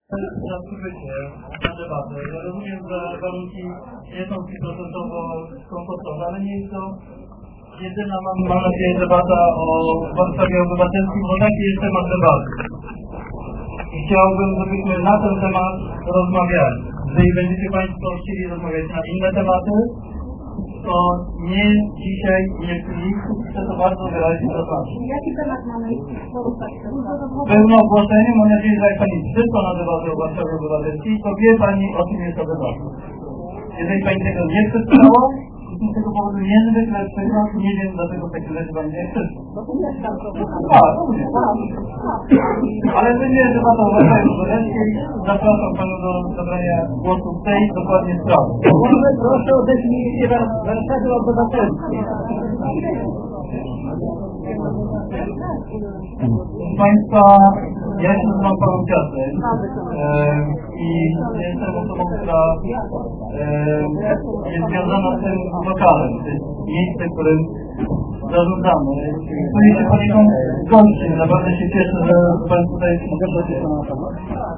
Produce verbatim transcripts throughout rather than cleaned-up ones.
Na przybycie, na debatę. Ja rozumiem, że warunki nie są stuprocentowo komfortowe, ale nie jest to jedyna, mam, mam nadzieję, debata o Warszawie Obywatelskim, bo taki jest temat debaty. I chciałbym, żebyśmy na ten temat rozmawiali. Jeżeli będziecie Państwo chcieli rozmawiać na inne tematy, to nie dzisiaj, nie w chwili, chcę to bardzo wyraźnie zaznaczyć. Jaki temat mamy poruszać? Pełne ogłoszenie, mam nadzieję, że jak Pani przyszła na debatę o Warszawie Obywatelskiej, to wie Pani, o czym jest ta debata. Jeżeli Pani tego nie przeczytała, z tego powodu niezwykle przykro, nie wiem, dlaczego takie rzeczy Pani nie przyszła. A, również. Ale będzie debata o Warszawie Obywatelskiej. Zapraszam Panią do zabrania głosu w tej dokładnie sprawie. Proszę o definicję Warszawy Obywatelskiej. Proszę Państwa, ja się nazywam Paweł Piasek i jestem osobą, która e, jest związana z tym lokalem, to jest miejsce, którym zarządzamy. Czuję się poniekąd gościem, naprawdę się cieszę, że Pan tutaj mogę powiedzieć na temat.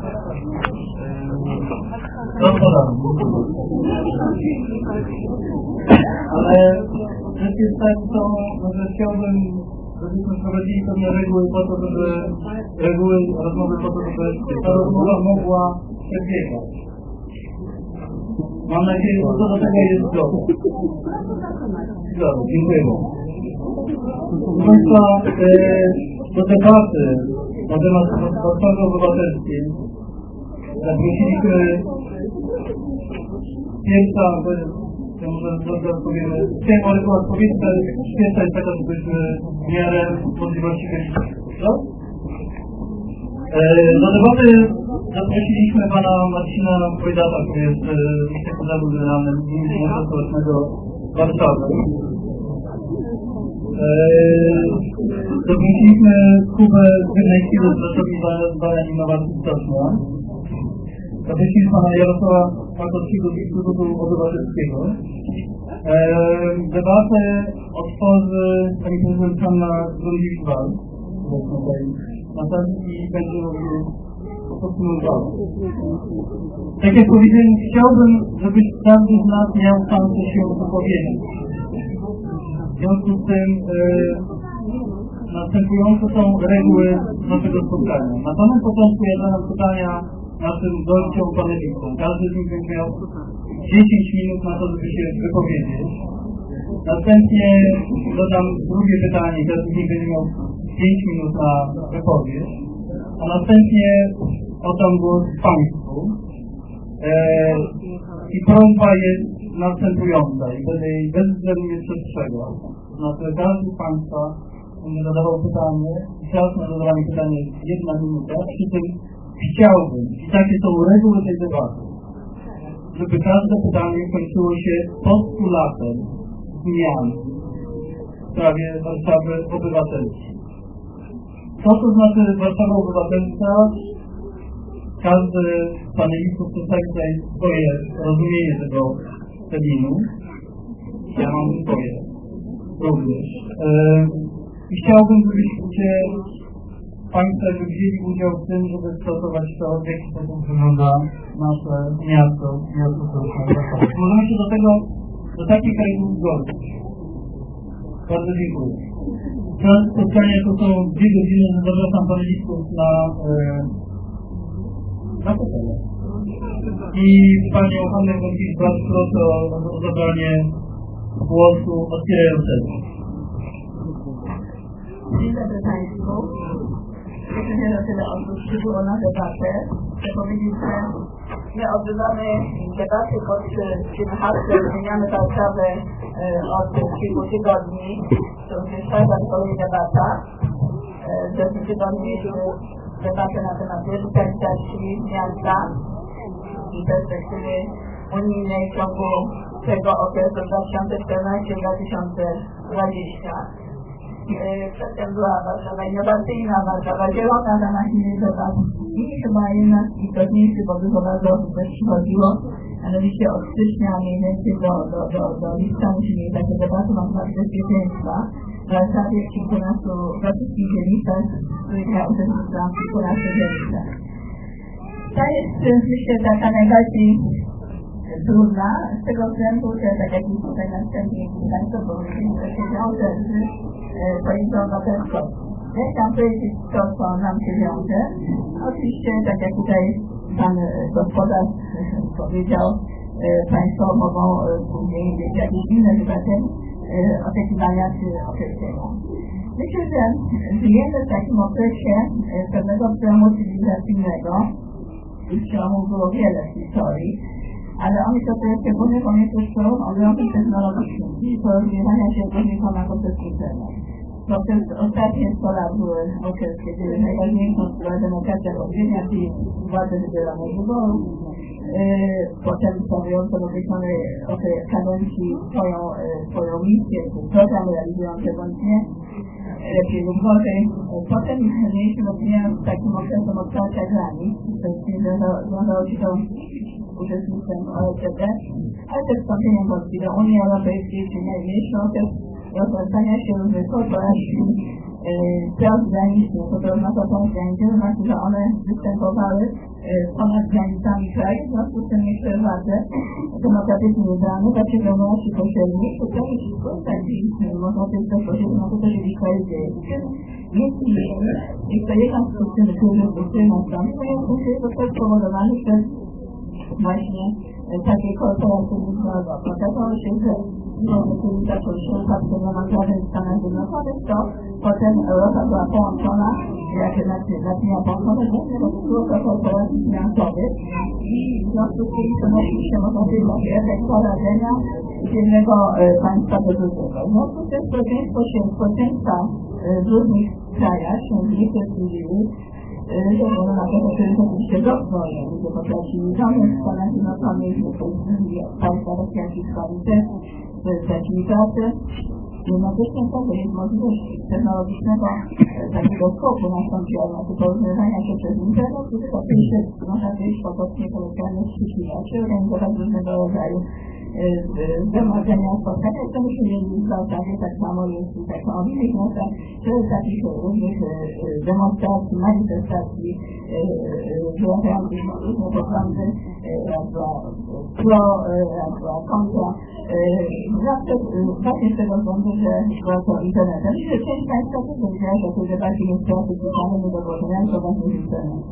Ale rzecz jest tak, to, że chciałbym, żebyśmy wprowadzili pewne reguły po to, żeby reguły rozmowy po to, żeby ta rozmowa mogła przebiegać. Mam nadzieję, że to do tego jest zgoda. Zgoda, dziękuję bardzo. Proszę Państwa, do debaty na temat Warszawy Obywatelskiej zaprosiliśmy pierwsza, ja może dobrze odpowiemy, chciałem ale odpowiedzieć, ale pierwsza jest taka, żebyśmy w miarę możliwości byli. No? Do debaty zaprosiliśmy Pana Marcina Pojdata, który jest sekretarzem generalnym Ministerstwa Społecznego Warszawy. Zaprosiliśmy Kubę Wyrnejskiego z Rzeszowi Badań Innowacji Stocznia. Zaprosiliśmy Pana Jarosława Makowskiego z Instytutu Obywatelskiego. Debatę otworzy Pani Prezydent Hanna Grondziewicz-Waltz, na sali i będzie również podsumowała. Tak jak powiedziałem, chciałbym, żeby każdy z nas miał szansę się wypowiedzieć. W związku z tym e, następujące są reguły naszego spotkania. Na samym początku ja zadam pytania naszym gościom panelistom. Każdy z nich będzie miał dziesięć minut na to, żeby się wypowiedzieć. Następnie dodam drugie pytanie, każdy z nich będzie miał pięć minut na wypowiedź. A następnie oddam głos Państwu. Eee, I prośba jest następująca i będę jej bezwzględnie przestrzegał. Znaczy każdy z Państwa będzie zadawał pytanie, czas na zadawanie pytania jest jedna minuta, przy tym chciałbym, i takie są reguły tej debaty, żeby każde pytanie kończyło się postulatem zmian w sprawie Warszawy Obywatelskiej. Co to znaczy Warszawa Obywatelska? Każdy z panelistów przedstawi tutaj swoje rozumienie tego terminu. Ja mam swoje również. I chciałbym, żebyście Państwo wzięli udział w tym, żeby stosować to, w jaki sposób wygląda nasze miasto, miasto Warszawa. Możemy się do tego, do takich reguł zgodzić. Bardzo dziękuję. Czas spotkania to są dwie godziny, zapraszam panelistów na na potem. I Panią Hannę Grondziewicz-Waltz proszę o, o zabranie głosu otwierającego. Dzień dobry Państwu. Cieszę się, że tyle osób przybyło na debatę. Chcę powiedzieć, że my odbywamy debaty pod tym hasłem Zmieniamy Warszawę od kilku tygodni. To już jest czwarta z kolei debata. W zeszłym tygodniu mieliśmy debatę na temat rewitalizacji miasta i perspektywy unijnej w ciągu tego okresu dwa tysiące czternasty do dwa tysiące dwudziestego. Przedtem była Warszawa innowacyjna, Warszawa zielona na naszej debaty i chyba jedna z istotniejszych, bo dużo bardzo osób też przychodziło, mianowicie od stycznia mniej więcej do, do, do, do lipca musimy mieć takie debaty na temat bezpieczeństwa w Warszawie w kilkunastu, we wszystkich dzielnicach, w których ja uczestniczyłam w kilkunastu dzielnicach. Ta jest, myślę, taka najbardziej trudna, z tego względu, że tak jak już tutaj następnie Państwo powiedzieli, że się wiąże z polityką obywatelską. Ja chciałam powiedzieć to, co nam się wiąże. Oczywiście, tak jak tutaj Pan gospodarz powiedział, Państwo mogą później mieć jakieś inne wydarzenia, oczekiwania czy określenia. Myślę, że żyjemy w takim okresie pewnego przełomu cywilizacyjnego. Tych przełomów było wiele w historii, ale on jest to szczególnie pamiętny przełom ogromny technologiczny i porozwijania się różnicona poprzez internet. To przez ostatnie sto lat były okres, kiedy najważniejszą była demokracja podziemia, czyli władze wybierane z wyborów. Yy, potem stawiające w określonej kadencji swoją, yy, swoją misję, czy program realizujący bądź nie, lepiej lub gorzej. Potem mieliśmy do czynienia z takim okresem otwarcia granic, czyli związało się to uczestnictwem O E C D, ale też wstąpieniem Polski do Unii Europejskiej, czyli najmniejszy okres rozrastania się różnych korporacji praw granicznych, to to oznacza tą granicę, to znaczy, że one występowały ponad granicami kraju, w związku z tym niektóre władze demokratycznie wybrane, takie wiadomości pośrednie, potrafią się skończyć, można powiedzieć bezpośrednio, no to też jakiś kraj dzieje. Między innymi jest to jedna z przyczyn, które nastąpią, jest to spowodowane przez właśnie takie korporacje międzynarodowe. Okazało się, że mimo że zaczął się upadkiem na mandaty w Stanach Zjednoczonych, to potem Europa była połączona, jak naczynia połączone, głównie do kilku korporacji finansowych i w związku z tym przenosił się, można powiedzieć, taki efekt poradzenia z jednego państwa do drugiego. W związku z tym społeczeństwo się, społeczeństwa w różnych krajach się zniecierpliwiły, ze względu na to, że to jest oczywiście rozwojem, ludzie potrafili domy w Stanach Zjednoczonych, że to jest państwa rosjańskich też, stracili pracę. Jednocześnie to, że jest możliwość technologicznego takiego skoku nastąpiła, znaczy porozumiewania się przez internet, to jest oczywiście, można powiedzieć, potocznie kolokwialnie wstrzymywać, organizować różnego rodzaju zgromadzenia, spotkania, to myśmy mieli w Warszawie, tak samo jest i tak samo w innych miastach, czy takich różnych demonstracji, manifestacji, wyłączających różne poglądy, raz była pro, raz była kontra, zawsze właśnie z tego względu, że była to internetem. I że część Państwa też powiedziała, że te debaty nie są oficjalne, nie do głosowania, to właśnie z internetem.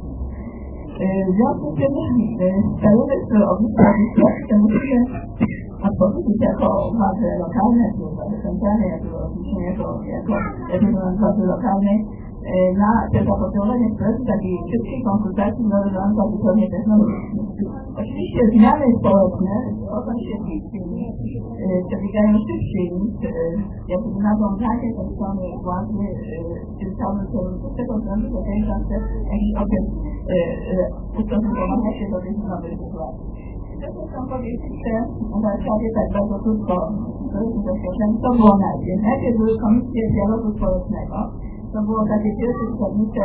W związku z tym stajemy z obliczenia, musimy odpowiedzieć jako władze lokalne, czy władze centralne, jako oczywiście jako, jako, jako władze lokalnej na te zapotrzebowanie procesu takiej szybkiej konsultacji należąca zupełnie technologicznie. Oczywiście zmiany społeczne są szybciej, przebiegają szybciej niż jakby nawiązanie tej strony władzy w tym samym kierunku. Z tego względu, że to jest zawsze jakiś okres ustosunkowania się do tych nowych sytuacji. Zresztą chcę powiedzieć, że w Warszawie tak bardzo krótko to było najpierw. Najpierw były komisje dialogu społecznego. To było takie pierwsze zgodnicze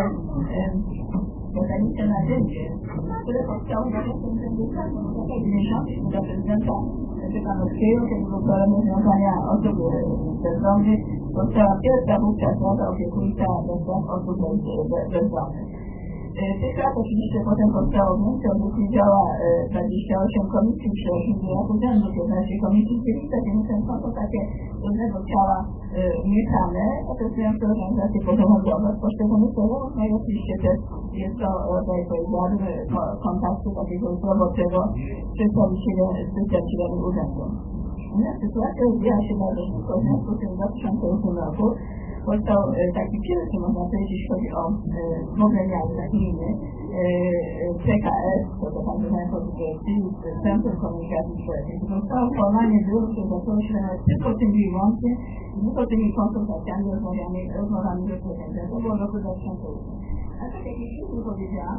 mechanizmy narzędzie, które powstało na początku dziewięćdziesiątych do prezydenta Tykanowskiego, kiedy był problem rozwiązania osób bezdomnych. Powstała pierwsza wówczas rada opiekuńcza do spraw osób bezdomnych. Tych lat oczywiście potem powstało więcej, obecnie działa dwadzieścia osiem komisji przy osiemdziesięciu urzędów, piętnaście komisji kierownicze, więc są to takie różnego ciała mieszane, określające organizacje pozarządowe w poszczególnych programach, no i oczywiście też jest to rodzaj, powiedziałabym, kontaktu takiego roboczego przedstawiciela przedstawicielami urzędu. Sytuacja rozwijała się bardzo szybko, w związku z tym w dwa tysiące ósmym roku powstał taki pierwszy, można powiedzieć, jeśli chodzi o w ogóle miasto, taki inny, C K S, to to Pan Państwo czyli Centrum Komunikacji Społecznej. To zostało formalnie biuro, które zaczęło się zajmować tylko tymi i wyłącznie, tylko tymi konsultacjami, rozmowami, rozmowami ze społeczeństwem. To było w roku dwa tysiące ósmym. A tak jak już powiedziałam,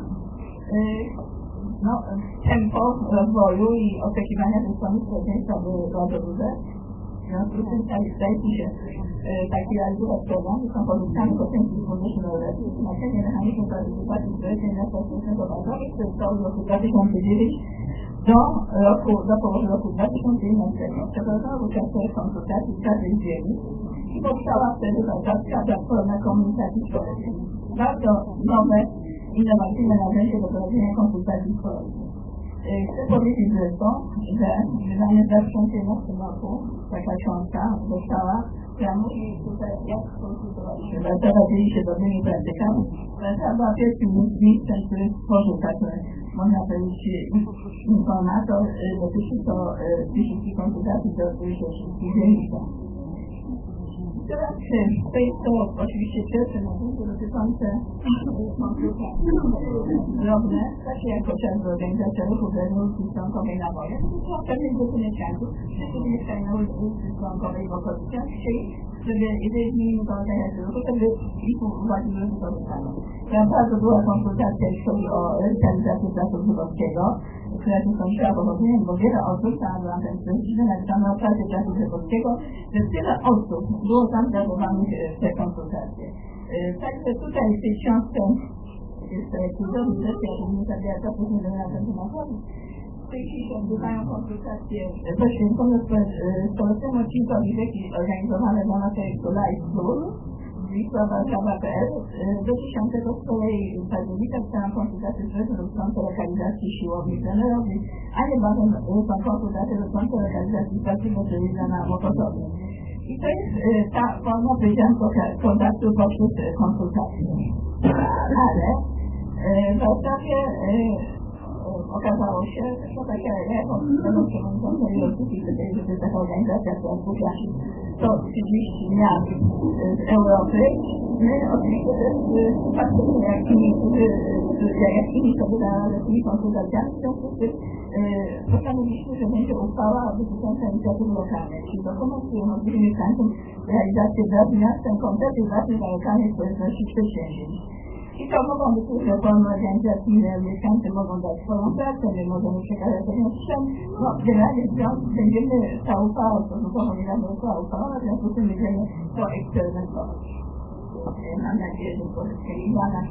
no, tempo rozwoju i oczekiwania ze strony społeczeństwa były bardzo duże. W związku z tym staje się taki realizować program, są pozyskane potencjał funduszy neurolepszych, znaczenie mechanizmu partycypacji społecznej na społecznego bazowych, który stał w roku dwa tysiące dziewiątym do roku, do połowy roku dwa tysiące jedenastego. Przeprowadzono wówczas konsultacji w każdej dzielni i powstała wtedy warszawska platforma komunikacji społecznej. Bardzo nowe innowacyjne narzędzie do prowadzenia konsultacji społecznych. Chcę powiedzieć zresztą, że wydanie w dwa tysiące jedenastym roku taka książka została, która mówi tutaj, jak skonsultować się, prowadzili się dobrymi praktykami. To była pierwszym miejscem, który stworzył takie, można powiedzieć, informator, dotyczy to wszystkich konsultacji, do których się wszystkich dzielnicą. Teraz to jest to oczywiście pierwsze narzędzie dotyczące konsultacji drobne, takie jak chociażby organizacja ruchu rewolucji stronkowej na woje. To są pewne grupy mieszkańców, którzy mieszkają na ulicy stronkowej w okolicach, chcieli, żeby jeżeli zmienimy to organizację ruchu, to by ich uwagi były wykorzystane. Tam bardzo była konsultacja, jeśli chodzi o rewitalizację Placu Grzybowskiego, która się skończyła powodzeniem, bo wiele osób, tam byłam ten precyzyjny, napisano o Placu Grzybowskiego, że tyle osób było zaangażowanych w te konsultacje. Także tutaj w tej książce jest kluczowy kwestia, że nie zabija to, później będę na ten temat mówić. W tej chwili się odbywają konsultacje poświęcone społecznemu odcinkowi rzeki organizowane w ramach projektu Life Tour Wisła Warszawa kropka p l. Do dziesiątego z kolei października trwają konsultacje społeczne dotyczące lokalizacji siłowni trenerowych, a niebawem są konsultacje dotyczące lokalizacji stacji motoryzacyjnej na Mokotowie. I to jest ta forma, powiedziałam, kontaktu poprzez konsultacje. Ale w Warszawie okazało się, że to takie, ja jako przewodnicząca Wielkiej, żeby taka organizacja, która skupia sto trzydzieści miast z Europy, my oczywiście też patrzymy, jak inni, jak inni sobie z tymi konsultacjami, w związku z tym postanowiliśmy, że będzie uchwała dotycząca inicjatywy lokalnej, czyli dokument, który umożliwi mieszkańcom realizację wraz z miastem kompletnych ważnych dla lokalnej społeczności przedsięwzięć. I to mogą być różne formy organizacji, mieszkańcy mogą dać swoją pracę, my możemy przekazać pewien sprzęt. No, generalnie będziemy ta uchwała, stosunkowo niedawno została uchwalona, w związku z tym będziemy to eksperymentować. Mam nadzieję, że pozyskali dla nas.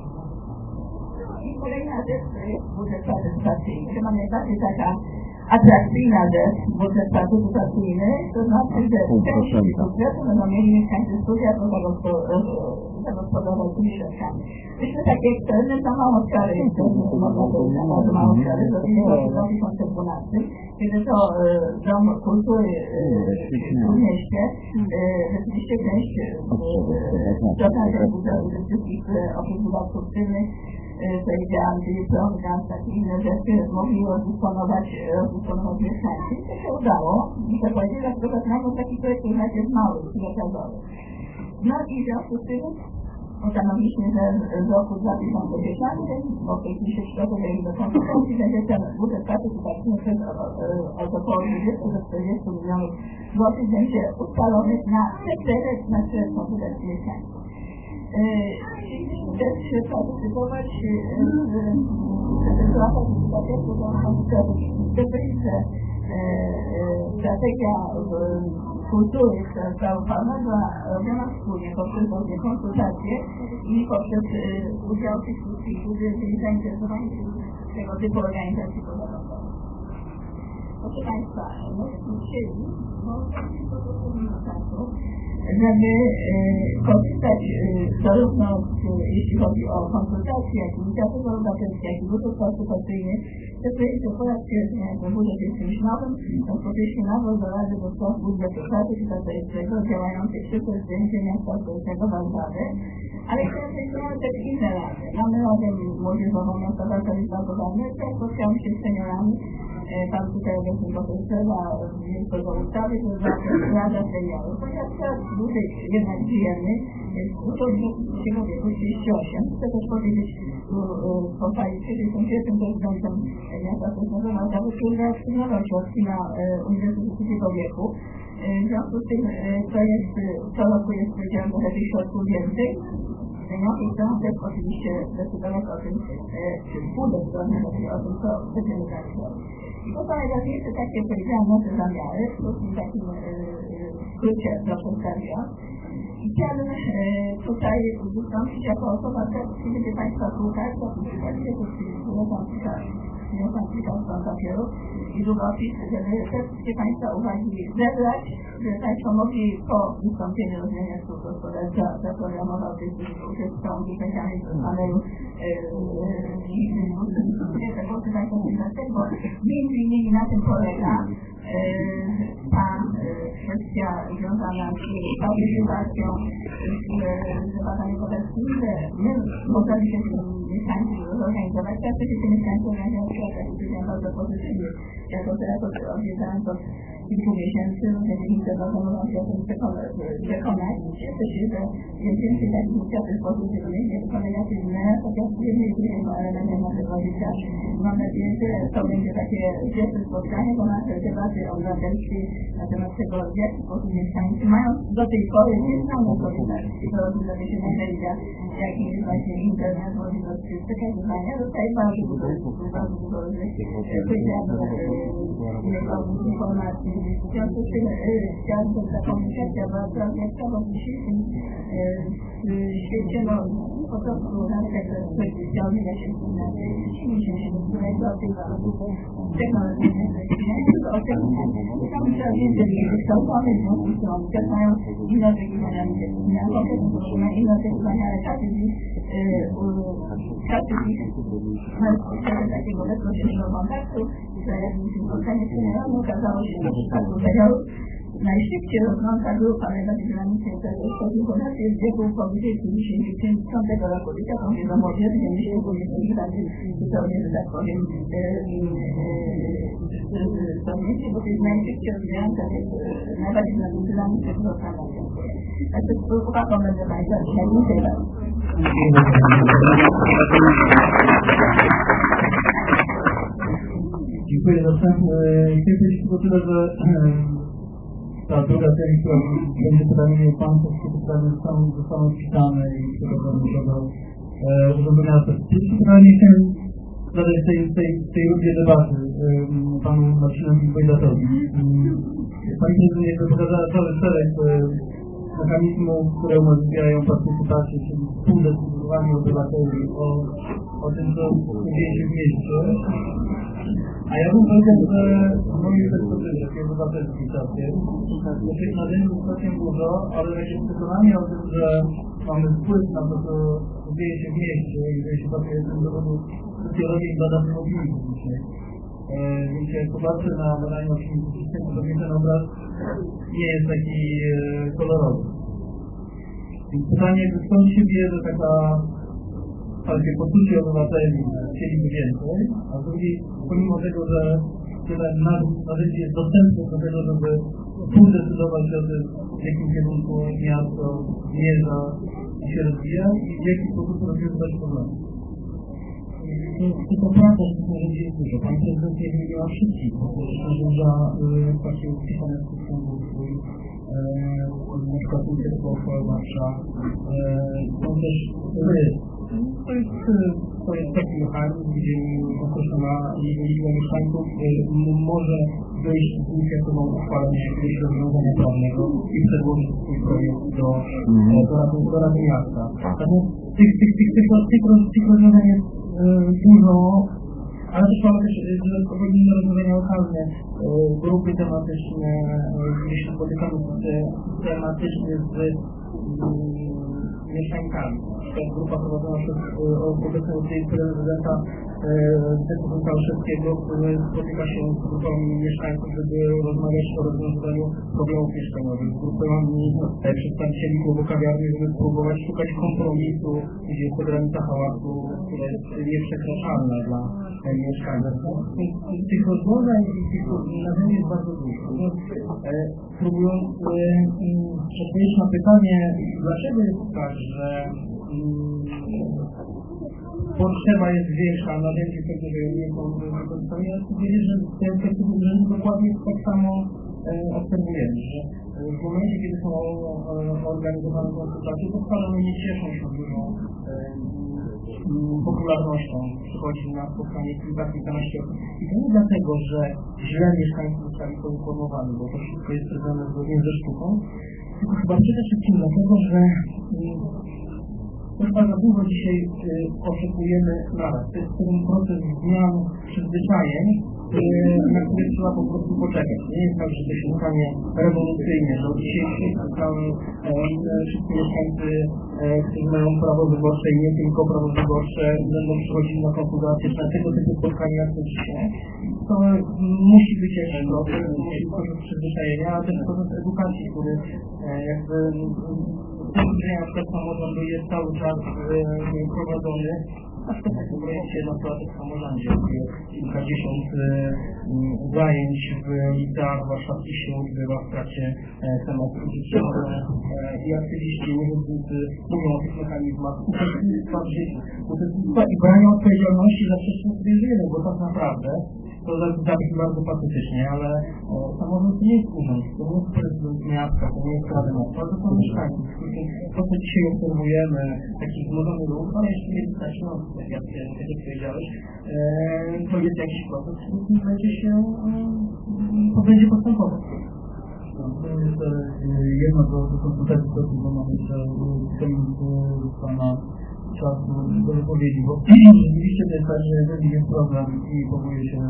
I kolejna rzecz to jest budżet partycypacyjny. Chyba najbardziej taka atrakcyjna rzecz, budżet partycypacyjny, to znaczy, że część budżetu będą mieli mieszkańcy studia zagospodarować tymi środkami. Myśmy taki eksperyment na małą skalę, można powiedzieć na bardzo małą skalę, zrobili w roku dwa tysiące dwunastym, kiedy to Dom Kultury w mieście rzeczywiście część dotacji budżetu ze wszystkich oprócz wydatków tylnych, powiedziałam, czyli program, takie inne rzeczy mogli rozdysponować, rozdysponować mieszkańcy. I to się udało. Muszę powiedzieć, że wykonano taki projekt, który najpierw mały, pilotażowy. No i w związku z tym ustanowiliśmy, że w roku dwa tysiące dziesiątym, bo w tej chwili się przygotowujemy do konsultacji, będzie ten budżet partycypacyjny przez od około dwudziestu do czterdziestu milionów złotych będzie ustalony na te cele, na które konsultacje mieszkańców. Chcielibyśmy też partycypować w sytuacjach sytuacjach, które że strategia kultury, która została uchwalona, była robiona wspólnie poprzez różne konsultacje i poprzez udział tych wszystkich, którzy byli zainteresowani tego typu organizacji pozarządowych. Proszę Państwa, myśmy chcieli, bo to jest minut czasu, żeby korzystać zarówno jeśli chodzi o konsultacje, jak i inicjatywy obywatelskie, jak i budżet partycypacyjny. Te projekty po raz pierwszy, ten budżet jest czymś nowym, rozpoczęliśmy nową do Rady do Spraw Budżetu Partycypacyjnego działającej przy prezydencie miasta stołecznego Warszawy, ale chciałem powiedzieć, też inne rady. Mamy Radę Młodzieżową Miasta Warszawy Zbankowane, teraz spotkałam się z seniorami, pan tutaj obecny profesor, jest to do ustawy, to jest Rada Seniorów. Ponieważ teraz dłużej jednak żyjemy, jest dużo drugiego wieku, trzydzieści osiem. Chcę też powiedzieć, pochwalić się, że jestem pierwszym prezydentem miasta stołecznego Warszawy, który zaaktywował środki na Uniwersytet trzeciego wieku. W związku z tym to jest, co roku jest powiedziałem, że tych środków więcej. Seniorzy chcą też oczywiście decydować o tym, czy pójdą strony, o tym, co będziemy realizować. I to są najważniejsze, tak jak powiedziałam, nasze zamiary, w takim skrócie dla przedstawia. I chciałabym tutaj wystąpić jako osoba, która będzie Państwa słuchać, to przykład, to jest przyniosłam kilka stron papierów i długopis, żeby te wszystkie Państwa uwagi zebrać, żeby Państwo mogli po wystąpieniu rozumienia słów gospodarcza zaprogramował tych, którzy uczestniczą w wypowiedzianych z panelu i tego Państwa przyjmać, bo między innymi na tym polega ta kwestia związana z partycypacją, z badaniami obecnymi, że my możemy się mieszkańców zorganizować. Ja też się mieszkańców organizacji, tak powiedziałem bardzo pozytywnie. Jako teraz odwiedzając od kilku miesięcy, ludzie bardzo mogą się o tym przekonać. Cieszę się, że jest więcej takich inicjatyw pozytywnych, jest to negatywne, chociaż jednym i drugim elementem naszego życia. Mam nadzieję, że to będzie takie pierwsze spotkanie, bo nasze debaty obywatelskie na temat tego, w jaki sposób mieszkańcy mają do tej pory nieznaną solidarność. To rozwiązanie się media, jakim jest właśnie internet, możliwość przekazywania, zostaje bardzo dużo, bardzo dużo informacji. W związku z tym chciałabym ta komunikacja była prawdziwa, bo w dzisiejszym świecie, no po prostu nawet specjalnie ja się inaczej, silniejszym się którego o tych technologicznych rozwijaniu, o tym tam trzeba więcej wykształconych, w związku z tym oni też mają inne oczekiwania, na inne oczekiwania, ale każdy z nich każdy z nich ma takiego bezpośredniego kontaktu, że jakimś spotkanie z generalną okazało się, że w przypadku seniorów najszybciej rozgląda grupa najbardziej tego informacji jest wieku powyżej pięćdziesiątego roku życia, to mówię do młodzieży, nie myślę, że nie są tak zupełnie, że tak powiem, zdolności, bo to jest najszybciej rozwijająca, najbardziej dynamiczna grupa. Także uwagą będę Państwa dzisiaj. Dziękuję bardzo. Dziękuję za wstęp. Chcę powiedzieć tylko tyle, że ta druga seria, która będzie pytaniami o Państwa, wszystkie pytania zostaną wpisane i przygotowane do Urzędu Miasta. Pierwsze pytanie chciałem zadać w tej, tej, tej rundzie debaty Panu Marcinowi Bojdatowi. Pani Prezydent jakby pokazała cały szereg mechanizmów, które umożliwiają partycypację, czyli współdecydowanie obywateli o, o tym, co dzieje się w mieście. A ja bym powiedział, że z mojej perspektywy, takiej obywatelskiej czasie, że tych narzędzi jest całkiem dużo, ale takie przekonanie o tym, że mamy wpływ na to, co dzieje się w mieście i że się patrzę z tym dowodu socjologii i badamy opinii publicznej. Więc jak popatrzę na badanie opinii publicznej, to mnie ten obraz nie jest taki kolorowy. Więc pytanie, skąd się bierze taka takie poczucie obywateli, chcieliby więcej, a z drugiej, pomimo tego, że ten narzędzie jest dostępny do tego, żeby współdecydować o tym, w jakim kierunku miasto zmierza i się rozwija i w jaki sposób rozwiązywać problemy. To prawda, że tych narzędzi jest dużo. Pani Prezydent nie wymieniła wszystkich, bo też narzędzia takie wpisane w systemu swój, na przykład Ministerstwo Ochotnicza, są też gry. To jest, to jest taki mechanizm, gdzie określona liczba mieszkańców może dojść z inicjatywą uchwalenia jakiegoś rozwiązania prawnego i przedłożyć swój projekt do, do, rady, do Rady Miasta. Natomiast tych, tych, tych, tych, tych, tych rozwiązań jest dużo, ale też mamy też dodatkowo inne rozwiązania lokalne, grupy tematyczne, gdzie się spotykamy tematycznie z mieszkańcami. Ta grupa prowadzona przez obecnego prezydenta Zdecydowania Olszewskiego, który spotyka się z grupami mieszkańców, żeby rozmawiać o rozwiązaniu problemów mieszkaniowych, z grupami przedstawicieli klubu kawiarni, żeby spróbować szukać kompromisu, gdzie jest to granica hałasu, która jest nieprzekraczalna dla mieszkańców. Tych rozwiązań i tych narzędzi jest bardzo dużo. Próbując odpowiedzieć na pytanie, dlaczego jest tak, że potrzeba jest większa, a narzędzi wtedy, że nie są wykorzystane. Ja chcę wiedzieć, że z perspektywy urzędu dokładnie tak samo e, obserwujemy, że w momencie, kiedy są organizowane konsultacje, to wcale one nie cieszą się dużą e, popularnością. Przychodzi na spotkanie kilka, kilkanaście osób. I to nie dlatego, że źle mieszkańcy zostali poinformowani, bo to wszystko jest zrobione zgodnie ze sztuką, tylko chyba przede wszystkim dlatego, że to chyba za długo dzisiaj y, oczekujemy naraz. To jest pewien proces zmian przyzwyczajeń, y, na który trzeba po prostu poczekać. Nie jest tak, że to się stanie rewolucyjnie, że od dzisiejszych tam wszyscy mieszkańcy, e, którzy mają prawo wyborcze i nie tylko prawo wyborcze, będą przychodzić na konsultacje, czy na tego typu spotkania jak to dzisiaj. To musi być jakiś proces, musi być proces przyzwyczajenia, ale też proces edukacji, który e, jakby że na przykład samorządu jest cały czas e, prowadzony. Na przykład w takim projekcie na placu w samorządzie, gdzie kilkadziesiąt e, zajęć w liceach warszawskich się odbywa w trakcie e, semestru życiowego e, i aktywiści, urzędnicy mówią o tych mechanizmach uczestnictwa w życiu, uczestnictwa i brania odpowiedzialności za wszystko, co żyjemy, bo tak naprawdę to zabrzmi bardzo patetycznie, ale e, samorząd to nie jest urząd, to nie jest prezydent miasta, to nie jest Rada Miasta, to są mieszkańcy. To, co dzisiaj obserwujemy, taki zbudowy ruch, ale jeszcze nie wystarczy, no, tak jak, tak jak powiedziałeś, e, to jest jakiś proces, który będzie się, to będzie postępował. To jest jedno do, do konsultacji, bo mamy jeszcze pana czasu do wypowiedzi, bo rzeczywiście to jest tak, że jeżeli jest problem i powołuje się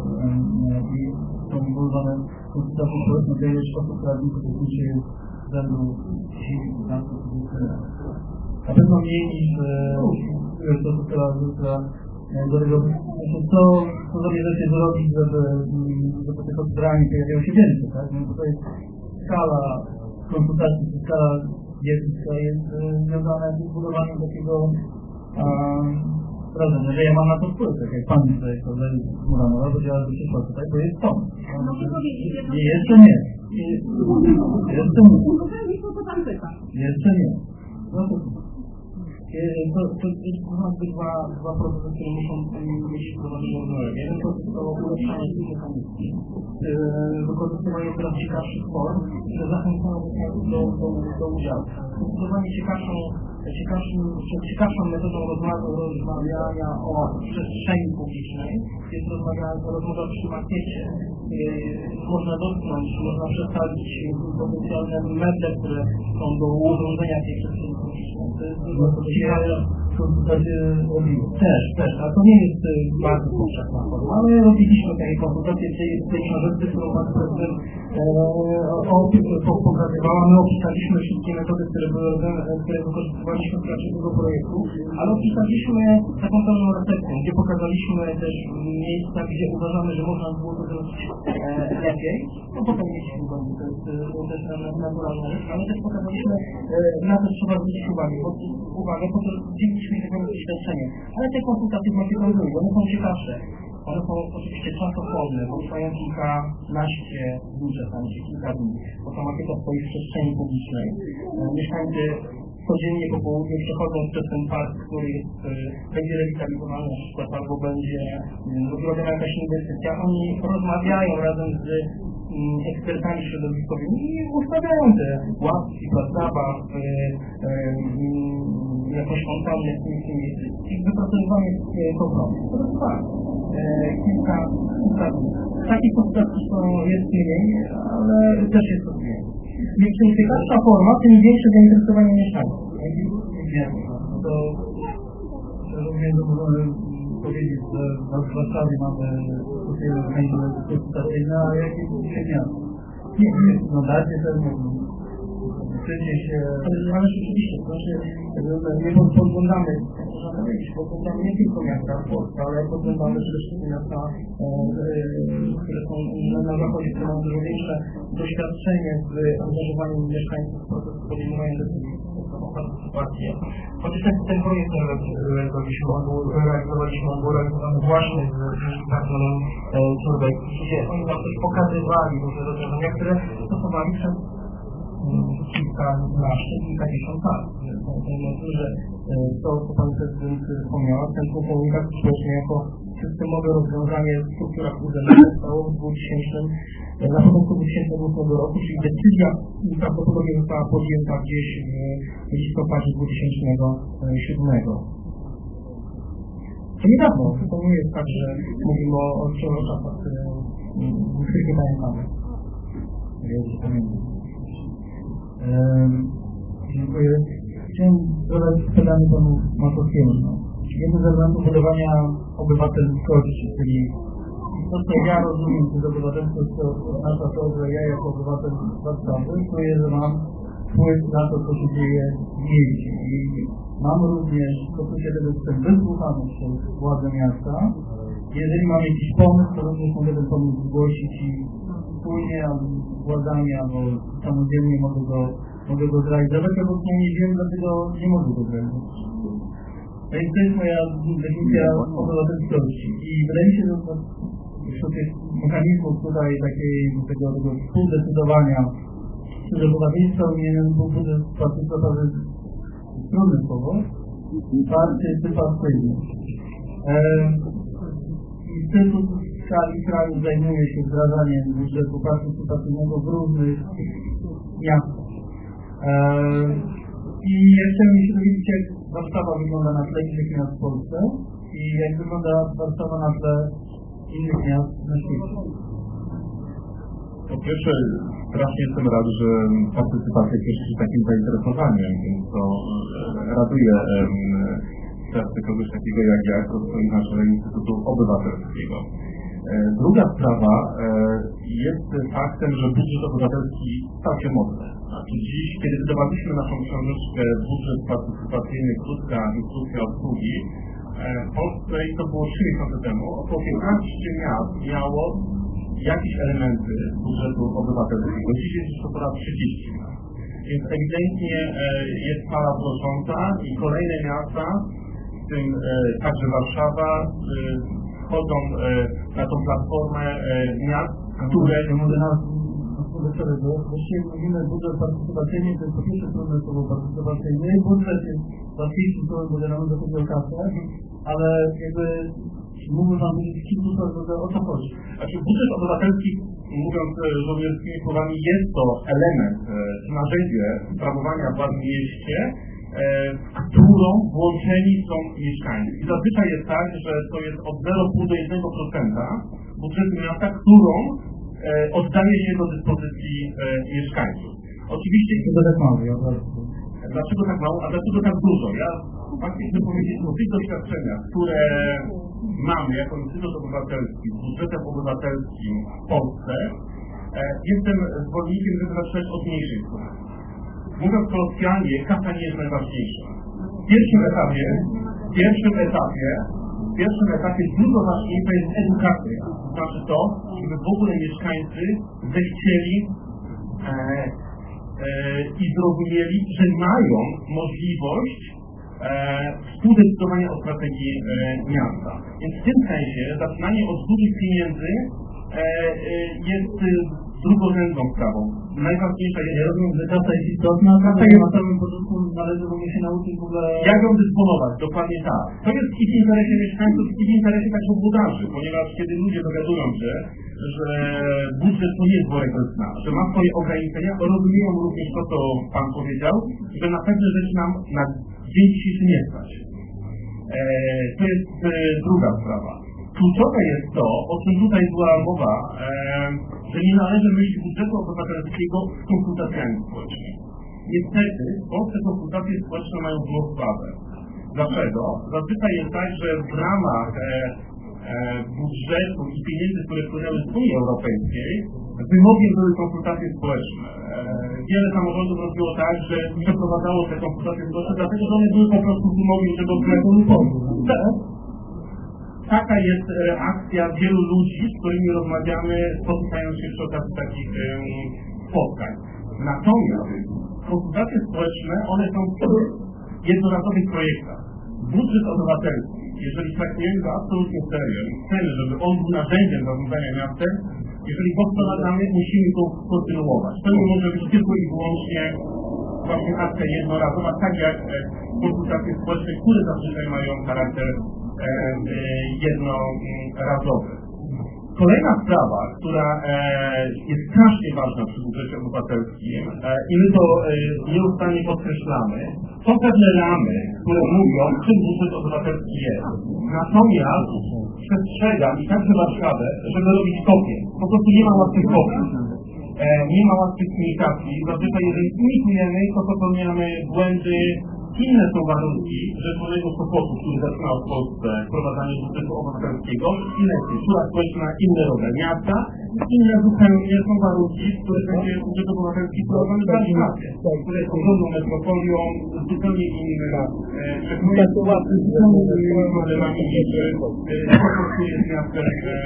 i są wywoływane konsultacje społeczne, to jest osób radnych, to rzeczywiście jest z rzędu dziesięciu finansów, na pewno mniej niż to osób, która do tego, co, co zamierzacie zrobić, żeby, żeby tych odbrani pojawiało się więcej, tak? No bo to jest skala konsultacji, skala wiedzy, która jest związana z budowaniem takiego wrażenia, że ja mam na to wpływ, tak jak pan tutaj powiedział, Muranowa, bo działa do przyszłości, tak? To jest to. Nie, jeszcze nie. Jeszcze nie. Jeszcze nie. No to To, to, to są dwa, dwa procesy, które muszą być wprowadzone w rolę. Jeden proces to ulepszanie tych mechanizmów, wykorzystywanie coraz ciekawszych form, które zachęcają do, do, do udziału. Zdecydowanie ciekawszą, ciekawszą, ciekawszą metodą rozmawiania o przestrzeni publicznej jest rozmowa przy makiecie. Można dotknąć, można przedstawić potencjalne meble, które są do urządzenia tej przestrzeni publicznej. To jest konsultacje robiły. Też, też, ale to nie jest bardzo powszechna forma, ale robiliśmy takie konsultacje w tej, tej książeczce, którą pan prezydent pokazywała. My opisaliśmy wszystkie metody, które były które wykorzystywaliśmy w trakcie tego projektu, ale opisaliśmy taką pełną receptę, gdzie pokazaliśmy też miejsca, gdzie uważamy, że można było to zrobić lepiej. No potem jeśli będzie, to jest to też naturalne, ale też pokazaliśmy, na co trzeba zwrócić uwagę, bo uwagę, po to dzieliliśmy się tego doświadczenie. Ale te konsultacje macie kontroli, one są ciekawsze. One są oczywiście czasochłonne, bo trwają kilkanaście dni, czasami kilka dni, bo ta makieta stoi w przestrzeni publicznej. Mieszkańcy codziennie po południu przechodząc przez ten park, który jest, będzie rewitalizowany na przykład, albo będzie zrobiona jakaś inwestycja, oni rozmawiają razem z ekspertami środowiskowymi i ustawiają te ławki, plac zabaw, jakąś fontannę z tymi tymi i wypracowywany jest kompromis. To jest tak. Kilka, kilka takich konsultacji jest mniej, ale też jest to mniej. Więc im ciekawsza forma, tym większe zainteresowanie mieszkańców. To również możemy powiedzieć, że w Warszawie mamy mechanizmy konsultacyjne, a jakie są dzisiaj miasta? Nie, nie, no dacie pewnie, wszędzie się, ale rzeczywiście, to znaczy nie podglądamy, można powiedzieć, podglądamy nie tylko miasta w Polsce, ale podglądamy przede wszystkim miasta, które są na zachodzie, które mają dużo większe doświadczenie z angażowaniem mieszkańców w proces podejmowania decyzji. Chociaż ten, ten projekt realizowaliśmy, on był realizowaliśmy, on był realizowany właśnie z partnerem Człowiek, gdzie oni nam też pokazywali różne rozwiązania, które stosowali przez kilkanaście, kilkadziesiąt lat. Pamiętajmy, że to, co Pani Prezydent wspomniała, ten komunikat społeczny jako systemowe rozwiązanie w strukturach urzędowych zostało w dwutysięcznym, na początku dwa tysiące ósmego roku, czyli decyzja prawdopodobnie została podjęta gdzieś w listopadzie dwa tysiące siódmego. To niedawno, to nie jest tak, że mówimy o, o czasach, których nie pamiętamy. Ja już pamiętam. Um, dziękuję. chciałem zadać pytanie panu Makowskiemu. Jeden ze względów budowania obywatelskości, czyli to, co ja rozumiem przez obywatelstwo, to oznacza to, że ja jako obywatel Warszawy czuję, że mam wpływ na to, co się dzieje w mieście. I mam również poczucie, że jestem wysłuchany przez władze miasta. Jeżeli mam jakiś pomysł, to również mogę ten pomysł zgłosić i wspólnie albo z władzami, albo samodzielnie mogę go, mogę go zrealizować, albo przynajmniej wiem, dlaczego nie mogę go zrealizować. Więc to jest moja definicja obywatelskości. I wydaje mi się, że wśród tych mechanizmów tutaj takiej, tego, tego współdecydowania przez obywatelstwo powinienem był budżet partycypatowy, trudne słowo, partycypacyjny. I w tym skali kraju zajmuje się wdrażaniem budżetu partycypacyjnego w różnych miastach. I ja chciałem się dowiedzieć, jak Warszawa wygląda na tle innych miast w Polsce i jak wygląda Warszawa na tle innych miast na świecie. Po pierwsze, strasznie jestem rad, że partycypacja cieszy się takim zainteresowaniem, więc to raduje serce kogoś takiego jak ja, kto stoi na czele Instytutu Obywatelskiego. Druga sprawa jest faktem, że budżet obywatelski stał się mocny. Znaczy dziś, kiedy wydawaliśmy naszą książeczkę Budżet Partycypacyjny, krótka instrukcja obsługi, w Polsce, i to było trzy miesiące temu, około piętnaście miast miało jakieś elementy budżetu obywatelskiego. Dziś jest już to ponad trzydzieści miast. Więc ewidentnie jest fala wzrosząca i kolejne miasta, w tym także Warszawa, wchodzą na tą platformę miast, które... Właściwie mówimy budżet partycypacyjny, to jest po pierwsze trudne słowo partycypacyjny. Budżet jest łatwiejszym słowem, bo wiadomo, że chodzi o kasę, ale jakby mógłbym wam powiedzieć w kilku słowach, o co chodzi. Znaczy budżet obywatelski, mówiąc żołnierskimi słowami, jest to element, narzędzie sprawowania władzy w mieście, w którą włączeni są mieszkańcy. I zazwyczaj jest tak, że to jest od zero przecinek pięć do jednego procenta budżetu miasta, którą oddaje się do dyspozycji mieszkańców. Oczywiście... Dlaczego tak mało? Ja dlaczego tak mało, a dlaczego tak dużo? Ja faktycznie chcę powiedzieć o tych doświadczeniach, które mamy jako Instytut Obywatelski z budżetem obywatelskim w Polsce. Jestem zwolennikiem, żeby zaczynać od mniejszych sum. Mówiąc kolokwialnie, kasa nie jest najważniejsza. W pierwszym etapie, w pierwszym etapie, w pierwszym etapie dużo ważniejsza jest edukacja. Znaczy to, żeby w ogóle mieszkańcy zechcieli e, e, i zrozumieli, że mają możliwość e, współdecydowania o strategii e, miasta. Więc w tym sensie zaczynanie od dużych pieniędzy e, e, jest e, drugorzędną sprawą. Najważniejsza jest... Ja rozumiem, że kasa jest istotna, a kasa na samym początku należy w ogóle się nauczyć w ogóle... Jak ją dysponować, dokładnie tak. To jest w ich interesie mieszkańców i w interesie także włodarzy, ponieważ kiedy ludzie dowiadują się, że budżet to nie jest worek bez dna, że ma swoje ograniczenia, to rozumieją również to, co Pan powiedział, że na pewne rzeczy nam na dzień dzisiejszy nie stać. Eee, to jest e, druga sprawa. Kluczowe jest to, o czym tutaj była mowa, e, że nie należy myśleć budżetu obywatelskiego z konsultacjami społecznymi. Niestety, w Polsce konsultacje społeczne mają złą sławę. Dlaczego? Zazwyczaj jest tak, że w ramach e, e, budżetu i pieniędzy, które wpłynęły z Unii Europejskiej, wymogiem były konsultacje społeczne. E, wiele samorządów robiło tak, że przeprowadzało te konsultacje społeczne, dlatego że one były po prostu wymogiem, żeby odbywać konsultacje. Taka jest reakcja wielu ludzi, z którymi rozmawiamy, spotykając się przy okazji takich um, spotkań. Natomiast konsultacje społeczne, one są w jednorazowych projektach. Budżet obywatelski, jeżeli traktujemy go absolutnie serio i chcemy, żeby on był narzędziem zarządzania miastem, jeżeli go wprowadzamy, musimy go kontynuować. To nie może być tylko i wyłącznie właśnie akcja jednorazowa, tak jak konsultacje społeczne, które zazwyczaj mają charakter jednorazowy. Kolejna sprawa, która jest strasznie ważna przy budżecie obywatelskim i my to nieustannie podkreślamy, są pewne ramy, które mówią, czym budżet obywatelski jest. Natomiast przestrzegam i także Warszawę, żeby robić kopie. Po prostu nie ma łatwych kopii. Nie ma łatwych komunikacji. Zazwyczaj jeżeli imitujemy, to popełniamy błędy, inne są warunki rzeczonego Sopotu, który zaczynał w Polsce wprowadzanie budżetu obywatelskiego, inne jest kultura społeczna, inny rodzaj miasta, inne zupełnie są warunki, w których będzie budżet obywatelski wprowadzany w Warszawie, które są żadną metropolią, zupełnie innymi problemami niż Sopot, który jest miastem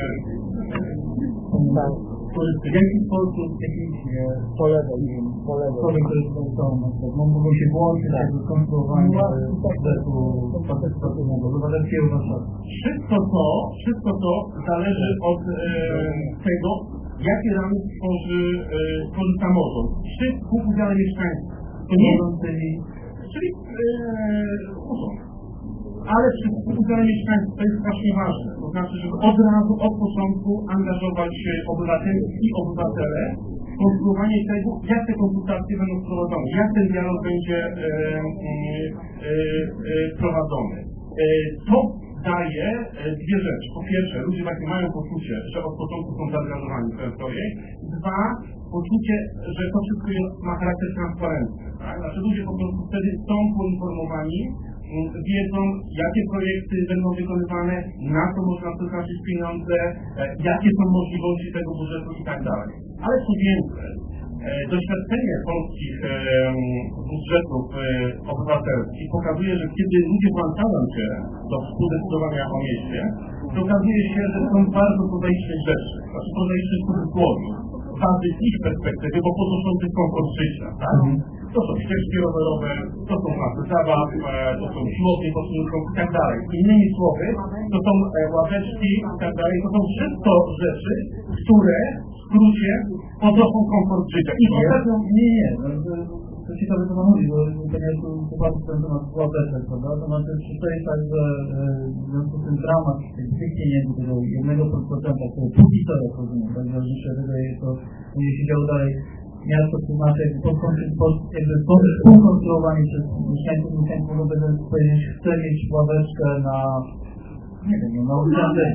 w jaki sposób jakieś polewy, polewy, które są, mogą się włączyć do konstruowania budżetu partycypacyjnego, obywatelskiego w Warszawie. Wszystko to, wszystko to zależy od e, tego, jakie ramy tworzy, e, tworzy samorząd. Czy współudziale mieszkańców. To nie jest, czyli, czyli e, urząd. Ale przy współudziale mieszkańców to jest strasznie ważne. To znaczy, żeby od razu, od początku angażować się obywatele i obywatele w konstruowanie tego, jak te konsultacje będą prowadzone, jak ten dialog będzie e, e, e, prowadzony. E, to daje dwie rzeczy. Po pierwsze, ludzie takie mają poczucie, że od początku są zaangażowani w ten projekt. Dwa, poczucie, że to wszystko jest, ma charakter transparentny. Tak? Znaczy ludzie po prostu wtedy są poinformowani, wiedzą, jakie projekty będą wykonywane, na co można przeznaczyć pieniądze, jakie są możliwości tego budżetu i tak dalej. Ale co więcej, doświadczenie polskich budżetów obywatelskich pokazuje, że kiedy ludzie włączają się do współdecydowania o mieście, to okazuje się, że są bardzo prozaiczne rzeczy, znaczy prozaiczne w cudzysłowie, ważne z ich perspektywy, bo podnoszący komfort życia, tak? To są ścieżki rowerowe, to są masy zabaw, to są siłownie poczynków i tak dalej. Innymi słowy, to są ławeczki i tak dalej, to są wszystko rzeczy, które w skrócie podnoszą komfort życia. I ostatnio, nie, nie, to ciekawe co pan mówi, bo ponieważ tu popatrzę ten temat ławeczek, prawda, to znaczy, czy to jest tak, że w związku z tym dramat tych pieniędzy, tego jednego procenta, które póki co, jak rozumiem, także życzę, że to będzie się działo dalej, miasto tłumaczy, jakby współkonstruowanie przez mieszkańców i mieszkańców mogą powiedzieć, chcę mieć ławeczkę na, nie wiem, na ulicę.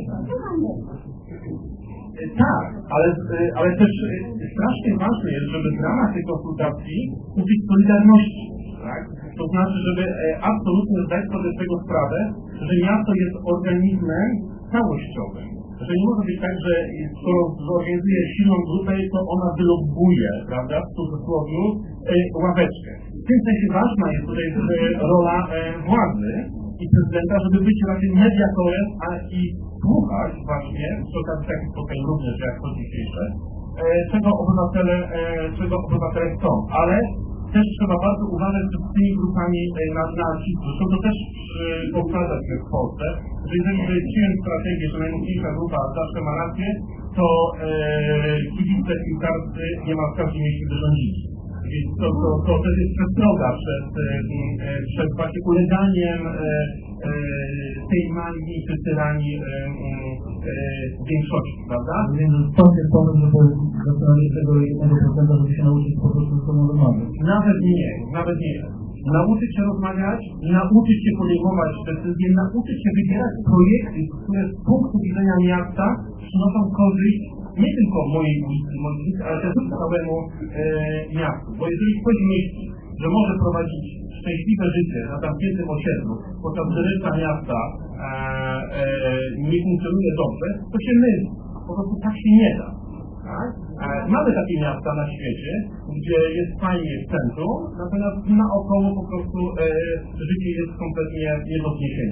Tak, ale, ale też strasznie ważne jest, żeby w ramach tej konsultacji uczyć solidarności, tak? To znaczy, żeby absolutnie zdać sobie z tego sprawę, że miasto jest organizmem całościowym. Że nie może być tak, że skoro zorganizuje silną grupę, to ona wylobbuje, prawda, w cudzysłowie ławeczkę. W tym sensie ważna jest tutaj rola władzy i prezydenta, żeby być raczej mediatorem, a i słuchać właśnie, przy okazji takich spotkań również jak to dzisiejsze, czego obywatele, czego obywatele chcą. Ale też trzeba bardzo uważać przed tymi grupami na nacisku. Zresztą to też powtarza się w Polsce, że jeżeli by przyjąć strategię, że najmocniejsza grupa zawsze ma rację, to e, kibice piłkarscy nie ma w każdym mieście wyrządzić. Więc to, to, to też jest przestroga przed, e, przed właśnie uleganiem e, e, tej manii czy tyranii e, e, większości, prawda? Więc stąd jest pomysł, żeby zastanowić tego jednego procenta, żeby się nauczyć po prostu z sobą rozmawiać. Nawet nie, nawet nie. Nauczyć się rozmawiać, nauczyć się podejmować decyzje, nauczyć się wybierać projekty, które z punktu widzenia miasta przynoszą korzyść nie tylko mojej ulicy, mojej ulicy, ale też całemu e, miastu. Bo jeżeli ktoś myśli, że może prowadzić szczęśliwe życie na zamkniętym osiedlu, podczas gdy reszta miasta e, e, nie funkcjonuje dobrze, to się myli. Po prostu tak się nie da. Tak? Mamy takie miasta na świecie, gdzie jest fajnie w centrum, natomiast naokoło po prostu e, życie jest kompletnie nie do zniesienia.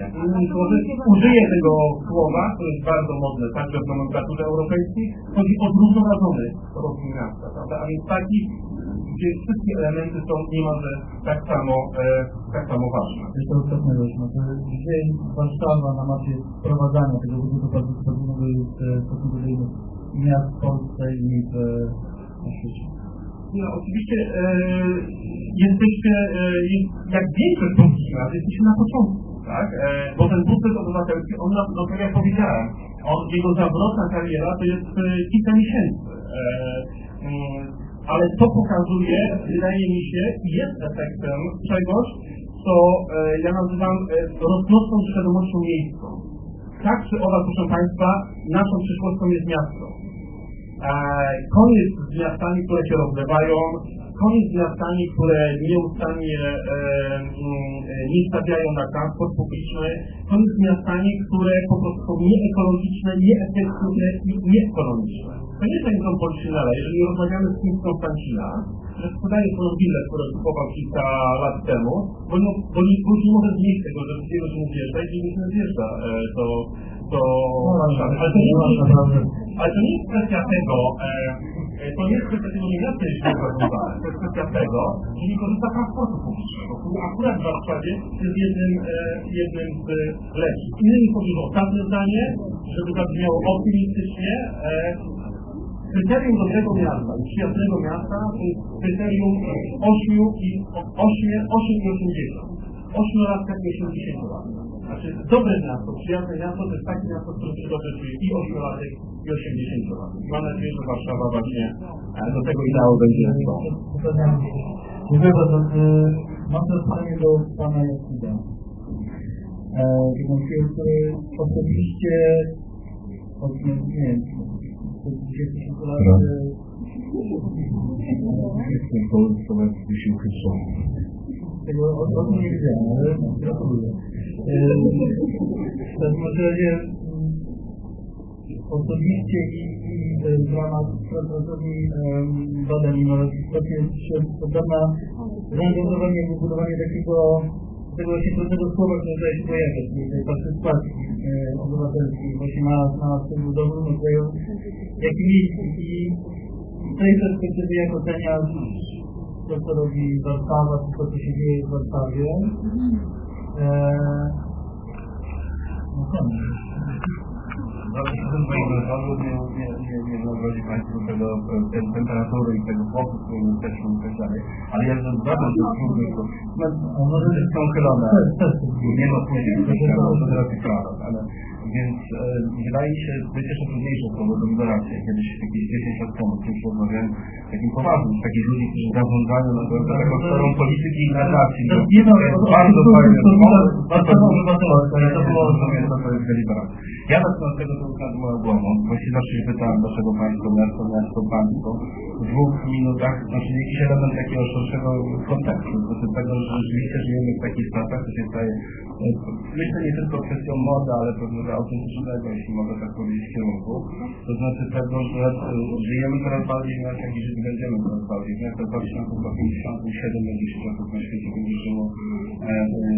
Użyję tego słowa, które jest bardzo modne także w nomenklaturze europejskiej, chodzi o zrównoważony rozwój miasta, prawda? A więc taki, gdzie wszystkie elementy są niemalże tak samo, e, tak samo ważne. Jeszcze ostatnia rzecz, no to gdzie Warszawa na mapie wprowadzania tego budżetu partycypacyjnego jest w stosunku do innych miast w Polsce i w na świecie? No, oczywiście e, jesteście, e, jest, jak większość polskich miast, jesteście na początku, tak? E, bo ten budżet obywatelski, on, no tak jak powiedziałem, on, jego zawrotna kariera to jest e, kilka miesięcy. E, mm, ale to pokazuje, wydaje mi się, i jest efektem czegoś, co e, ja nazywam e, rosnącą świadomością miejską. Tak czy owak, proszę Państwa, naszą przyszłością jest miasto. E, koniec z miastami, które się rozlewają, koniec z miastami, które nieustannie e, nie stawiają na transport publiczny, koniec z miastami, które po prostu są nieekologiczne, nieefektywne i nieekonomiczne. To nie jest są Poliszynela. Jeżeli rozmawiamy z kimś z Konstancina, że sprzedaje swoją willę, którą kupował kilka lat temu, bo nie, bo nie, bo nie może znieść tego, że wielu się mu wjeżdża i wielu się wjeżdża do, do Warszawy. Ale to nie jest, ale to nie jest kwestia tego, e, to nie jest kwestia tego, że miasto jest rozwiązane. To jest kwestia tego, że nie korzysta transportu publicznego, który akurat w Warszawie jest jednym, e, jednym z lepszych. Innymi słowy, ostatnie zdanie, żeby zabrzmiało optymistycznie, e, kryterium dobrego miasta i przyjaznego miasta to jest kryterium ośmiu i osiemdziesiąt. ośmiolatka i osiemdziesięciolat. Znaczy dobre miasto, przyjazne miasto to jest takie miasto, które się dobrze czuje i ośmiolatek i osiemdziesięciolat. Mam nadzieję, że Warszawa właśnie do tego ideału będzie dążyć. Dziękuję bardzo. Mam teraz pytanie do pana Jakuba. Który osobiście od nie wiem, dziesięć lat jestem polecować wysiłki są. Tego o tym nie wiedziałem, ale gratuluję. W każdym razie osobiście i, i w ramach pracowni badań innowacyjnych jest podobna zaangażowanie w budowanie takiego tego właśnie prostego słowa, które zdaje się pojawiać, czyli tej partycypacji obywatelskiej właśnie na, na tym dobrym rozwoju, jak i miejskich. I z tej perspektywy jak oceniasz to, co robi Warszawa, to, co się dzieje w Warszawie. Eee, no co? Z moich wywiadu nie, nie, nie, nie wyobrazi Państwu tego, tej temperatury i tego chłopu, który jesteśmy i tak dalej. Ale ja zgadzam się z trudnym, no może jest są chylone, nie ma prawa, ale więc e, wydaje mi się być jeszcze trudniejsze słowo do liberacji. Kiedyś jakieś dziesięć lat temu już rozmawiałem z takim poważnym, z takich ludzi, którzy zarządzają na taką sferą polityki i narracji. To jest bardzo fajne, bardzo fajne, to było rozumieć, co to jest deliberacja. Ja zacznę od tego, co nad moją głową. Właściwie zawsze się pytałem, dlaczego Państwo miasto, miasto, państwo. W dwóch minutach, znaczy jakiś element takiego szerszego kontekstu. Znaczy tego, że rzeczywiście żyjemy w takich czasach, to się staje, myślę, nie tylko kwestią mody, ale pewnego autentycznego, jeśli mogę tak powiedzieć, kierunku. To znaczy tego, że żyjemy coraz bardziej w miastach i żyć będziemy coraz bardziej. W miastach dwa tysiące pięćdziesiąt siedem najbliższych czasów na świecie będzie żyło e, e,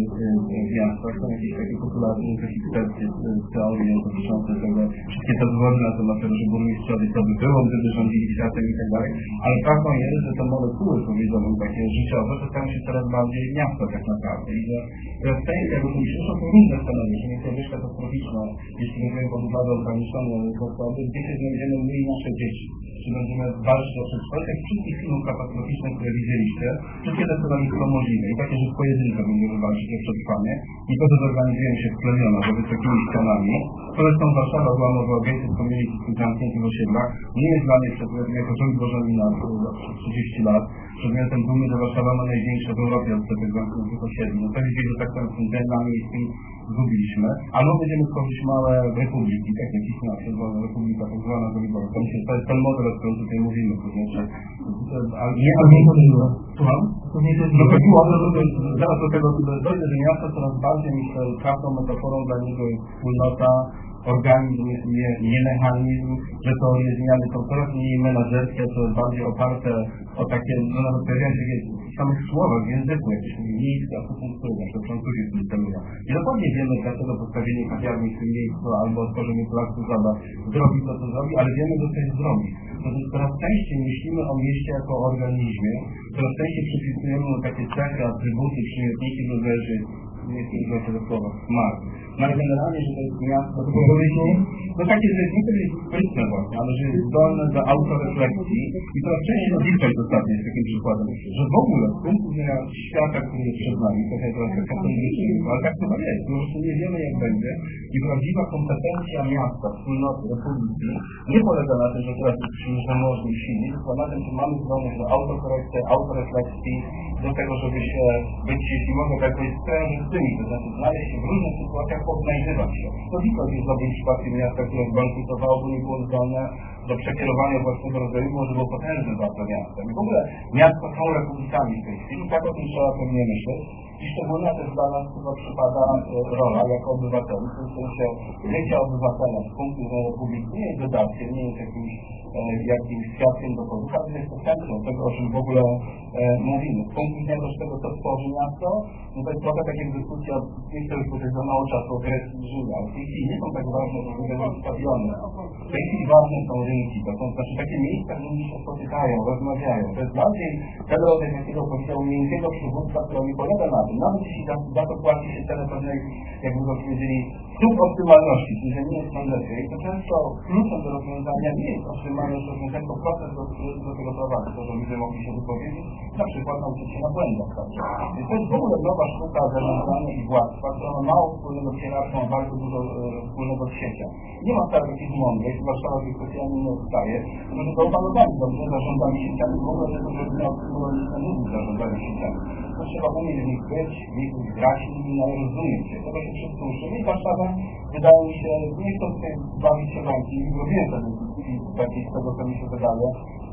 e, w miastach. Są jakieś takie popularne ekspercje, teorie dotyczące tego, wszystkie te zgodne na temat tego, że burmistrzowie co by było, gdyby rządzili światem i tak dalej. Ale prawdą jest, że te molekuły, powiedziałbym, takie życiowe, to stają się coraz bardziej miasta tak naprawdę. I że w tej, jakby to myślę, są różne scenariusze, niektóre dość katastroficzne, jeśli weźmiemy pod uwagę ograniczone zasoby, gdzie się znajdziemy my i nasze dzieci. Czy będziemy walczyć o przetrwanie tych wszystkich filmów katastroficznych, które widzieliście, wszystkie te scenariusze są możliwe i takie, że w pojedynkę będziemy walczyć o przetrwanie i to, że zorganizujemy się w plemiona za wysokimi ścianami, które są Warszawa, była mowa o gejsów, community w tym zamkniętym osiedlach, nie jest dla mnie przedmiotem jako rząd Bożenina przez trzydzieści lat, przedmiotem dumy, że Warszawa ma największe w Europie od tych zamkniętych osiedli. No to widzieli, że tak powiem, tym dniami i z tym zgubiliśmy, albo będziemy tworzyć małe republiki, tak jak istniała Centralna Republika, tak zwana Republika. To myślę, to jest ten model, o którym tutaj mówimy, to znaczy, nie, ale nie chodziło. Słucham? No chodziło o to, że zaraz do tego dojdzie, że miasto coraz bardziej, myślę, każdą metaforą dla niego jest wspólnota, organizm, nie, nie mechanizm, że to jest zmiany są coraz mniej menadżerskie, coraz bardziej oparte o takie, no nawet pojawiają się w samych słowach, w języku, jakieś miejsce, akupunktury, na przykład Francuzi w tym celują. I dokładnie wiemy, dlaczego postawienie kawiarni w tym miejscu albo otworzenie placu zabaw zrobi to, co zrobi, ale wiemy, że coś zrobi. To jest coraz częściej myślimy o mieście jako o organizmie, coraz częściej przypisujemy mu takie cechy, atrybuty, przymiotniki do rzeczy, nie chcę używać tego słowa, smart. No ale generalnie, że to jest miasto, to powiedzieć, no takie, że jest nie tyle sprytne właśnie, ale że jest zdolne do autorefleksji i coraz częściej odliczać ostatnio jest takim przykładem, że w ogóle z punktu widzenia świata, który jest przed nami, to jest trochę katoliczny, ale tak chyba jest, po prostu nie wiemy jak będzie i prawdziwa kompetencja miasta, wspólnoty, republiki nie polega na tym, że teraz jest przyjemny możny i silny, tylko na tym, że mamy zdolność do autokorekcji, autorefleksji, do tego, żeby się być, jeśli mogę tak powiedzieć, skojarzystymi, to znaczy znaleźć się w różnych sytuacjach, odnajdywać się. To tylko jest dobrym przypadkiem miasta, które zbankrutowało, bo nie było zdolne do przekierowania własnego rozwoju może było potężne bardzo miastem. I w ogóle miasta są republikami w tej chwili, tak o tym trzeba pewnie myśleć. I szczególnie też dla nas chyba przypada rola jako obywateli, w tym sensie bycie obywatelem z punktu widzenia republiki nie jest dodatkiem, nie jest jakimś, e, jakimś świadkiem do poducha, ale jest to centrum tego, o czym w ogóle e, mówimy. Z punktu widzenia też tego, co tworzy miasto, no to jest trochę tak jak dyskusja, nie chcę już powiedzieć za mało czasu o Grecji i Rzymie, ale w tej chwili nie są tak ważne, że będą stadiony. W tej chwili ważne są rynki, to są znaczy takie miejsca, gdzie ludzie się spotykają, rozmawiają. To jest bardziej ten rodzaj takiego, powiedział, miękkiego przywództwa, który nie polega na tym, nawet jeśli za, za to płaci się cenę pewnej, jakby to powiedzieli, suboptymalności, czyli że nie jest najlepiej, to często kluczem do rozwiązania nie jest optymalność rozwiązania, tylko proces, do którego do tego prowadzi, to, że ludzie mogli się wypowiedzieć, na przykład nauczyć się na błędach. Także. Więc to jest w ogóle nowa sztuka zarządzania i władztwa, która ma mało wspólnego z hierarchią, bardzo dużo e, wspólnego z siecią. Nie ma tak takich mądrych, Warszawa z specjalnie nie odstaje, że to opanowali dobrze zarządzami sieciami, w ogóle tego, żeby miał wspólnego ludzi zarządzania sieciami. To trzeba umieć w nich być, w nich grać i rozumieć się. Tego się wszyscy uczymy i Warszawa wydaje mi się, nie chcę tutaj bawić się rąki, nie robiłem takich z tego, co mi się wydaje.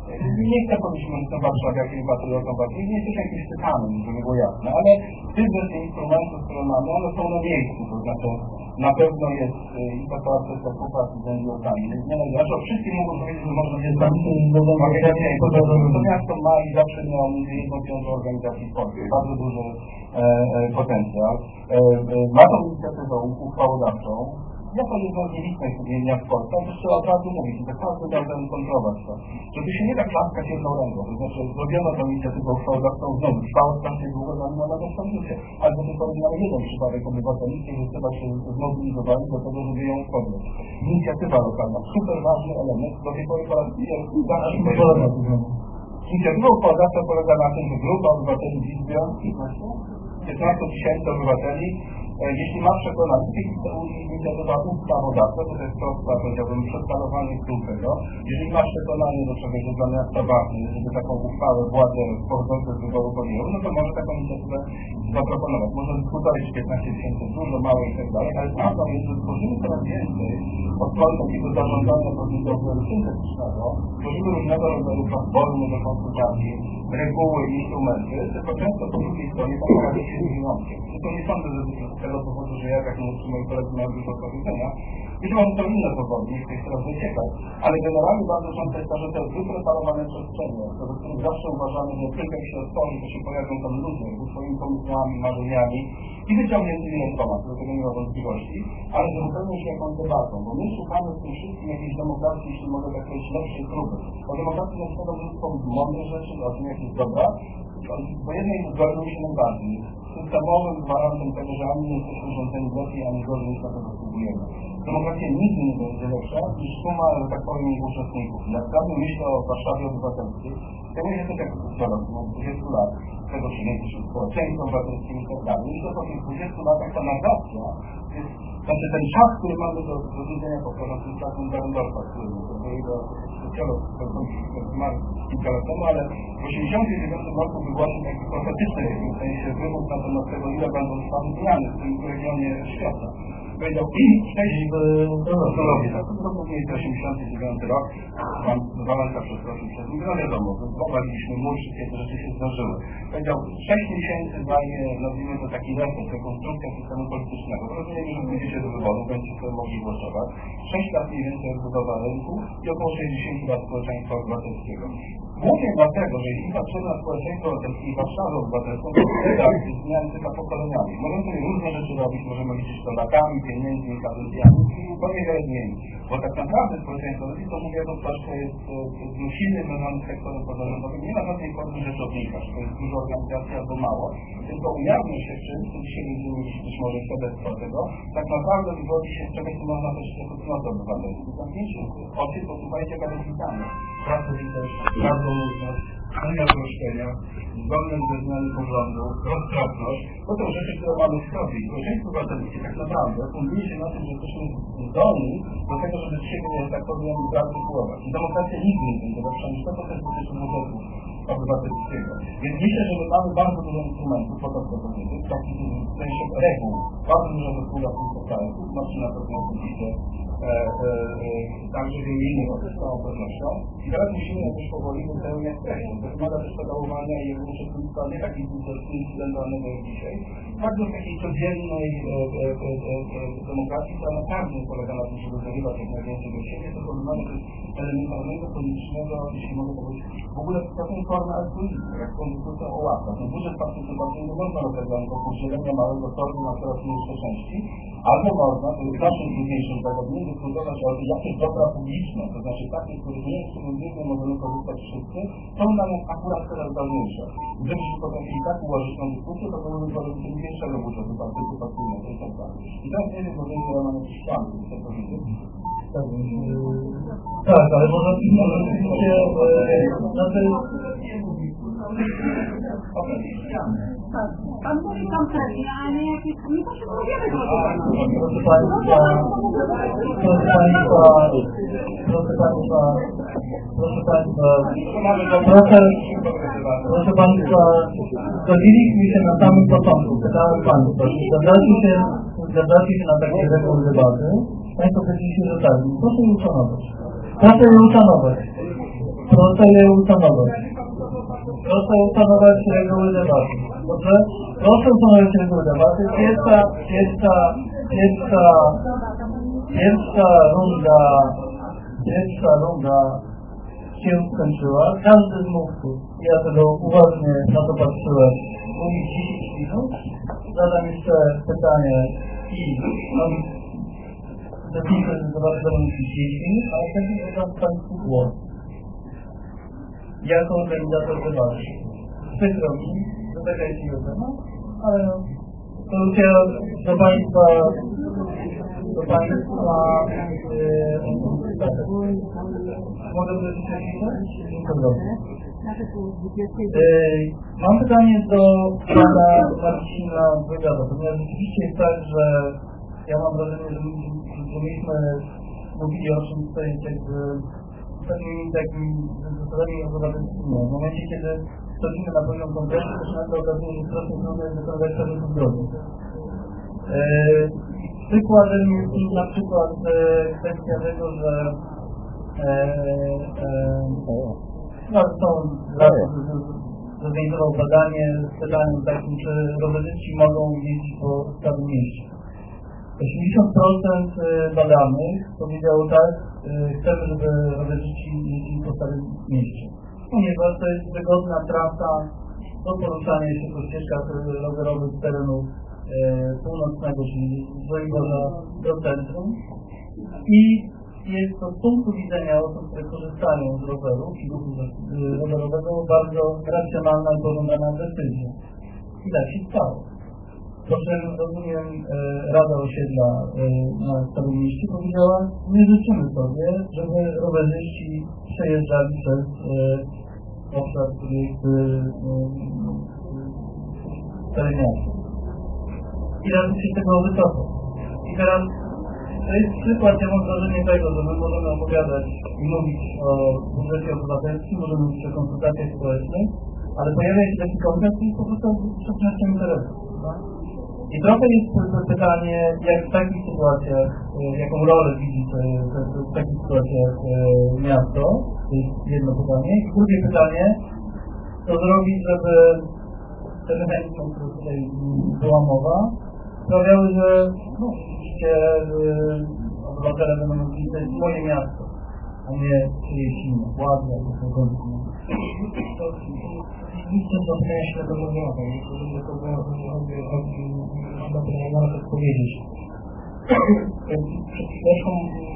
Nie chcę powiedzieć, że jestem warszawiakiem, patriotą, nie jesteś jakimś tytanem, żeby było jasne, ale tych ze instrumentów, które mamy, one są na miejscu, to znaczy na pewno jest i ta praca jest współpracy z N G O-kami. Znaczy o wszystkim mogą powiedzieć, że można się zbawić, to miasto ma i zawsze miało między jedną piątą organizacji sportu. Bardzo duży e, e, potencjał. E, e, ma tą inicjatywę uchwałodawczą. Ja to jedno z nielicznych imienia w Polsce, ale też trzeba od razu mówić, i tak każdy razem kontrolować to. Że tu się nie da klaskać jedną ręką, to znaczy zrobiono tą inicjatywę uchwałodawczą znowu, trwało strasznie długo, zanim ona doszła w życie. Ale do tej pory mamy jeden przypadek obywateli, którzy chyba się zmobilizowali do tego, żeby ją podjąć. Inicjatywa lokalna, super ważny element, do tej pory po raz pierwszy inicjatywa uchwałodawcza polega na tym, że grupa obywateli w Izbie, piętnaście tysięcy obywateli, jeśli ma przekonanie, to inicjatywa ustawodawcza, to jest prosta, powiedziałbym, przedstanowanie tego. Jeżeli ma przekonanie do czegoś, że dla miasta ważne, żeby taką uchwałę władze pochodzące z wyboru podjęły, no to może taką inicjatywę zaproponować. Może dyskutować piętnaście tysięcy, dużo, mało i tak dalej, ale prawdą jest, że tworzymy coraz więcej od strony takiego zarządzania procesu syntetycznego, tworzymy różnego rodzaju platformy do konsultacji, reguły i instrumenty, tylko często po drugiej stronie tak naprawdę się mówiące. To nie sądzę, że z tego powodu, że ja tak mówię, moi koledzy mają dużo do powiedzenia. Być może to inne powody, nie chcę ich teraz wyciekać, ale generalnie bardzo często jest to, że te wypreparowane przestrzenie, do których zawsze uważamy, że tylko jak się otworzy, to się pojawią tam ludzie ze swoimi pomysłami, marzeniami i wyciągniętymi rękoma, do tego nie ma wątpliwości, ale że wypełnią się jakąś debatą, bo my szukamy w tym wszystkim jakiejś demokracji, jeśli mogę tak powiedzieć, lepszej próby. O demokracji na przykład mnóstwo mądrych rzeczy, o tym jak jest dobra, bo jednej zgodzi mi się najbardziej. Systemowym gwarantem tego, że ani nie jesteśmy rządzeni lepiej, ani gorzej niż na to zasługujemy. Demokracja nigdy nie będzie lepsza niż suma, że tak powiem, jej uczestników. Jak dawno myślę o Warszawie Obywatelskiej, to mówię, że to tak historia, mam dwadzieścia lat, tego przyjęcie się społeczeństwem obywatelskim i tak dalej. Myślę, że po tych dwudziestu latach ta narracja jest, znaczy ten czas, który mamy do widzenia po prostu tym czasem Zarendorfa, który do jego socjolog, który zmarł kilka lat temu, ale w osiemdziesiątym dziewiątym roku wygłosił taki profetyczny w tym sensie wymóg na temat tego, ile będą trwały zmiany w tym regionie świata. Powiedział, sześć w Europie, tak to jest osiemdziesiąty dziewiąty rok, mam dwa lata przeprosił przez nim, no wiadomo, zwołaliśmy mur, wszystkie te rzeczy się zdarzyły. Powiedział, sześć miesięcy daje, nazwijmy to taki reset, rekonstrukcja systemu politycznego. Rozumiemy, że będziecie do wyboru, będziecie sobie mogli głosować. sześć lat mniej więcej odbudowa rynku i około sześćdziesiąt lat społeczeństwa obywatelskiego. Głównie dlatego, że jeśli patrzymy na społeczeństwo obywatelskie i Warszawę obywatelską, to jest zmiany tylko pokoleniami. Możemy sobie różne rzeczy robić, możemy liczyć to latami, pieniędzmi, kadencjami, to niewiele zmieni. Bo tak naprawdę społeczeństwo, to mówię, to coś, co jest silny związany z sektorem pozarządowym, nie ma żadnej formy rzeczownika, że to jest dużo organizacji albo mało, tylko ujawnia się w czymś, co dzisiaj będziemy mieć być może świadectwo tego, tak naprawdę wywodzi się z czegoś, co można też jako wspólnota obywatelską. Zamknięcie oczy, posłuchajcie kadencjami. Pracowitość, bardzo równość, pełnia uproszczenia, zdolność do zmiany poglądu, roztropność, to są rzeczy, które mamy w sobie. Społeczeństwo obywatelskie tak naprawdę funduje się na tym, że jesteśmy zdolni do tego, żeby siebie, tak powiem, zaartykułować. I demokracja nigdy nie będzie lepsza niż to, co też dotyczy budżetu obywatelskiego. Więc myślę, że my mamy bardzo dużo instrumentów, po to, co powiedzieć, w takim sensie reguł, bardzo dużo do współpracy z kraju, znaczy na pewno oczywiście e, e, także w innych z całą pewnością. I teraz musimy też powoli wypełniać treść. To wymaga też pedałowania i uczestnictwa nie takich incydentalnego jak dzisiaj. Bardzo w takiej codziennej e, e, e, e, demokracji, która naprawdę polega na tym, żeby zarywać jak najwięcej do siebie, to wymaga elementarnego, politycznego, jeśli mogę powiedzieć, w ogóle taką formę altruizmu, jak konstytucja o łapkach. No, budżet partycypacyjny można rozegrać do podzielenia małego tortu na coraz mniejsze części, albo można, to jest naszym trudniejszym zagadnieniem, dyskutować o jakieś dobra publiczne, to znaczy takie, które nie ekskluzywnie możemy korzystać wszyscy, są dla nas akurat coraz ważniejsze. Gdybyśmy potrafili tak ułożyć na dyskusję, to byłyby produkty większego budżetu partycypacyjnego i tak dalej. I teraz nie wiem, bo nie mam jakiś plan, chcę powiedzieć. Tak, ale może się na tej... Tak, pan mówi konkretnie, a nie jakieś... Nie potrzebujemy tego. Proszę Państwa, proszę Państwa, proszę Państwa, proszę Państwa, proszę, proszę Państwa, zgodziliśmy się na samym początku, pytałem Państwa, czy zgadzacie się, zgadzacie się na takie reguły debaty? Państwo powiedzieliście, że tak, proszę je uszanować. Proszę je uszanować. Proszę je uszanować. Proszę uszanować reguły debaty. Dobrze? Proszę uszanować reguły debaty. Pierwsza, pierwsza, pierwsza, pierwsza runda, pierwsza runda się skończyła. Każdy z mówców, ja tego uważnie na to patrzyłem, mówi dziesięć minut. Zadam jeszcze pytanie i mam zapisy, że zobaczę, że będzie dziesięć minut, ale wtedy oddam Państwu głos. Jako organizator debaty. Przykro mi, że taka jest jedna, no, ale to już ja do Państwa, do Państwa, yy, tak, mogę wrócić na chwilę? Yy, mam pytanie do Pana Marcina Wywiadu, ponieważ rzeczywiście jest tak, że ja mam wrażenie, że, że myśmy mówili o czymś, co jest jakby pewnymi takimi zasadami obywatelskimi. W momencie, kiedy wchodzimy na poziom kongresu, to się nagle okazuje, że strasznie trudno jest wykonać pewne zgody. Przykładem jest na przykład e, kwestia tego, że e, e, no, są zorganizował badanie z pytaniem takim, czy rowerzyści mogą jeździć po Starym Mieście. osiemdziesiąt procent badanych powiedziało tak, chcemy, żeby rowerzyści jeździli po Starym Mieście. Ponieważ to jest wygodna trasa do poruszania się po ścieżkach rowerowych z terenu e, północnego, czyli z Wojewodza do centrum. I jest to z punktu widzenia osób, które korzystają z rowerów i ruchu rowerowego bardzo racjonalna i pożądana decyzja. I tak się stało. Proszę, rozumiem, Rada Osiedla na Starym Mieście powiedziała, my życzymy sobie, żeby rowerzyści przejeżdżali przez obszar, który jest Stare Miasto. I teraz się tego wycofał. I teraz to jest przykład, ja mam wrażenie tego, że my możemy opowiadać i mówić o budżecie obywatelskim, możemy mówić o konsultacjach społecznych, ale pojawia się taki koncept i po prostu sprzecznością interesów. I trochę jest to pytanie, jak w takich sytuacjach, jaką rolę widzi w takich sytuacjach miasto, to jest jedno pytanie. I drugie pytanie, co zrobić, żeby te mechanizmy, o których tutaj była mowa, sprawiały, że no, oczywiście obywatele będą mówili, to jest moje miasto, a nie czyjeś inne, władze, albo cokolwiek. Nic nie zapomniałem się tego rozwiązania, jeżeli do kogo chodzi, chyba to nie mogę tak powiedzieć. Przed chwileczką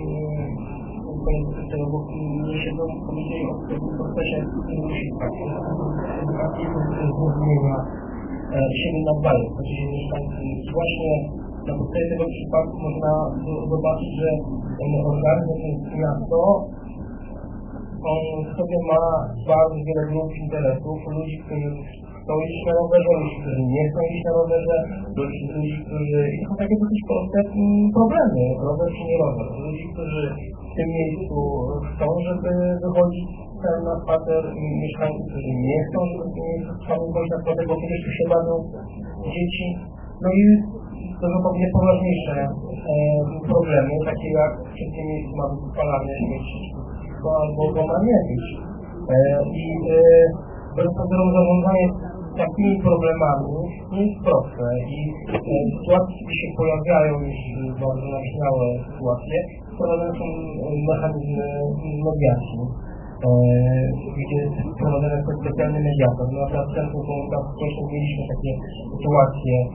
bo mnie się powiedzieli o tym procesie, który musi trwać. Edukacji, który zmienia siebie nawzajem, znaczy się mieszkańcy. I właśnie na podstawie tego przypadku można zobaczyć, że organizm to jest miasto, on w sobie ma bardzo wiele grup interesów, ludzi, którzy chcą iść na rowerze, ludzi, którzy nie chcą iść na rowerze, ludzi, ludzi którzy... I to są takie dosyć proste problemy, rower czy nie rower. Ludzi, którzy w tym miejscu chcą, żeby wychodzić na spacer, mieszkańcy, którzy nie chcą, żeby w tym miejscu samym chodzić na spacer, bo kiedyś tu się bawią dzieci. No i dużo pewnie poważniejsze e, problemy, takie jak wszystkie miejsca ma spalanie śmieci, albo go ma nie być. E, I bez pozoru zarządzanie takimi problemami nie jest proste i e, sytuacje, które się pojawiają już bardzo nabrzmiałe sytuacje, wprowadzane są mechanizmy mediacji, e, gdzie jest wprowadzany specjalny mediator. No, na Centrum Komunikacji Społecznej mieliśmy takie sytuacje, e,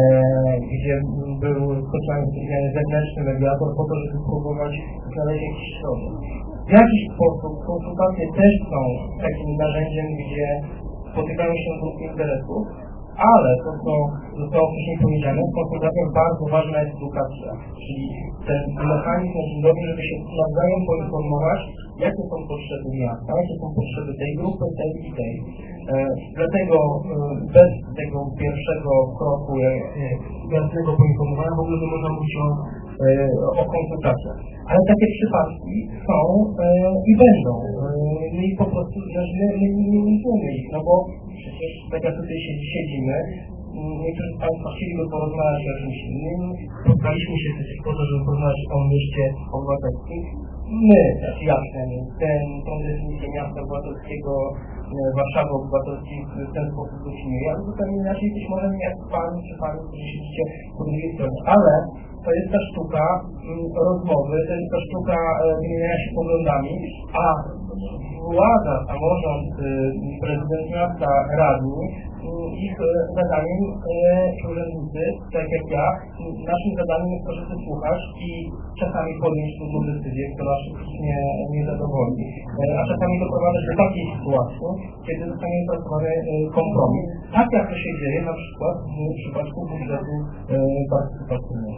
gdzie był specjalnie specjalny zewnętrzny mediator po to, żeby próbować znaleźć jakiś środek. W jakiś sposób konsultacje też są takim narzędziem, gdzie spotykają się grupy interesów, ale to, co zostało wcześniej powiedziane, w konsultacjach bardzo ważna jest edukacja, czyli ten mechanizm jest dobry, żeby się nawzajem poinformować, jakie są potrzeby miasta, jakie są potrzeby tej grupy, tej i tej. E, dlatego e, bez tego pierwszego kroku, e, jasnego poinformowania w ogóle nie można mówić o, e, o konsultacjach. Ale takie przypadki są e, i będą. E, my po prostu my, my, my nie widzimy ich, no bo przecież tak jak tutaj siedzimy, niektórzy z Państwa chcieliby porozmawiać o czymś innym, spotkaliśmy się przecież po to, żeby porozmawiać o mieście obywatelskim. My, znaczy ja przynajmniej, ten, tą definicję miasta obywatelskiego, Warszawy obywatelskiej w ten sposób definiuję, ale zupełnie inaczej być może nie jak Pan czy Pani, którzy siedzicie po drugiej stronie, ale to jest ta sztuka rozmowy, to jest ta sztuka wymieniania się poglądami, a władza, samorząd, prezydent miasta, radni, ich zadaniem, urzędnicy, tak jak ja, naszym zadaniem jest to, żeby słuchać i czasami podjąć trudną decyzję, która wszystkich nie, nie zadowoli, a czasami doprowadzić do takiej sytuacji, kiedy zostanie wypracowany kompromis. Tak jak to się dzieje na przykład w przypadku budżetu partycypacyjnego.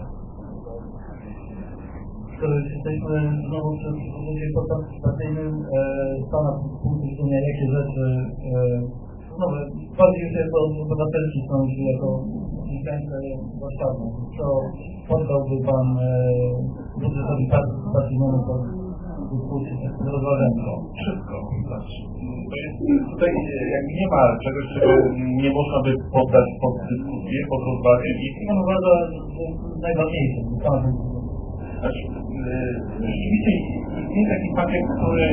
Skoro jesteśmy znowu przy budżecie partycypacyjnym, z Pana punktu widzenia, jakie rzeczy no, bardziej się to obywatelski sądzi jako mieszkańcy Warszawy. Co poddałby Pan e, budżetowi partycypacyjnemu pod dyskusję, pod rozważenie? Wszystko. Znaczy, to jest, tutaj jakby nie ma czegoś, czego nie można by poddać pod dyskusję, pod rozważenie. I Pan uważa, że najważniejsze, Pan Znaczy, rzeczywiście jest taki pakiet, który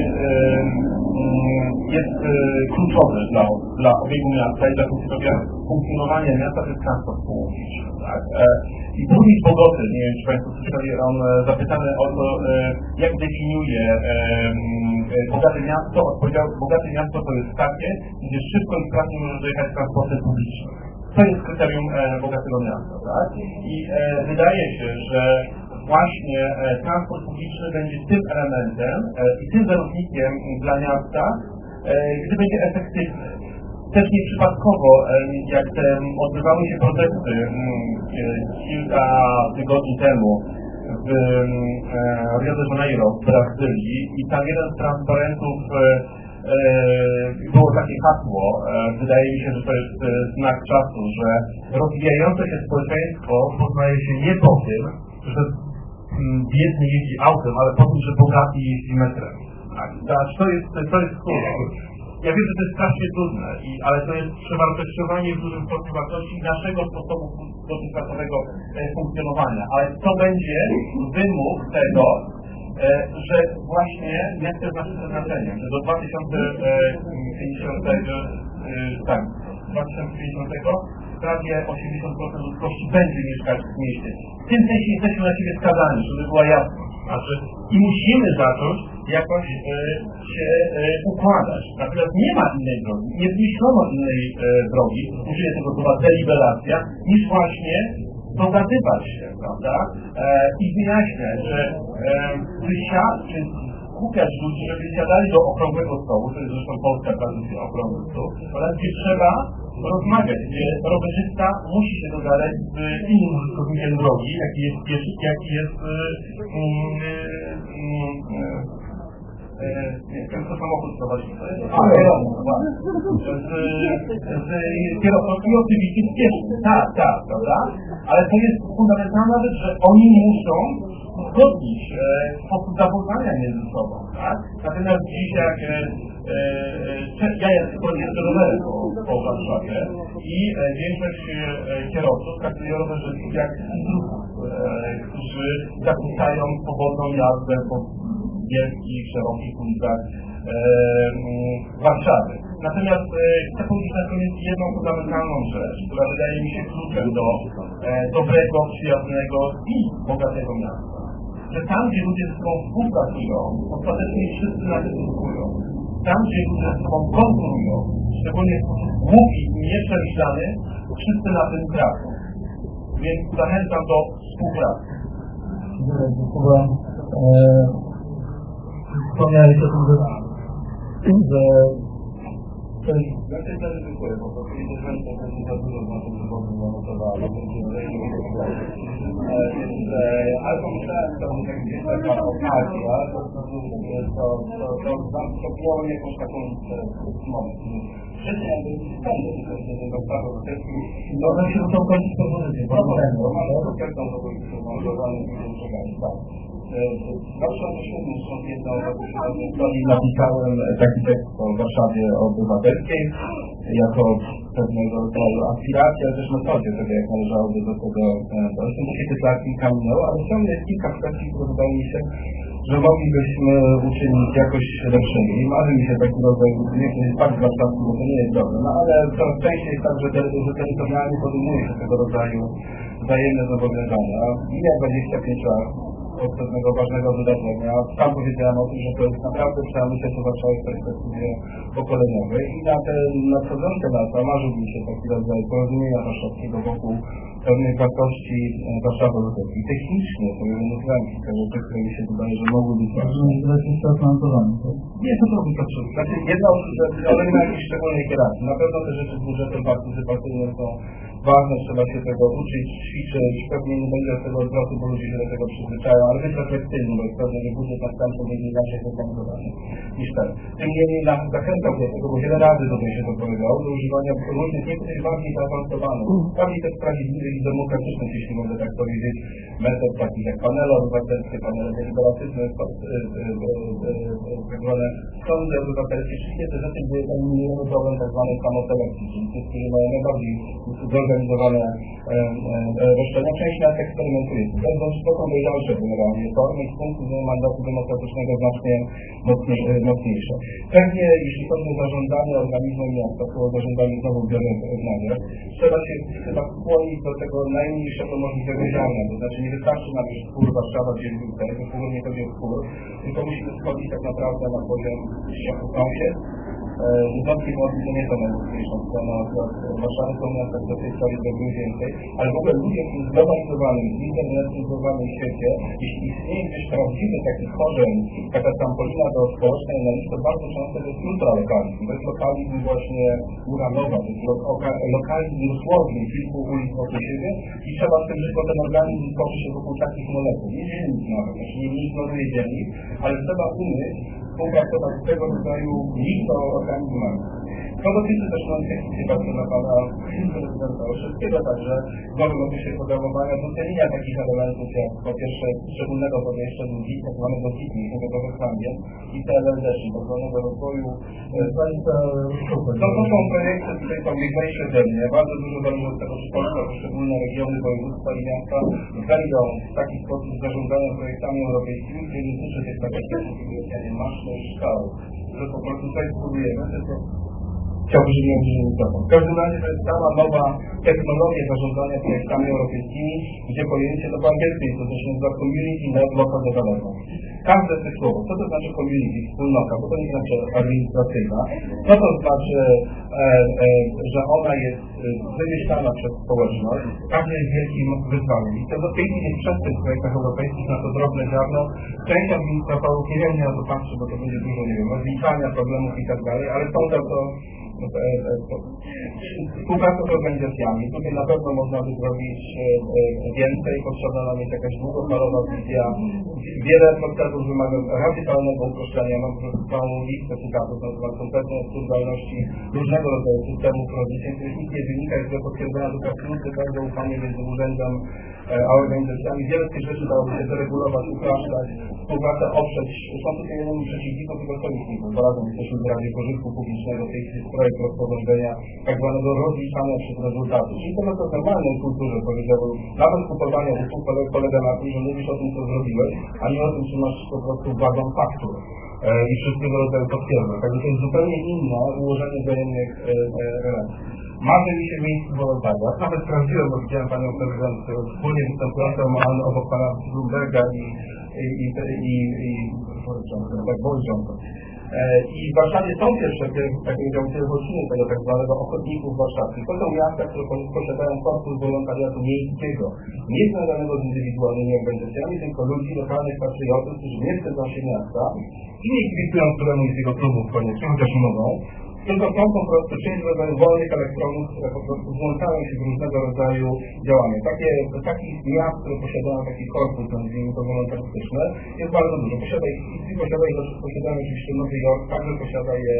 jest kluczowy dla, dla obiegu miasta i dla funkcjonowania miasta, to jest transport publiczny. Tak? I burmistrz Bogoty, nie wiem czy Państwo słyszeli, on zapytany o to, jak definiuje bogate miasto, odpowiedział, bogate miasto to jest takie, gdzie szybko i sprawnie może dojechać transportem publicznym. To jest kryterium bogatego miasta. Tak? I wydaje się, że właśnie e, transport publiczny będzie tym elementem e, i tym zarobnikiem dla miasta, e, gdy będzie efektywny. Też nieprzypadkowo, e, jak te odbywały się protesty e, kilka tygodni temu w e, Rio de Janeiro w Brazylii i tam jeden z transparentów e, e, było takie hasło, e, wydaje mi się, że to jest e, znak czasu, że rozwijające się społeczeństwo poznaje się nie po tym, że biedny jeździ autem, ale po tym, że bogaty jeździ metrem. Tak, to jest, to jest trudne. Ja wiem, że to jest strasznie trudne, i, ale to jest przewartościowanie w dużym stopniu wartości naszego sposobu dotychczasowego e, funkcjonowania. Ale to będzie wymóg tego, e, że właśnie miasto jest naszym przeznaczeniem, że do dwa tysiące pięćdziesiątego, e, tak, dwa tysiące pięćdziesiątego prawie osiemdziesiąt procent ludzkości będzie mieszkać w mieście. W tym sensie jesteśmy na siebie skazani, żeby była jasność. Znaczy, i musimy zacząć jakoś e, się e, układać. Natomiast nie ma innej drogi, nie wymyślono innej e, drogi, użyję tego słowa deliberacja, niż właśnie dogadywać się, prawda? E, I wyjaśniać, że e, czy skupiać ludzi, żeby siadali do okrągłego stołu, to jest zresztą polska tradycja okrągły stół, oraz gdzie trzeba rozmawiać, gdzie rowerzysta musi się dogadać z innym użytkownikiem drogi, jaki jest pieszy, jaki jest yy, yy, yy, ten co samochód prowadzi. A, kierowca, z, z kierowcą i oczywiście spieszny. Tak, tak, prawda? Ale to jest fundamentalna rzecz, że oni muszą uzgodnić e, sposób zachowania między sobą, tak? Natomiast dziś jak e, e, ja jestem jeżdżę rowerem po, po Warszawie i e, większość e, kierowców traktuje rowerzystów jak instruktorów, e, którzy zakłócają swobodną jazdę po wielkich, szerokich ulicach e, Warszawy. Natomiast e, chcę powiedzieć na koniec jedną fundamentalną rzecz, która wydaje mi się kluczem do e, dobrego, przyjaznego i bogatego miasta. Że tam, gdzie ludzie ze sobą współpracują, ostatecznie wszyscy na tym zyskują. Tam, gdzie ludzie ze sobą konkurują, szczególnie w sposób głupi i nieprzemyślany, wszyscy na tym tracą. Więc zachęcam do współpracy. Dziękuję. Wspomniałeś o tym, że Ja się też dziękuję, bo oczywiście że to będzie za dużo na tym wywodu zanotowała, bo będzie więc ale pomyślałem, że to będzie gdzieś taka okazja, to to było jakąś taką moment. Wcześniej jakby stanie, że to jest bardzo wcześniej. No to się to kończy po momencie, bo mamy ofertę, to było przełożone i czekać, tak. W dwa tysiące siódmym napisałem taki tekst o Warszawie Obywatelskiej jako pewnego rodzaju aspiracja, też metodzie tego, jak należałoby do tego dojść. To się kilka, kilka minęło, ale ciągle jest kilka kwestii, które wydaje mi się, że moglibyśmy uczynić jakoś lepszymi. I marzy mi się taki rodzaj, nie jest fakt warszawski, bo to nie jest dobre, no ale coraz częściej jest tak, że, te, że terytorialnie podejmuje się tego rodzaju wzajemne zobowiązania. Mija dwadzieścia pięć lat od pewnego ważnego wydarzenia. Sam powiedziałem o tym, że to jest naprawdę trzeba myśleć o Warszawie w perspektywie pokoleniowej i na te nadchodzące lata marzył mi się taki rodzaj porozumienia warszawskiego wokół pewnych wartości Warszawy Obywatelskiej. Technicznie to już mówiłem kilka rzeczy, które mi się wydaje, że mogły być ważne. Nie, to robi to wszystko. Znaczy jedna rzecz, ale nie ma jakiejś szczególnej hierarchii. Na pewno te rzeczy z budżetem partycypacyjnym są ważne, trzeba się tego uczyć, ćwiczyć, pewnie nie będzie tego odwrotu, bo ludzie się do tego przyzwyczają, ale być reflektywnym, bo jest pewne, że budżet następny będzie inaczej zorganizowany niż ten. Tym niemniej nas zachęcał do tego, bo wiele razy tutaj się to powiedziało, do używania różnych, niektórych bardziej zaawansowanych, bardziej też sprawiedliwych i demokratycznych, jeśli mogę tak powiedzieć, metod takich jak panele obywatelskie, panele deliberatywne, tak zwane sądy obywatelskie, wszystkie te rzeczy, gdzie eliminujemy problem tak zwanej samoselekcji, czyli tych, którzy mają najbardziej zorganizowane roszczenia. Część nas eksperymentuje. To są najlepsze generalnie formy i z punktu widzenia mandatu demokratycznego znacznie mocniejsze. Pewnie, jeśli chodzi o zarządzanie organizmem miasta, to zarządzanie znowu biorę w nawias, trzeba się chyba skłonić do tego najmniejszego możliwego działania. To znaczy nie wystarczy nam już spór Warszawa dzielnicy, to spór nie chodzi o spór, tylko musimy schodzić tak naprawdę na poziom sąsiad. Wątpliwości to nie są najmocniejszą stroną Warszawy, są miasta, które w tej sprawie zrobiły więcej, ale w ogóle ludzie w tym zglobalizowanym, zinternetalizowanym świecie, jeśli istnieje gdzieś prawdziwy taki korzeń, taka trampolina do społecznej analizy, to bardzo często to jest ultralokalizm. To jest lokalizm właśnie uranowa, to jest lokalizm dosłownie kilku ulic wokół siebie i trzeba z tym, że ten organizm tworzy się wokół takich molekuł. Nie dzielnic nawet, znaczy nie ignoruje dzielnic, ale trzeba umyć, współpracować z tego rodzaju mikroorganizmami. To dotyczy też kontekstu na pana prezydenta Olszewskiego, także znowu się programowania docenienia takich elementów jak po pierwsze szczególnego podejścia do dzikich, tak zwanego dzikich, tego handel i T L D, czyli tak zwanego rozwoju. To, to są projekty, tutaj są najważniejsze ze mnie. Bardzo dużo zależy od tego, czy Polska, poszczególne regiony, województwa i miasta wejdą w taki sposób zarządzania projektami europejskimi, które nie dotyczy tych takich jak maszyn szkał, że po prostu tutaj spróbujemy, tylko chciałbym, żeby nie użył mikrofon. W każdym razie to jest cała nowa technologia zarządzania projektami europejskimi, gdzie pojęcie to po angielsku jest, to się nazywa Community Led Local Development. Każde z tych słów, co to znaczy community, wspólnota, bo to nie znaczy administracyjna, co to znaczy, e, e, że ona jest wymyślana przez społeczność, każdy jest wielkim wyzwaniem. I to do tej chwili przez tych projektach europejskich na to drobne ziarno, część administratorów nie wiem, nie na to patrzy, bo to będzie dużo, nie wiem, rozliczania problemów i tak dalej, ale są za to Współpraca z organizacjami. Tutaj na pewno można by zrobić więcej, potrzebna nam jest jakaś długofalowa wizja. Wiele procesów wymaga radykalnego uproszczenia. Mam po prostu całą listę cytatów na temat kompletnej absurdalności różnego rodzaju systemów rozliczeń, których nic nie wynika, jest potwierdzona tylko absolutnie każde ufanie między urzędem a organizacjami. Wiele z tych rzeczy dałoby się deregulować, upraszczać, współpracę oprzeć. Są tutaj jednym przeciwników, tylko sojuszników. Zarazem jesteśmy w Radzie Pożytku Publicznego, w tej chwili jest projekt rozporządzenia tak zwanego rozliczania przez rezultaty. Czyli to, co w normalnej kulturze, powiedziałbym, nawet kupowania usług polega na tym, że mówisz o tym, co zrobiłeś, a nie o tym, czy masz po prostu bazą faktur i wszystkiego rodzaju potwierdzeń. Także to jest zupełnie inne ułożenie wzajemnych relacji. Marzy mi się miejsce wolontariat. Nawet sprawdziłem, bo widziałem panią prezydent wspólnie występującą obok pana Bloomberga i i i i i tak Boris Johnson. I w Warszawie są pierwsze, tak powiedział, pierwociny tego tak zwanego ochotników warszawskich. To są miasta, które posiadają korpus wolontariatu miejskiego, nie związanego z indywidualnymi organizacjami, tylko ludzi, lokalnych patriotów, którzy nie wstydzą się miasta i nie kwitują któremuś z jego klubów koniecznie, chociaż mogą. Tylko są po prostu część rodzaju wolnych elektronów, które po prostu włączają się w różnego rodzaju działania. Takie, takich miast, które posiadają taki korpus, nazwijmy to wolontarystyczne, jest bardzo dużo. Posiada ich, i posiada ich, posiadają oczywiście Nowy Jork, także posiada je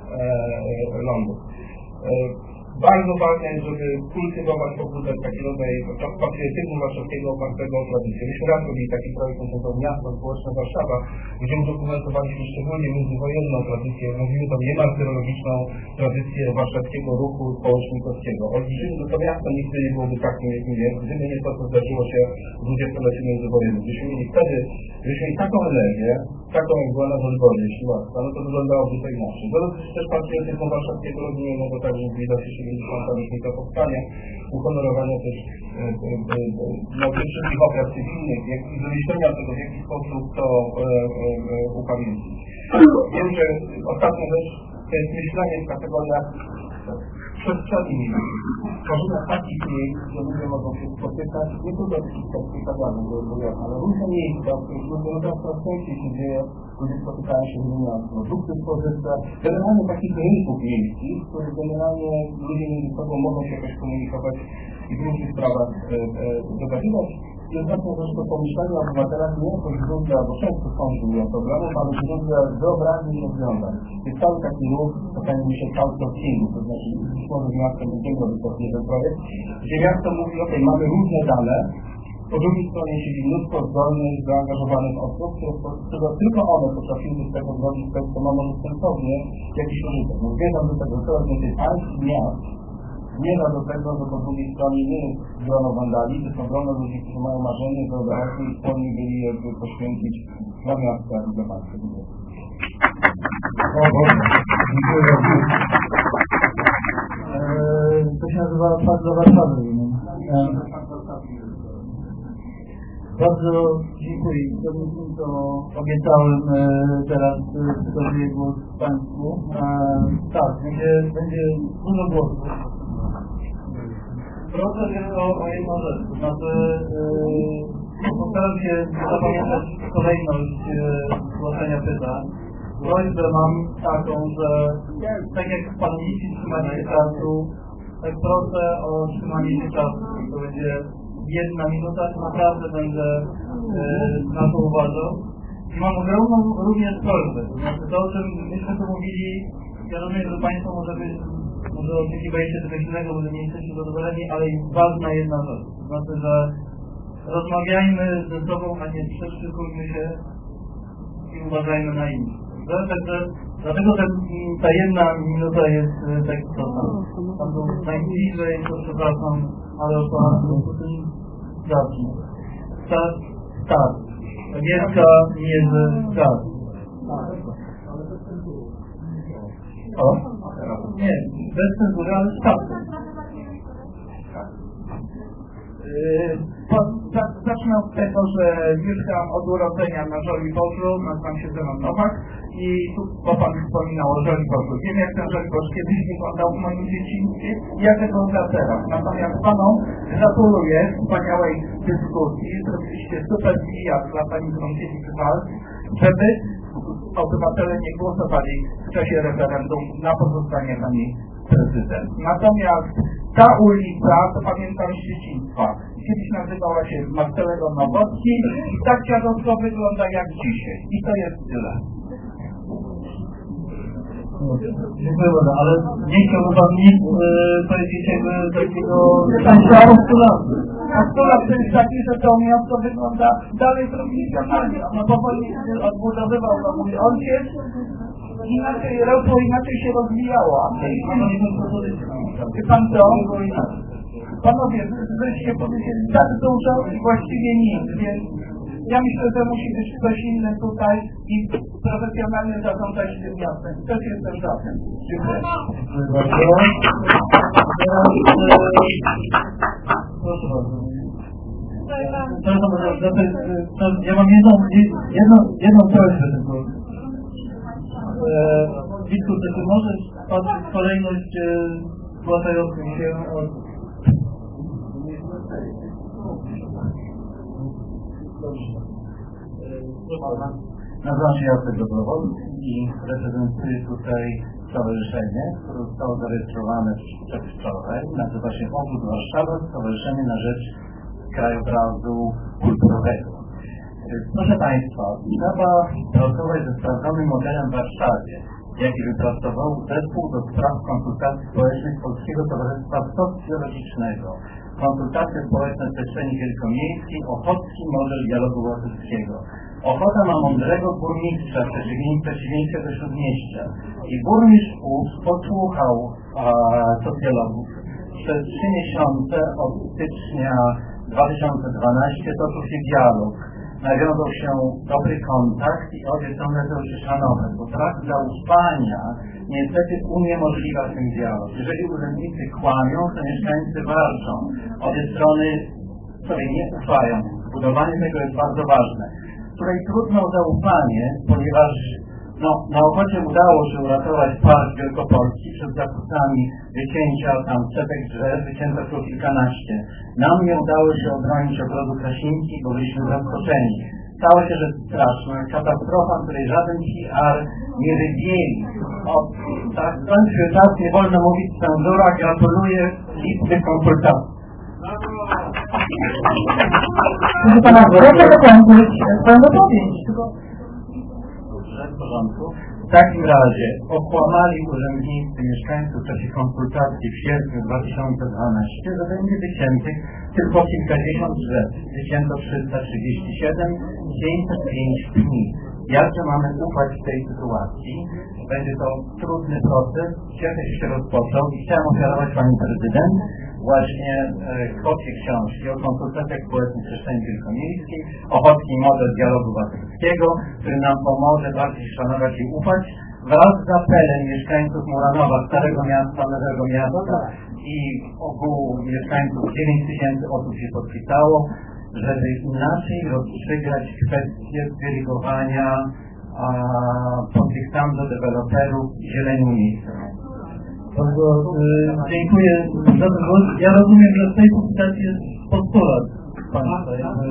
e, Londyn. E, Bardzo ważne jest, żeby kultywować pobudzek taki rodzaj patriotyzmu warszawskiego opartego o tradycję. Myśmy raz robili taki projekt, nazywał Miasto Społeczne Warszawa, gdzie udokumentowaliśmy szczególnie międzywojenną tradycję, mówimy to niemartyrologiczną tradycję warszawskiego ruchu społecznikowskiego. Olbrzymi, że to miasto nigdy nie byłoby takim, jakim jest, gdyby nie to, co zdarzyło się w dwudziestoleciu międzywojennym. Gdybyśmy mieli wtedy, gdybyśmy mieli taką energię, taką jak była na Wolgowie, jeśli łaska, no to wyglądałoby to inaczej. To jest też patriotyzmu warszawskiego rozumiemy, bo także zbliża się dziewięćdziesiąta rocznica powstania, uhonorowania też e, e, e, no, tych wszystkich ofiar cywilnych i wymyślenia tego, w jaki sposób to e, e, upamiętnić. Wiem, że ostatnia rzecz to jest myślenie w kategoriach przestrzeni miejskiej. Tworzymy takich miejsc, gdzie ludzie mogą się spotykać, nie tylko w stadionu, ale różne miejsca, w których ludzie coraz częściej się dzieje, ludzie spotykają się w innych produkty spożywcze, generalnie takich rynków miejskich, w których generalnie ludzie między sobą mogą się jakoś komunikować i w różnych sprawach e, e, dogadywać. I ostatnia rzecz to pomyślenie o obywatelach nie jako źródła, bo często są źródła problemów, ale źródła wyobraźni i rozwiązań. Jest cały taki ruch, to mi się crowdsourcingu, to znaczy być może z miastem będziemy robić ten projekt, gdzie miasto mówi, ok, mamy różne dane, po drugiej stronie siedzi mnóstwo zdolnych, zaangażowanych osób, które tylko one potrafiły z tego zrobić to, co ma może sensownie jakiś użytek. No, zmierzam do tego, coraz więcej państw i miast zmierza do tego, że po drugiej stronie nie jest grono wandali, to są grono ludzi, którzy mają marzenie, wyobraźnię i skłonni byli jakby poświęcić dla miasta i dla państwa. To się nazywa Pakt dla Warszawy. Bardzo dziękuję. To obiecałem teraz przekazuję głos Państwu. Tak, będzie, będzie dużo głosów. Proszę tylko o jedną rzecz. To znaczy postaram się zapamiętać kolejność zgłoszenia pytań. Prośbę mam taką, że tak jak Pan liczy trzymanie się czasu, tak proszę o trzymanie się czasu. To będzie jedna minuta, to naprawdę będę e, na to uważał. I mam ogromną również prośbę. To znaczy to, o czym myśmy tu mówili, ja rozumiem, że Państwo może być, może oczekiwaliście czegoś innego, może nie jesteście zadowoleni, ale jest ważna jedna rzecz. To znaczy, że rozmawiajmy ze sobą, a nie przeszczykujmy się i uważajmy na innych. Także dlatego ta, ta jedna minuta jest tak istotna. Tam był najbliżej, to przepraszam, ale o to zacznę. Czas, czas. Wielka mierzy czas. O? Nie, bez cenzury, ale z czasem. Zacznę od tego, że mieszkam od urodzenia na Żoliborzu, nazywam się Zenon Nowak i tu bo Pan wspominał o Żoliborzu. Wiem, jak ten Żoliborz kiedyś wyglądał w moim dzieciństwie i jak wygląda teraz. Natomiast Panom gratuluję wspaniałej dyskusji. Zrobiliście super wywiad dla Pani Krąsiewicz-Walc, żeby obywatele nie głosowali w czasie referendum na pozostanie pani prezydent. Natomiast ta ulica, to pamiętam Szczeciństwa, kiedyś nazywała się Marcelego Nowotki i tak dziadowsko wygląda jak dzisiaj. I to jest tyle. Dziękuję bardzo, ale nie chciałbym Wam nic e, powiedzieć jakby takiego postulatu. Postulat to jest taki, że to miasto wygląda dalej prowincjonalnie. No bo wojnie odbudowywał to mój ojciec, inaczej rosło, inaczej się rozwijało. Wie pan co? Panowie, żeście powiedzieli tak dużo i właściwie nic, więc ja myślę, że musi być ktoś inny tutaj i profesjonalnie zarządzać tym miastem. Też jestem za tym. Dziękuję. Proszę bardzo. Ja mam jedną, jedną, jedną prośbę tylko. Witku, czy możesz patrzeć kolejność zgłaszających się od... Nazywam się Jacek Dobrowolski i reprezentuję tutaj stowarzyszenie, które zostało zarejestrowane przedwczoraj. Nazywa się Obóz Warszawa, Stowarzyszenie na Rzecz Krajobrazu Kulturowego. Proszę Państwa, trzeba pracować ze sprawdzonym modelem w Warszawie, jaki wypracował Zespół do Spraw Konsultacji Społecznych Polskiego Towarzystwa Socjologicznego. Konsultacje społeczne w przestrzeni wielkomiejskiej, ochocki model dialogu obywatelskiego. Ochota ma mądrego burmistrza w przeciwieństwie do Śródmieścia. I burmistrz ów posłuchał e, socjologów. Przez trzy miesiące od stycznia dwa tysiące dwunastego toczył się dialog. Nawiązał się dobry kontakt i obie strony zaczęły się szanować, bo brak zaufania niestety uniemożliwia ten dialog. Jeżeli urzędnicy kłamią, to mieszkańcy walczą. Obie strony sobie nie ufają. Budowanie tego jest bardzo ważne. Tutaj trudno zaufanie, ponieważ no, na Ochocie udało się uratować Park Wielkopolski przed zakłócami wycięcia tam setek drzew, wycięto tylko kilkanaście. Nam nie udało się obronić ogrodu Krasiński, bo byliśmy zaskoczeni. Stało się rzecz straszna, katastrofa, której żaden P R nie wybieli. O, tak, kończy czas, nie wolno mówić cenzura, gratuluję licznych konsultacji. Proszę Pana, proszę dokończyć swoją wypowiedź. W porządku. W takim razie okłamali urzędnicy mieszkańców w czasie konsultacji w sierpniu dwa tysiące dwunastego, że będzie wyciętych tylko kilkadziesiąt drzew. Wycięto trzysta trzydzieści siedem, pięćset pięć pni. Jakże mamy ufać w tej sytuacji? Będzie to trudny proces. Cieszę się, się rozpoczął i chciałem ofiarować Pani Prezydent właśnie e, kopię książki o konsultacjach społecznych w przestrzeni wielkomiejskiej, ochocki model dialogu obywatelskiego, który nam pomoże bardziej szanować i ufać, wraz z apelem mieszkańców Muranowa, Starego Miasta, Nowego Miasta i ogółu mieszkańców dziewięć tysięcy osób się podpisało, żeby inaczej rozstrzygrać kwestię delegowania konfliktami do deweloperów zieleni miejscową. Bardzo y, dziękuję za ten głos. Ja rozumiem, że w tej publikacji jest postulat Państwa.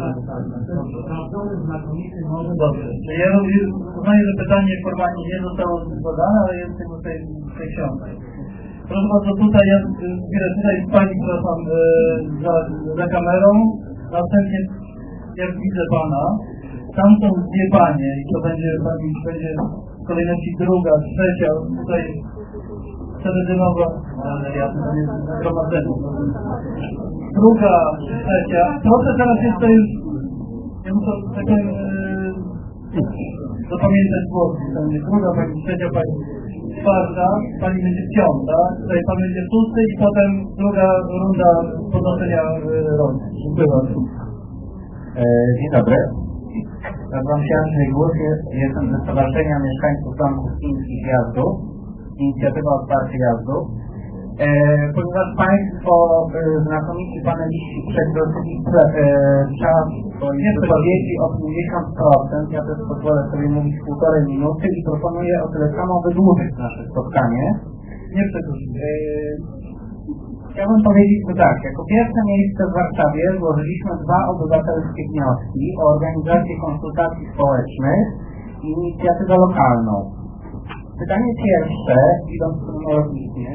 Dobrze. Ja uznaję, że pytanie formalnie nie zostało zadane, ale jest tylko w tej, tej książce. Proszę bardzo, tutaj ja tutaj jest Pani, przepraszam, y, za, za kamerą. Następnie, jak widzę Pana, tam są dwie Panie i to będzie Pani, będzie w kolejności druga, trzecia, tutaj teledynowa, ale ja to nie zgromadzenie. Druga, trzecia. Proszę teraz jest to już, ja muszę tak powiem, yy, zapamiętać głosy. Druga, Pani trzecia, Pani czwarta, Pani będzie piąta, tutaj Pan będzie szósty i potem druga runda podnoszenia yy, rąk. Dziękuję bardzo. E, dzień dobry. Nazywam się Andrzej Głos, jestem ze Stowarzyszenia Mieszkańców Domków Chińskich Jazdów, inicjatywa Otwarcie Jazdów. E, ponieważ Państwo e, znakomici paneliści przekroczyli e, czas swojej wypowiedzi o pięćdziesiąt procent, ja też pozwolę sobie mówić półtorej minuty i proponuję o tyle samo wydłużyć nasze spotkanie. Nie przekroczyć. E, Chciałbym powiedzieć to tak, jako pierwsze miejsce w Warszawie złożyliśmy dwa obywatelskie wnioski o organizację konsultacji społecznych inicjatywę lokalną. Pytanie pierwsze, idąc chronologicznie.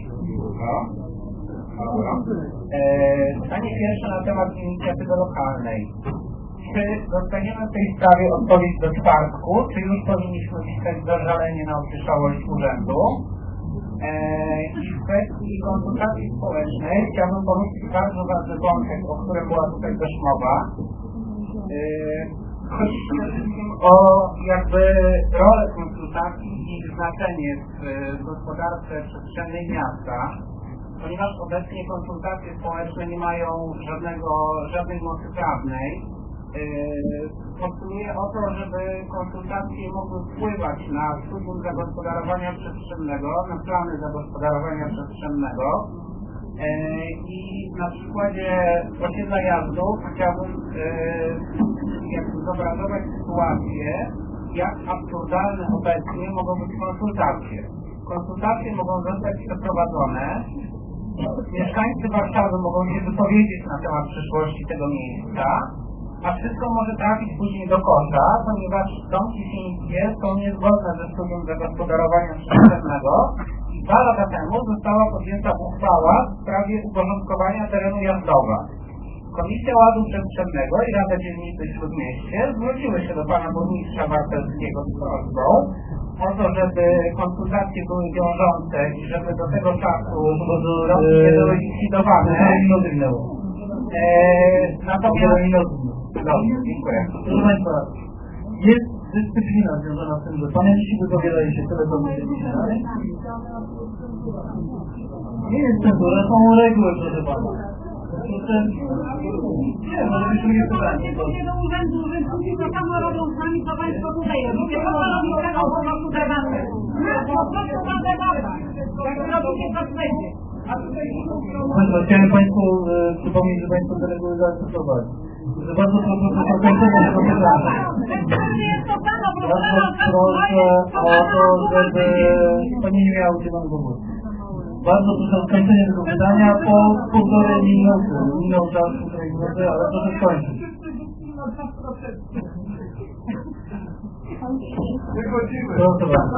Pytanie pierwsze na temat inicjatywy lokalnej. Czy dostaniemy w tej sprawie odpowiedź do czwartku, czy już powinniśmy wpisać zażalenie na opieszałość urzędu? I w kwestii konsultacji społecznej chciałbym poruszyć bardzo ważny wątek, o którym była tutaj też mowa. Chodzi przede wszystkim o jakby rolę konsultacji i ich znaczenie w gospodarce przestrzennej miasta, ponieważ obecnie konsultacje społeczne nie mają żadnego, żadnej mocy prawnej. Postuluję o to, żeby konsultacje mogły wpływać na studium zagospodarowania przestrzennego, na plany zagospodarowania przestrzennego i na przykładzie osiedla Jazdów chciałbym jakby zobrazować sytuację, jak absurdalne obecnie mogą być konsultacje. Konsultacje mogą zostać przeprowadzone, mieszkańcy Warszawy mogą się wypowiedzieć na temat przyszłości tego miejsca, a wszystko może trafić później do kosza, ponieważ domki chińskie są niezgodne ze studium zagospodarowania przestrzennego i dwa lata temu została podjęta uchwała w sprawie uporządkowania terenu Jazdowa. Komisja Ładu Przestrzennego i Rada Dzielnicy w Śródmieście zwróciły się do pana burmistrza Bartelskiego z prośbą o to, żeby konsultacje były wiążące i żeby do tego czasu domki nie były likwidowane. Natomiast Dobrze, dziękuję. Proszę Państwa, jest dyscyplina związana z tym, że paneliści wypowiadają się tyle, co mówiliśmy. Nie jest cenzura, są reguły, proszę Pana. Nie, może byśmy nie pytali. Nie do urzędu, że to samo robią z nami, co Państwo tutaj robicie. To robią tego, co ma tu debate. Po prostu ma debata. Jak robicie, to będzie. Chciałem Państwu przypomnieć, że Państwo te reguły zaakceptowali. Że bardzo proszę o zakończenie tego pytania. Bardzo proszę o to, żeby Pani nie miała udzielonego głosu. Bardzo proszę o skończenie tego pytania po półtorej minuty. Minął czas półtorej minuty, ale proszę skończyć. Wychodzimy. Proszę bardzo.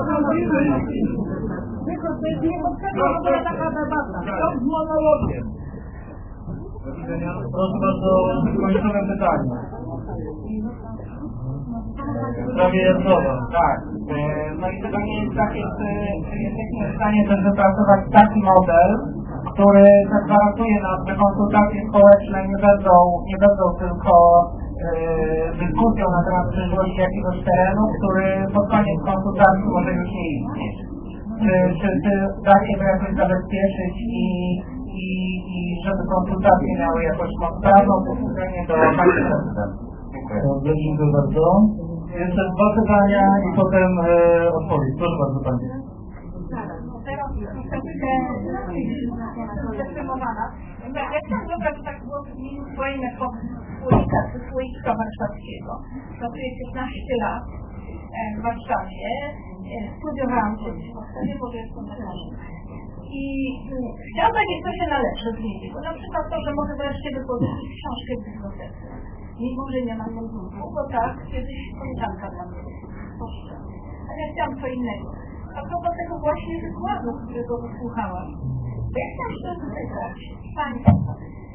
Nie taka debata. To z monologiem. Proszę bardzo, końcowe pytanie. Prawie Jazdowa. Tak. No i pytanie jest takie, czy, czy jesteśmy w stanie też wypracować taki model, który zagwarantuje nam, że konsultacje społeczne nie będą, nie będą tylko yy, dyskusją na temat przyszłości jakiegoś terenu, który pod koniec konsultacji może już nie istnieć. Czy, czy, czy da się to jakoś zabezpieczyć i I, i żeby konsultacje miały jakąś moc prawną, posłuchanie do Pani Prezydent. Dziękuję. Dobrze, dziękuję bardzo. Jeszcze dwa pytania i potem e, odpowiedź. Proszę bardzo Pani. Teraz troszeczkę zdeterminowana. Ja chciałam dobrać tak głos w imieniu swojej metody słoika, czy słoika warszawskiego. Pracuję piętnaście lat w Warszawie. Studiowałam kiedyś w Warszawie, bo jestem lekarzem. I chciałam powiedzieć, co się należy z nimi, bo na przykład to, że mogę wreszcie wypożyczyć książkę w bibliotece, mimo że nie mam języku, bo tak kiedyś koleżanka dla mnie poszła. A ja chciałam co innego. A propos tego właśnie wykładu, którego wysłuchałam, to ja chciałam się zapytać Państwa,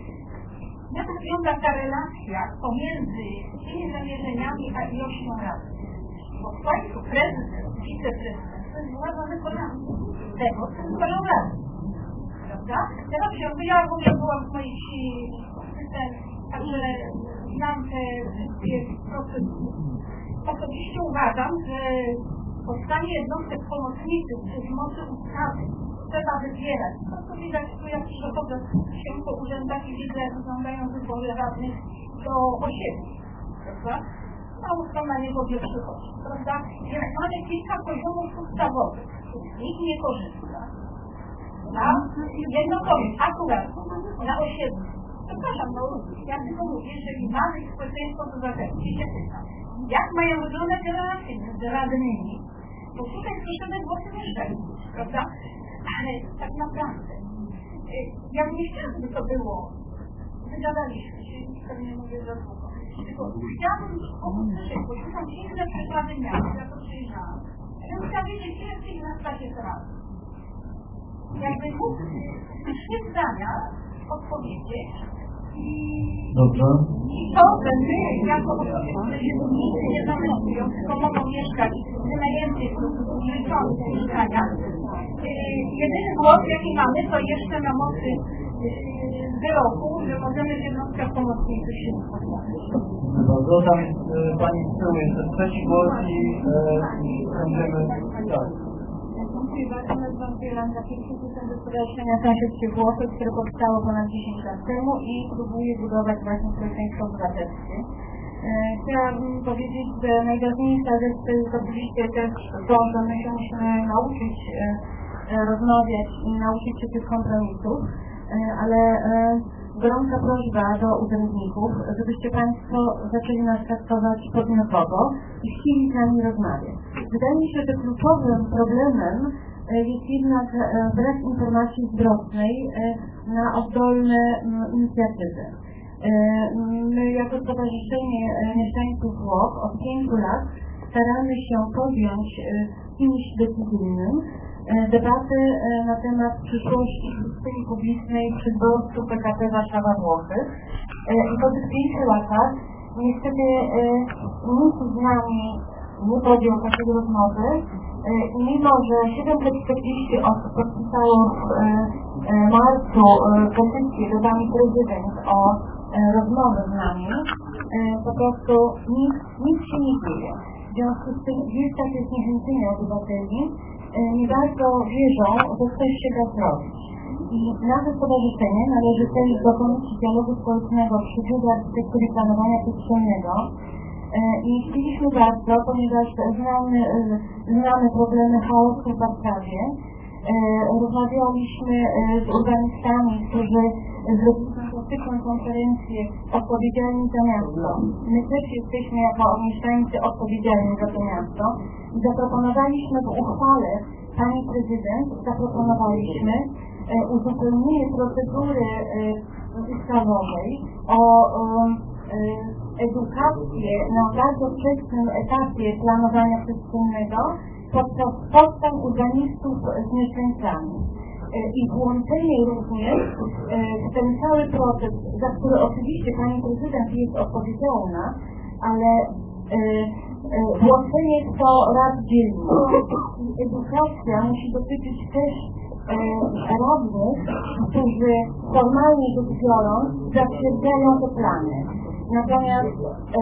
jak wygląda ta relacja pomiędzy tymi zamierzeniami a ilością razy? Bo w końcu prezydent, wiceprezydent, to jest władza wykonawcza tego, co wykonają rady. Prawda? Teraz się ja ogólnie byłam w mojej wsi system, także znam te wszystkie procedury. Osobiście uważam, że powstanie jednostek pomocniczych przy mocy ustawy trzeba wybierać. To co widać tu, jak przechodzę się po urzędach i widzę, jak wyglądają wybory radnych do osiedli. Prawda? Mało kto na niego wie przychodzi, prawda? Więc mamy kilka poziomów ustawowych, nikt nie korzysta. Na jedno powiem, akurat na osiedlu. Przepraszam, no ja tylko mówię, jeżeli mamy społeczeństwo obywatelskie, się pytam, jak mają wyglądać relacje między radnymi, bo tutaj słyszymy głosy mieszkańców, prawda? Ale tak naprawdę, ja nie chciałam, by to było, wygadaliśmy się, pewnie mówię za długo. Tylko chciałabym usłyszeć, bo już są inne przykłady miast, ja to przyjrzałam. Ja chciałam wiedzieć, ile w tych miastach jest rad. Jakby mógł w trzy zdania odpowiedzieć i, Dobrze. i to, że my jako osoby, które się nigdy nie zamieszkują, tylko mogą mieszkać w wynajętych lub życzących mieszkaniach, jedyny głos, jaki mamy, to jeszcze na mocy wyroku, że możemy w jednostkach pomocniczych się spotkać. Bardzo, tam jest e, pani z tyłu, jest ten trzeci głos i e, będziemy... Tak. Dziękuję bardzo. Nazywam się Jolanta Kirchner, jestem ze Stowarzyszenia Sąsiedzkie Włochy, które powstało ponad dziesięć lat temu i próbuje budować właśnie społeczeństwo obywatelskie. Chciałabym powiedzieć, że najważniejsza rzecz to jest oczywiście też to, że my się musimy nauczyć rozmawiać i nauczyć się tych kompromisów, ale gorąca prośba do urzędników, żebyście Państwo zaczęli nas traktować podmiotowo i chcieli z nami rozmawiać. Wydaje mi się, że kluczowym problemem jest jednak brak informacji zwrotnej na oddolne inicjatywy. My jako Stowarzyszenie Mieszkańców Włoch od pięciu lat staramy się podjąć z kimś decyzyjnym debatę na temat przyszłości przestrzeni publicznej przy dworcu P K P Warszawa-Włochy. I po tych pięciu latach niestety nikt z nami nie podjął takiej rozmowy. Mimo że siedemset czterdzieści osób podpisało w marcu petycję do Pani Prezydent o rozmowę z nami, po prostu nikt, nikt się nie dzieje. W związku z tym jest takie zniechęcenie obywateli, nie bardzo wierzą, że coś się da zrobić. I nasze stowarzyszenie należy też do Komisji Dialogu Społecznego przy Biurze Architektury i Planowania Przestrzennego i chcieliśmy bardzo, ponieważ znamy, znamy problemy chaosu w Warszawie. Rozmawialiśmy z urbanistami, którzy zrobili fantastyczną konferencję odpowiedzialni za miasto. My też jesteśmy jako mieszkańcy odpowiedzialni za to miasto i zaproponowaliśmy w uchwale Pani Prezydent, zaproponowaliśmy uzupełnienie procedury ustawowej o edukację na bardzo wczesnym etapie planowania przestrzennego podczas spotkań urbanistów z mieszkańcami i włączenie również w ten cały proces, za który oczywiście Pani Prezydent jest odpowiedzialna, ale włączenie w to rad dzielnych. Edukacja musi dotyczyć też radnych, którzy formalnie rzecz biorąc zatwierdzają te plany. Natomiast e,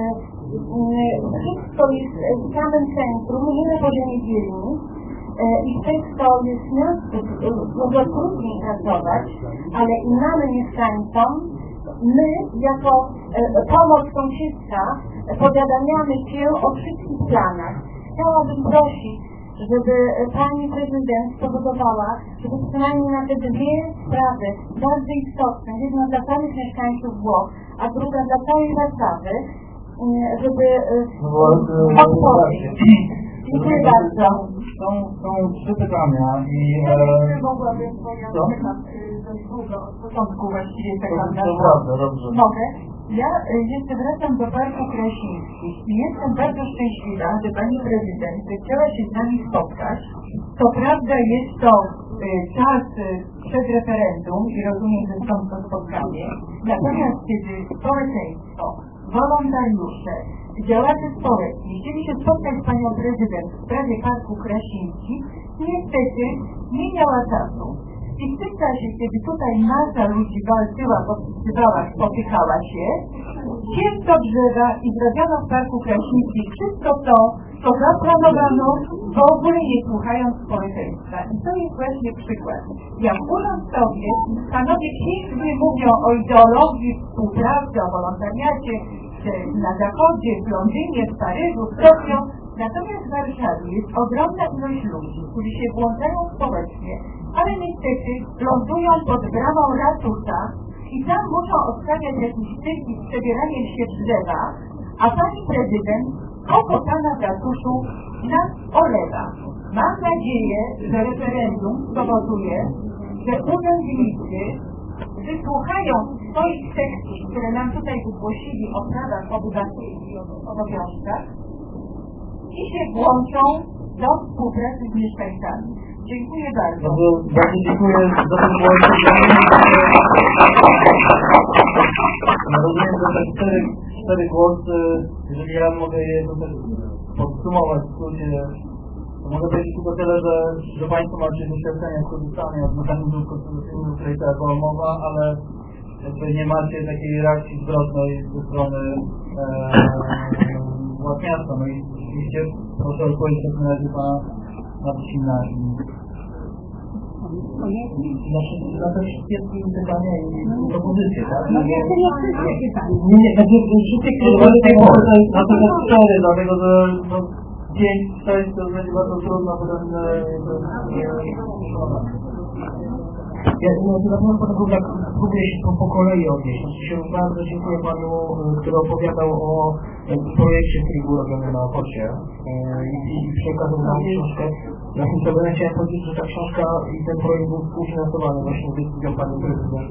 wszystko jest w samym centrum, nie na poziomie dzielnic e, i przez to jest miasto, może trudniej pracować, ale i mamy mieszkańcom, my jako e, pomoc sąsiedzka powiadamiamy się o wszystkich planach. Chciałabym prosić, żeby Pani Prezydent spowodowała, żeby przynajmniej na te dwie sprawy bardzo istotne, jedna dla całych mieszkańców Włoch, a druga dla całej Warszawy, żeby odpowiedzieć. Dziękuję bardzo. Są, są trzy pytania i... E, mogłabym powiedzieć dość długo, od początku właściwie tak naprawdę, dobrze. Mogę? Ja jeszcze wracam do Parku Krasińskich i jestem bardzo szczęśliwa, że Pani Prezydent chciała się z nami spotkać. Co prawda jest to y, czas y, przed referendum i rozumiem, że są to spotkanie. Natomiast kiedy społeczeństwo, wolontariusze, działacze społeczni chcieli się spotkać z Panią Prezydent w sprawie Parku Krasińskich, niestety nie miała czasu. I w tym czasie, kiedy tutaj masa ludzi walczyła, podpisywała, spotykała się, cięto drzewa i zrobiono w Parku Krasińskim wszystko to, co zaplanowano, w ogóle nie słuchając społeczeństwa. I to jest właśnie przykład. Jak urząd sobie, panowie pięknie mówią o ideologii współpracy, o wolontariacie, czy na Zachodzie, w Londynie, w Paryżu, w Tokio, natomiast w Warszawie jest ogromna ilość ludzi, którzy się włączają społecznie, ale niestety lądują pod bramą ratusza i tam muszą odstawiać jakieś cyrki z przebieraniem się w drzewa, a Pani Prezydent oko Pana w ratuszu nas olewa. Mam nadzieję, że referendum spowoduje, że urzędnicy wysłuchają swoich sekcji, które nam tutaj wygłosili o prawach obywatelskich i o obowiązkach i się włączą do współpracy z mieszkańcami. Dziękuję bardzo. Bardzo, bardzo dziękuję za ten głos. No, rozumiem, że te cztery, cztery głosy, jeżeli ja mogę je podsumować w skrócie, to mogę powiedzieć tylko tyle, że, że Państwo macie doświadczenie w korzystaniu od mechanizmów konstytucyjnych, o której ta była mowa, ale jakby nie macie takiej reakcji zwrotnej ze strony e, władz miasta. No i oczywiście proszę odpowiedzieć w takim razie Pana Marcina i na te wszystkie pytania i propozycje, tak? No nie, to nie wszystkie pytania. Nie, nie, znaczy wszystkie, które natomiast cztery, dlatego że no, pięć, sześć to będzie bardzo trudno, potem ja na pewno potem tak spróbuję się po, po kolei odnieść. Znaczy się bardzo dziękuję Panu, który opowiadał o projekcie, który był robiony na Opocie i, i przekazał nam książkę. Na tym sobie chciałem powiedzieć, że ta książka i ten projekt był współfinansowany właśnie decyzją Pani Prezydent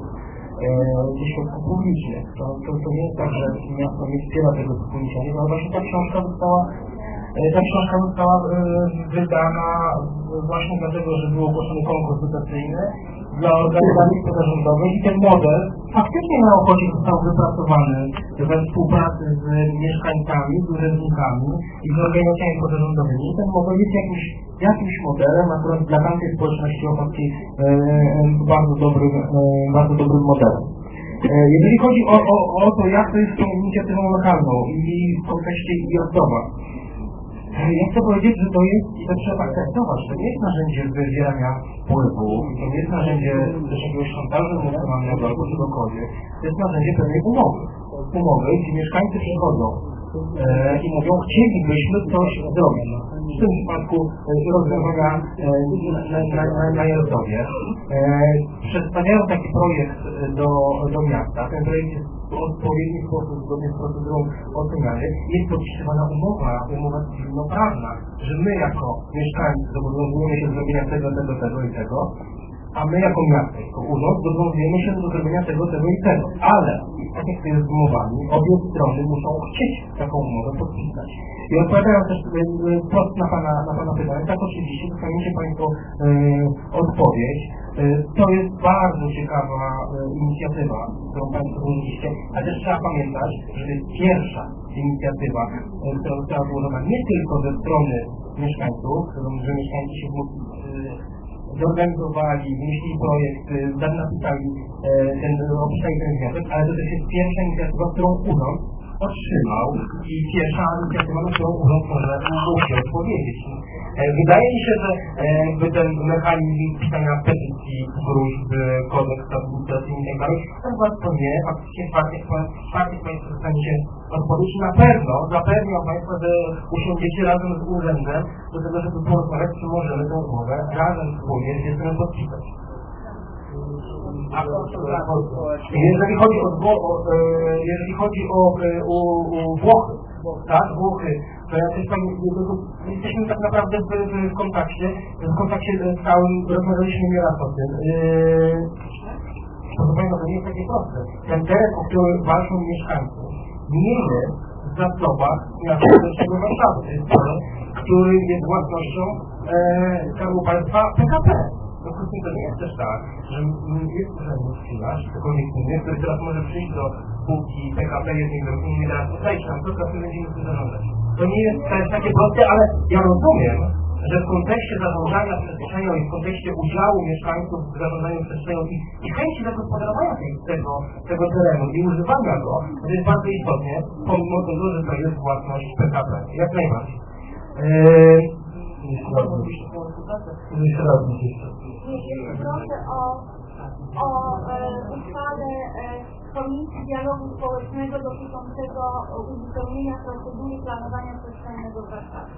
ze środków publicznych. To, to, to nie jest tak, że miasto nie wspiera tego typu inicjatyw, ale właśnie ta książka została Ta książka została wydana właśnie dlatego, że był ogłoszony konkurs dotacyjny dla organizacji pozarządowych i ten model faktycznie na Opocie został wypracowany we współpracy z mieszkańcami, z urzędnikami i z organizacjami pozarządowymi. Ten model jest jakimś, jakimś modelem, akurat dla tamtej społeczności opolskiej bardzo dobrym, bardzo dobrym modelem. Jeżeli chodzi o, o, o to, jak to jest z tą inicjatywą lokalną i w kontekście i ozdoba, ja chcę powiedzieć, że to jest, i to trzeba akceptować, to nie jest narzędzie wywierania wpływu, to nie jest narzędzie też jakiegoś szantażu emocjonalnego albo czegokolwiek, to jest narzędzie pewnej umowy. Umowy, gdzie mieszkańcy przychodzą e, i mówią, chcielibyśmy coś zrobić. W tym przypadku e, rozwiązania e, na, na, na, na Jarosławie. E, przedstawiają taki projekt do, do miasta. Ten projekt jest w odpowiedni sposób, zgodnie z procedurą oceniany. Jest podpisywana umowa, umowa cywilnoprawna, że my jako mieszkańcy zobowiązujemy się do zrobienia tego, tego, tego i tego, a my jako miasto, jako urząd zobowiązujemy się do zrobienia tego, tego i tego. Ale, tak jak to jest z umowami, obie strony muszą chcieć taką umowę podpisać. I odpowiadając też prost na Pana, na Pana pytanie, tak oczywiście dostaniecie Państwo e, odpowiedź. E, to jest bardzo ciekawa e, inicjatywa, którą Państwo złożyliście, ale też trzeba pamiętać, że to jest pierwsza inicjatywa, e, która została złożona nie tylko ze strony mieszkańców, że mieszkańcy się e, zorganizowali, wymyślili projekt, e, napisali e, ten, opisali ten wniosek, ale to też jest pierwsza inicjatywa, którą urząd otrzymał i pierwsza inicjatywa, na którą urząd może musi odpowiedzieć. Wydaje mi się, że jakby ten mechanizm pisania petycji, wróżb, kodeks administracyjny i tak dalej, to bardzo nie, faktycznie czwartek Państwo dostaniecie odpowiedź i na pewno zapewniam Państwa, że usiądziecie razem z urzędem do tego, żeby porozmawiać, czy możemy tę umowę razem wspólnie z dzieckiem podpisać. Jeżeli chodzi o, o, jeżeli chodzi o, o, o Włochy, tak, Włochy, to ja też tam, jesteśmy tak naprawdę w, w kontakcie, w kontakcie stałym, rozmawialiśmy nieraz o tym. Proszę Państwa, to nie jest takie proste. Ten teren, o który walczą mieszkańcy, nie jest w zasobach miasta stołecznego Warszawy. To jest teren, który jest własnością Skarbu Państwa P K P. W związku z tym to nie jest też tak, że jest urzędnik nasz, cokolwiek inny, który teraz może przyjść do spółki P K P jednej drugiej i teraz postawić nam to, co będziemy tym zarządzać. To nie jest też takie proste, ale ja rozumiem, że w kontekście zarządzania przestrzenią i w kontekście udziału mieszkańców w zarządzaniu przestrzenią i, i chęci zagospodarowania tego, tego terenu i używania go, to jest bardzo istotnie, pomimo tego, że to jest własność P K P. Jak najbardziej. Eee, Jeszcze raz jeszcze. Proszę o, o e, uchwałę e, Komisji Dialogu Społecznego dotyczącego uzupełnienia procedury planowania przestrzennego w Warszawie.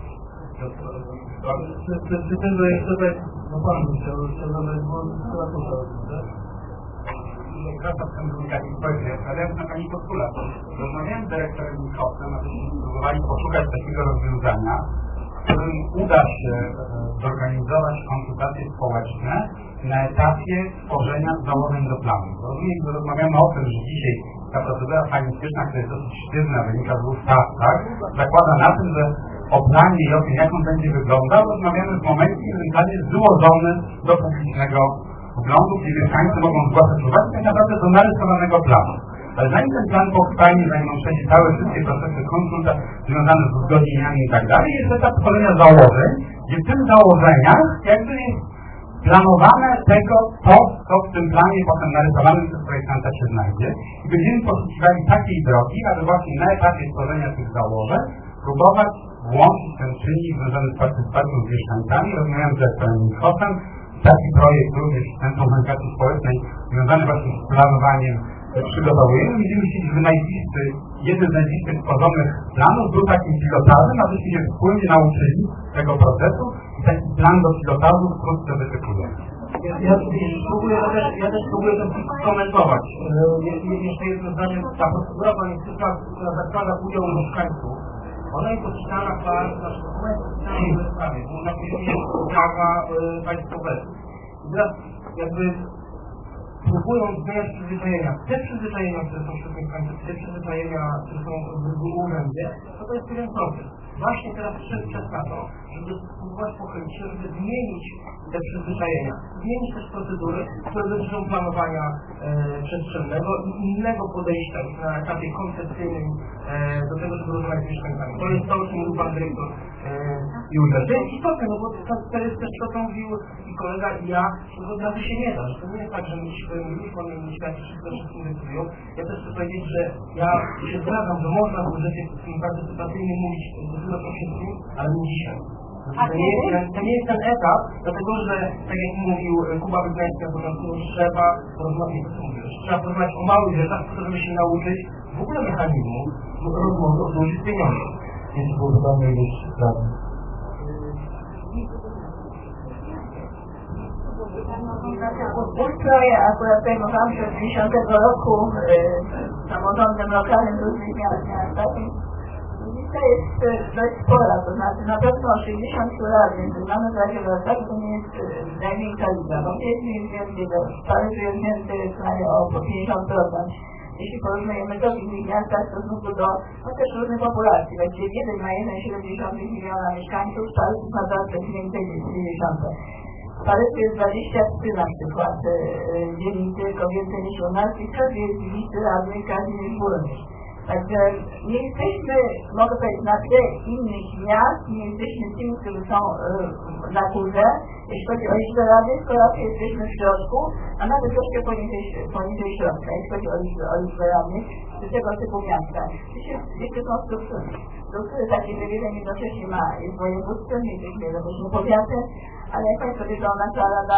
Czy tego jeszcze tak, no Pan chciał jeszcze zadać, bo chyba to prawda? Wraca w tym komunikacji społecznej, ale ja na Pani postulat. Rozmawiałem z dyrektorem Michałkiem, abyśmy próbowali poszukać takiego rozwiązania, którym uda się zorganizować konsultacje społeczne na etapie tworzenia założeń do planu. Rozumiem, że rozmawiamy o tym, że dzisiaj ta procedura planistyczna, która jest dosyć sztywna, wynika z ustaw, tak, zakłada na tym, że o planie i o tym, jak on będzie wyglądał, rozmawiamy w momencie, kiedy ten plan jest złożony do publicznego wglądu, gdzie mieszkańcy mogą zgłaszać uwagi tak naprawdę do narysowanego planu. Ale zanim ten plan powstanie, zanim on przejdzie całe wszystkie procesy konsultacji związane z uzgodnieniami i tak dalej, jest etap tworzenia założeń, gdzie w tym założeniach jakby jest planowane tego, to, co w tym planie potem narysowanym przez projektanta się znajdzie. I będziemy poszukiwali takiej drogi, aby właśnie na etapie tworzenia tych założeń próbować włączyć ten czynnik związany z partycypacją z mieszkańcami. Rozmawiamy z zespołem Michosem. Taki projekt również Centrum Komunikacji Społecznej związany właśnie z planowaniem przygotowujemy. Będziemy chcieli, żeby najbliższy, jeden z najbliższych tworzonych planów był takim pilotażem, abyśmy się wspólnie nauczyli tego procesu i taki plan do pilotażu wkrótce wyszykujemy. Ja, ja, próbuję, ja, też, ja też próbuję to skomentować. Jeszcze jedno zdanie, ta procedura planistyczna, która zakłada udział mieszkańców, ona jest opisana w sprawie, na poziomie prawa państwowego. I teraz jakby próbują zmieniać przyzwyczajenia. Te przyzwyczajenia, które są wśród mieszkańców, te przyzwyczajenia, które są w urzędzie, to to jest pewien proces. Właśnie teraz przyszedł czas na to, żeby spróbować pochylić się, żeby zmienić te przyzwyczajenia, zmienić też procedury, które dotyczą planowania e, przestrzennego i innego podejścia na etapie koncepcyjnym e, do tego, żeby rozmawiać z mieszkańcami. To jest to, o czym mówił pan dyrektor e, Julder. To jest istotne, no bo to, to jest też to, co mówił i kolega i ja, że to od razu się nie da, że to nie jest tak, że my się mamy mieszkańcy, wszyscy wszystkim decydują. Ja też chcę powiedzieć, że ja się zgadzam, że można w budżecie partycypacyjnym mówić o wszystkim, ale nie dzisiaj. To nie, jest ten, to nie jest ten etap, dlatego że, tak jak mówił Kuba Wygnański na początku, trzeba porozmawiać, trzeba porozmawiać o małych rzeczach, żeby się nauczyć w ogóle mechanizmu rozmowy o dużych pieniądzach. Jeśli było pytanie ileś spraw. Ustroje akurat zajmowałam się od dziewięćdziesiątego roku y, samorządem lokalnym różnych miast miasta. Lista jest dość spora, to znaczy na pewno sześćdziesiąt lat, więc mamy dwadzieścia lat, to nie jest największa liczba. Bo jest mniej więcej, parę jest więcej o po pięćdziesiąt procent. Jeśli porównujemy to w innych miastach w stosunku do no, też różnych populacji. Właściwie jeden na jeden przecinek siedem miliona mieszkańców, Paryż ma coraz więcej niż dziewięćdziesiąt. Paryż jest dwadzieścia trzy na przykład dzielnicy, tylko więcej niż u nas i każdy jest dzielnicy radnych, każdy jest burmistrz. Także nie jesteśmy, mogę powiedzieć, na tle innych miast, nie jesteśmy tymi, którzy są yy, na górze, jeśli chodzi o liczbę radnych, skoro jesteśmy w środku, a nawet troszkę poniżej, poniżej środka, jeśli chodzi o liczbę, o liczbę radnych z tego typu miasta. Jeszcze są struktury. Struktury takie, że jeden jednocześnie ma, jest województwem, jesteśmy jednocześnie powiatem, ale jak Państwo wiedzą, nasza rada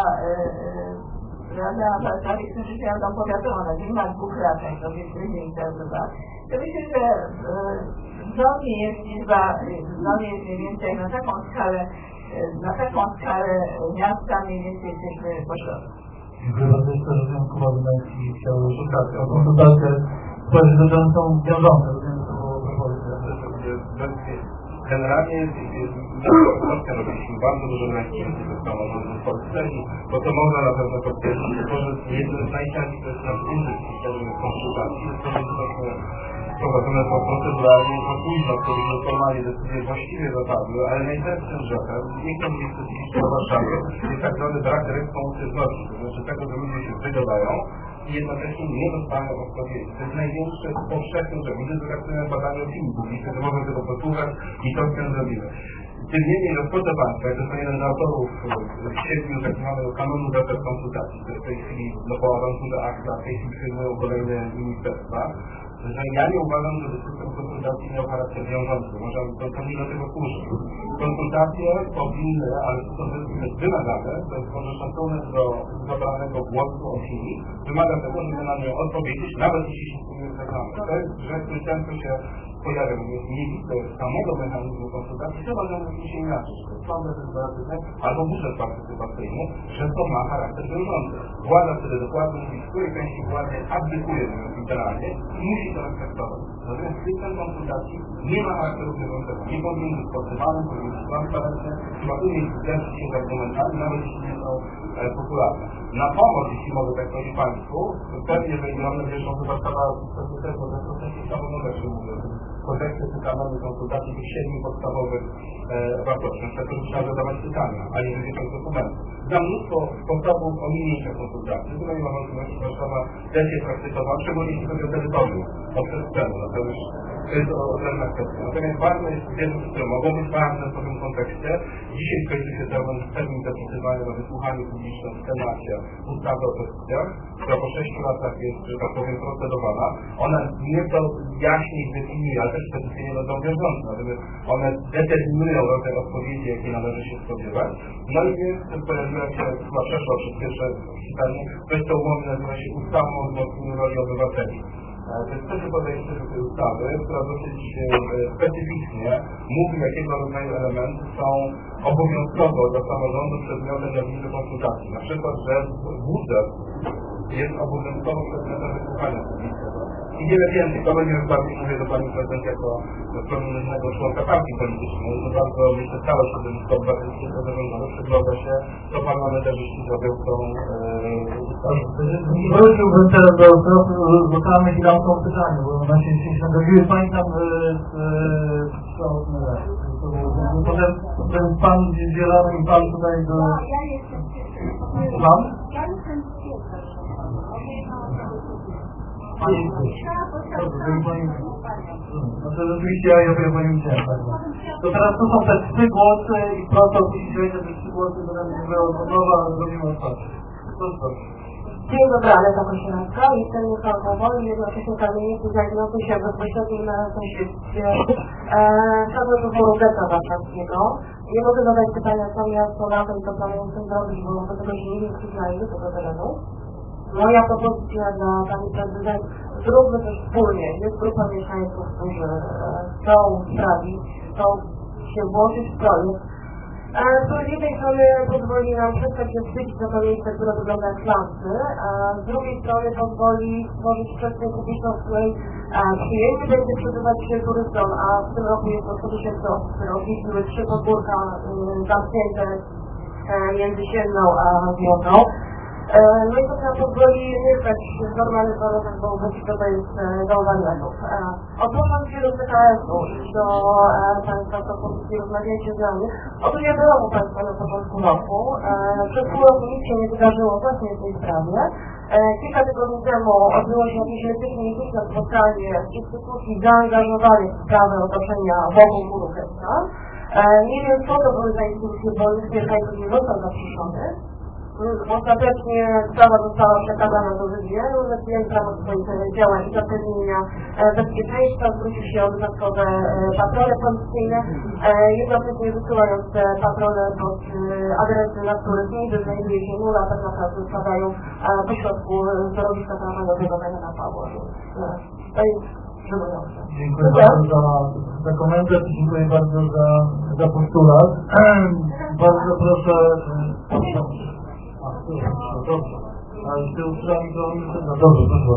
yy, Rada Warszawy, którzy się radą powiatową, nie ma dwóch radnych, to jest różnica chyba. To myślę, że w zonie jest liczba, w zonie jest mniej więcej na taką skalę, na taką skalę miasta mniej więcej jesteśmy po środku. Dziękuję bardzo. Jeszcze raz Jan Kuba Wygnański chciał szukać o konsultację, które są wiążące, więc to było propozycja. Generalnie Polska robiliśmy bardzo dużo nacisku ze samorządu w Polsce i to, co można na pewno potwierdzić, to że jednym z najczęściej to jest nasz innych historii konsultacji, jest to, że właśnie prowadzone są proceduralnie i późno, które formalnie decyzje właściwie zapadły, ale najczęstszym grzechem, nie chcę mówić specyficznie o Warszawie, jest tak zwany brak responsywności, to znaczy tego, że ludzie się wygadają i jednocześnie nie dostają odpowiedzi. To jest największy powszechny rzecz. Ludzie traktują badanie opinii publicznej, że możemy tego posłuchać i to wciąż zrobimy. Tym niemniej rozpoczę Państwa, jak to jeden z autorów w sierpniu tak zwanego kanonu zasad konsultacji, które w tej chwili do awantury akta, w tej chwili przyjmują kolejne ministerstwa, że ja nie uważam, że system konsultacji miał charakter wiążący. Może to, to nie do tego służy. Konsultacje powinny, ale to jest wymagane, to jest może szacunek do zabranego głosu opinii, wymaga tego, żeby na nią odpowiedzieć, nawet jeśli się z tym nie zgadzamy. To jest rzecz, który często się pojawia miejsce samego mechanizmu konsultacji, trzeba zrobić się inaczej, że plan decyzyjny albo budżet partycypacyjny, że to ma charakter wiążący. Władza wtedy dokładnie mówi, w której części władzy abdykuje literalnie i musi to respektować. Natomiast system konsultacji nie ma charakteru wiążącego. Nie powinien być podsypany, powinien być transparentny, trzeba umieć zderzyć się z argumentami, nawet jeśli nie są e, popularne. Na pomoc, jeśli mogę tak powiedzieć Państwu, pewnie będzie mam nadzieję, że chyba trzeba też w procesie samorządach się mówi o tym kontekście cytanowy konsultacji tych siedmiu podstawowych e, wartości. Na przykład trzeba zadawać pytania, a nie będzie tak dokumentów. Za mnóstwo sposobów ominięcia konsultacji. Tutaj nie ma możliwości, że Warszawa też je praktykować, szczególnie jeśli chodzi o terytorium, o przestrzeń. Natomiast to jest odrębna kwestia. Natomiast ważne jest wiele, które mogą być ważne w tym kontekście. Dzisiaj skończy się termin zapisywania na wysłuchaniu publicznym w Senacie ustawy o petycjach, która po sześciu latach jest, że tak powiem, procedowana. Ona nie to jaśniej definiuje, ale też petycje nie będą wiążące. Natomiast one determinują rodzaj odpowiedzi, jakie należy się spodziewać. No i więc pojawiła się, chyba przeszła przez pierwsze czytanie, coś co umownie nazywa się ustawą o wzmocnieniu roli obywateli. To jest trzecie podejście do tej ustawy, która dosyć specyficznie mówi, jakiego rodzaju elementy są obowiązkowo dla samorządu przedmiotem do konsultacji. Na przykład, że budżet jest obowiązkowo przedmiotem wysłuchania publicznego. I wiele więcej, to będzie bardziej mówię do Pani Prezydent jako prominentnego członka partii politycznej, to bardzo myślę całe środowisko obywatelskie zarządzone przygląda się, co parlamentarzyści zrobią z tą ustawą. Wróciłbym teraz do lokalnych i dam pytanie, bo na się się nagawiły Pani tam potem ten Pan zielony i Pan tutaj do... Ja jestem Pan? Ja jestem Pani, dobrze, żeby Pani... No to rzeczywiście ja ja Pani widziałem. To teraz to są te trzy głosy i prosto musi wejść te trzy głosy, bo nam mówię o odmowa, ale robimy otwarcie. Prosto. Dzień dobry, ale to Kosielewska, jestem Michałkowo i jednocześnie kamienicy znajdujący się bezpośrednio na sąsiedztwie Czarnobylu Getta Warszawskiego. Nie mogę zadać pytania, co miasto na tym, co planują z tym zrobić, bo do tego się nie wiem przyznaję do tego terenu. Moja propozycja dla Pani Prezydent, zróbmy coś wspólnie. Jest grupa mieszkańców, którzy chcą sprawić, chcą się włożyć w projekt, który z jednej strony pozwoli nam przestać się wstydzić za to miejsce, które wygląda jak lampy, a z drugiej strony pozwoli stworzyć przestrzeń publiczną, w której przyjęcie będzie przebywać się turystom, a w tym roku jest to sto tysięcy osób, które odwiedziły trzy podwórka zamknięte między Sienną a Złotą. No i to nam pozwoli mieszkać w normalnych warunkach, bo ubezpieczenie to jest do wariantów. Odnosząc się do C K S-u i do Państwa propozycji rozmawiajcie z nami. Otóż ja byłam u Państwa na początku roku. Przez pół roku nic się nie wydarzyło właśnie w tej sprawie. Kilka tygodni temu odbyło się jakieś mityczne spotkanie instytucji zaangażowanych w sprawę otoczenia wokół muru Getta. Nie wiem, co to były za instytucje, bo nikt mieszkańców nie został zaproszony. Ostatecznie sprawa została przekazana do wywiadu, wywiad w ramach swoich działań i zapewnienia bezpieczeństwa zwrócił się o dodatkowe patrole policyjne, jednocześnie wysyłając te patrole pod adresy, na których niby znajduje się nula, tak naprawdę spadają po środku zorowiska tramwajowego Jana Pawła. To jest żenujące. Dziękuję bardzo za, za komentarz i dziękuję bardzo za, za postulat. Bardzo proszę... Dobrze, ale z tyłu strony to no dobrze, proszę.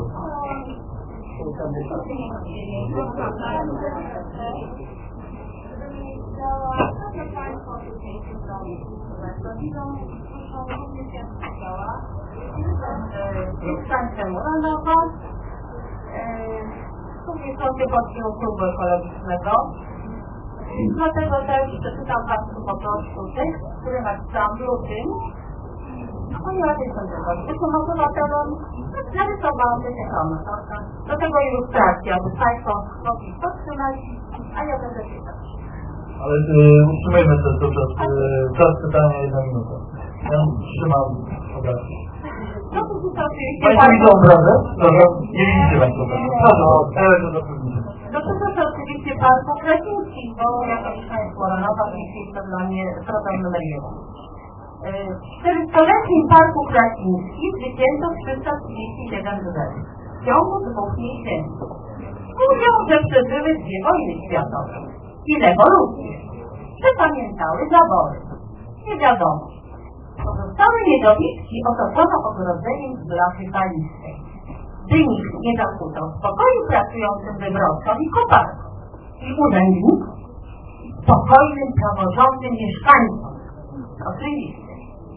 Instancja moralnowa, współwodniczący Polskiego Klubu Ekologicznego. Dlatego też przeczytam Państwu po prostu tekst, który napisałam w lutym. Ponieważ jestem tym obywatelem, narysowałam tę ekranę. Do tego ilustracja, aby Państwo mogli podtrzymać, a ja będę czytać. Ale y, utrzymajmy to, to czas, y, czas pytania jedna minuta. Ja trzymam obraz. No to jest oczywiście Państwo widzą obrazę? Dobra, nie widzicie Państwo obrazu. Proszę, o, teraz to zapewnicie. No to jest oczywiście Park Kraśnicki, bo jako mieszkaniec Moranowa jest to dla mnie problem numer jeden. W czterystoletnim Parku Kraśnickim wycięto trzysta trzydzieści siedem drzew w ciągu dwóch miesięcy. Mówią, że przeżyły dwie wojny światowe i rewolucje. Przepamiętały zabory. Nie wiadomo. Pozostałe niedobitki otoczono ogrodzeniem z blachy palistej, by nikt nie zakłócał spokoju pracującym we Wrocław i koparkom i urzędnikom, spokojnym, praworządnym mieszkańcom. Oczywiście.